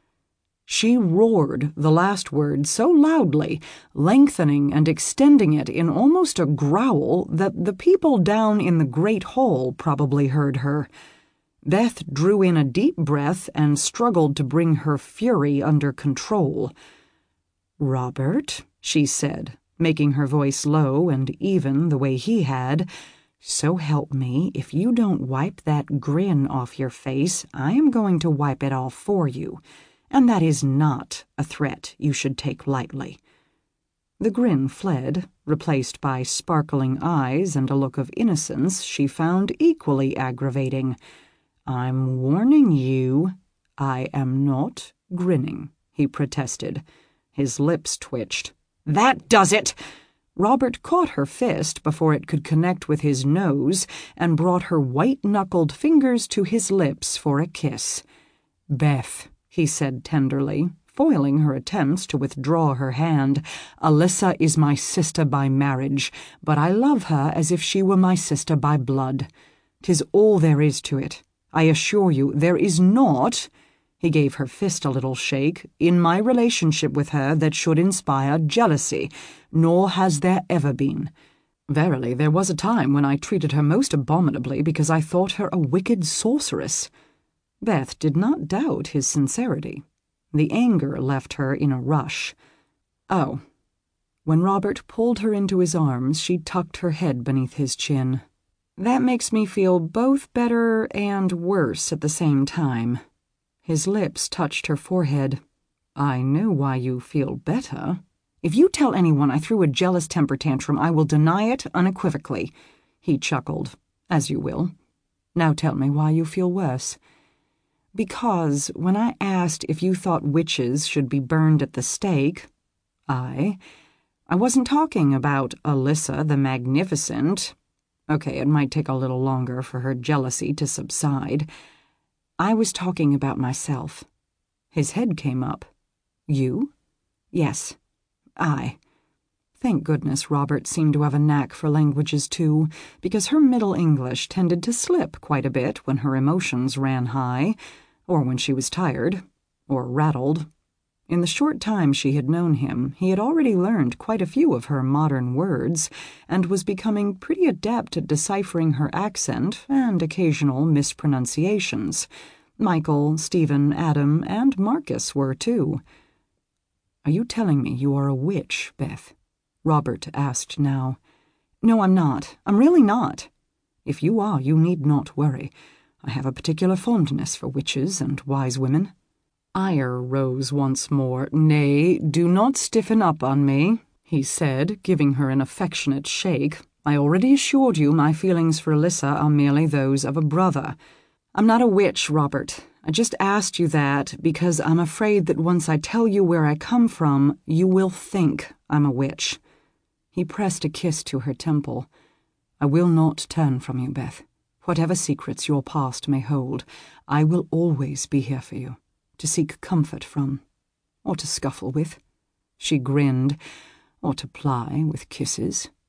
A: She roared the last word so loudly, lengthening and extending it in almost a growl, that the people down in the great hall probably heard her. Beth drew in a deep breath and struggled to bring her fury under control. "Robert," she said, making her voice low and even the way he had, "so help me, if you don't wipe that grin off your face, I am going to wipe it off for you. And that is not a threat you should take lightly." The grin fled, replaced by sparkling eyes and a look of innocence she found equally aggravating. "I'm warning you, I am not grinning," he protested. His lips twitched.
B: "That does it!"
A: Robert caught her fist before it could connect with his nose and brought her white-knuckled fingers to his lips for a kiss. "Beth," he said tenderly, foiling her attempts to withdraw her hand, "Alyssa is my sister by marriage, but I love her as if she were my sister by blood. 'Tis all there is to it. I assure you there is not," he gave her fist a little shake, "in my relationship with her that should inspire jealousy, nor has there ever been. Verily, there was a time when I treated her most abominably because I thought her a wicked sorceress." Beth did not doubt his sincerity. The anger left her in a rush. "Oh." When Robert pulled her into his arms, she tucked her head beneath his chin. "That makes me feel both better and worse at the same time." His lips touched her forehead. "I know why you feel better."
B: "If you tell anyone I threw a jealous temper tantrum, I will deny it unequivocally,"
A: he chuckled. "As you will. Now tell me why you feel worse." "Because when I asked if you thought witches should be burned at the stake, I... I wasn't talking about Alyssa the Magnificent. Okay, it might take a little longer for her jealousy to subside. I was talking about myself." His head came up. "You?"
B: "Yes, I."
A: Thank goodness Robert seemed to have a knack for languages too, because her Middle English tended to slip quite a bit when her emotions ran high, or when she was tired, or rattled. In the short time she had known him, he had already learned quite a few of her modern words, and was becoming pretty adept at deciphering her accent and occasional mispronunciations. Michael, Stephen, Adam, and Marcus were too. "Are you telling me you are a witch, Beth?" Robert asked now.
B: "No, I'm not. I'm really not."
A: "If you are, you need not worry. I have a particular fondness for witches and wise women." Ire rose once more. "Nay, do not stiffen up on me," he said, giving her an affectionate shake. "I already assured you my feelings for Alyssa are merely those of a brother." "I'm not a witch, Robert. I just asked you that because I'm afraid that once I tell you where I come from, you will think I'm a witch." He pressed a kiss to her temple. "I will not turn from you, Beth. Whatever secrets your past may hold, I will always be here for you, to seek comfort from, or to scuffle with." She grinned, "or to ply with kisses."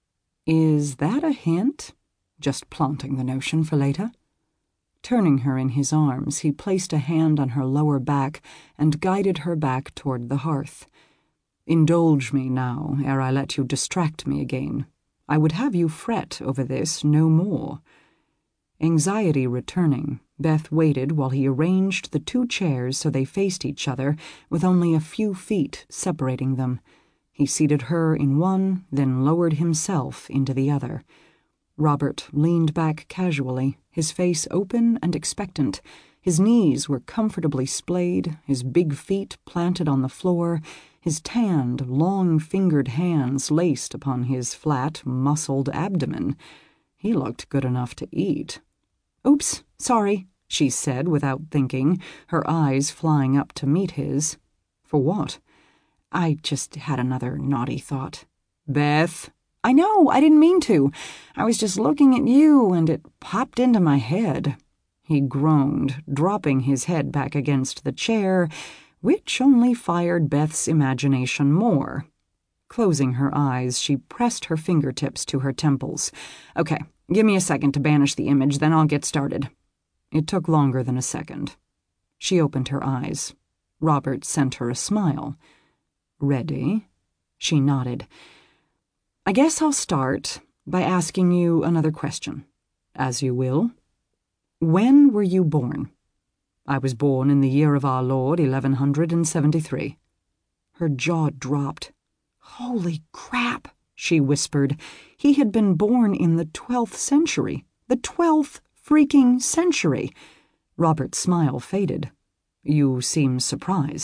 B: Is that a hint? Just planting the notion for later. Turning her in his arms, he placed a hand on her lower back and guided her back toward the hearth. Indulge me now, ere I let you distract me again. I would have you fret over this no more. Anxiety returning, Beth waited while he arranged the two chairs so they faced each other, with only a few feet separating them. He seated her in one, then lowered himself into the other. Robert leaned back casually, his face open and expectant. His knees were comfortably splayed, his big feet planted on the floor, his tanned, long-fingered hands laced upon his flat, muscled abdomen. He looked good enough to eat. "Oops, sorry," she said without thinking, her eyes flying up to meet his. "For what?" "I just had another naughty thought." "Beth." "I know, I didn't mean to. I was just looking at you, and it popped into my head." He groaned, dropping his head back against the chair, which only fired Beth's imagination more. Closing her eyes, she pressed her fingertips to her temples. "Okay, give me a second to banish the image, then I'll get started." It took longer than a second. She opened her eyes. Robert sent her a smile. "Ready?" She nodded. "I guess I'll start by asking you another question." "As you will." "When were you born?" "I was born in the year of our Lord, eleven hundred and seventy-three." Her jaw dropped. "Holy crap," she whispered. He had been born in the twelfth century. The twelfth freaking century. Robert's smile faded. "You seem surprised."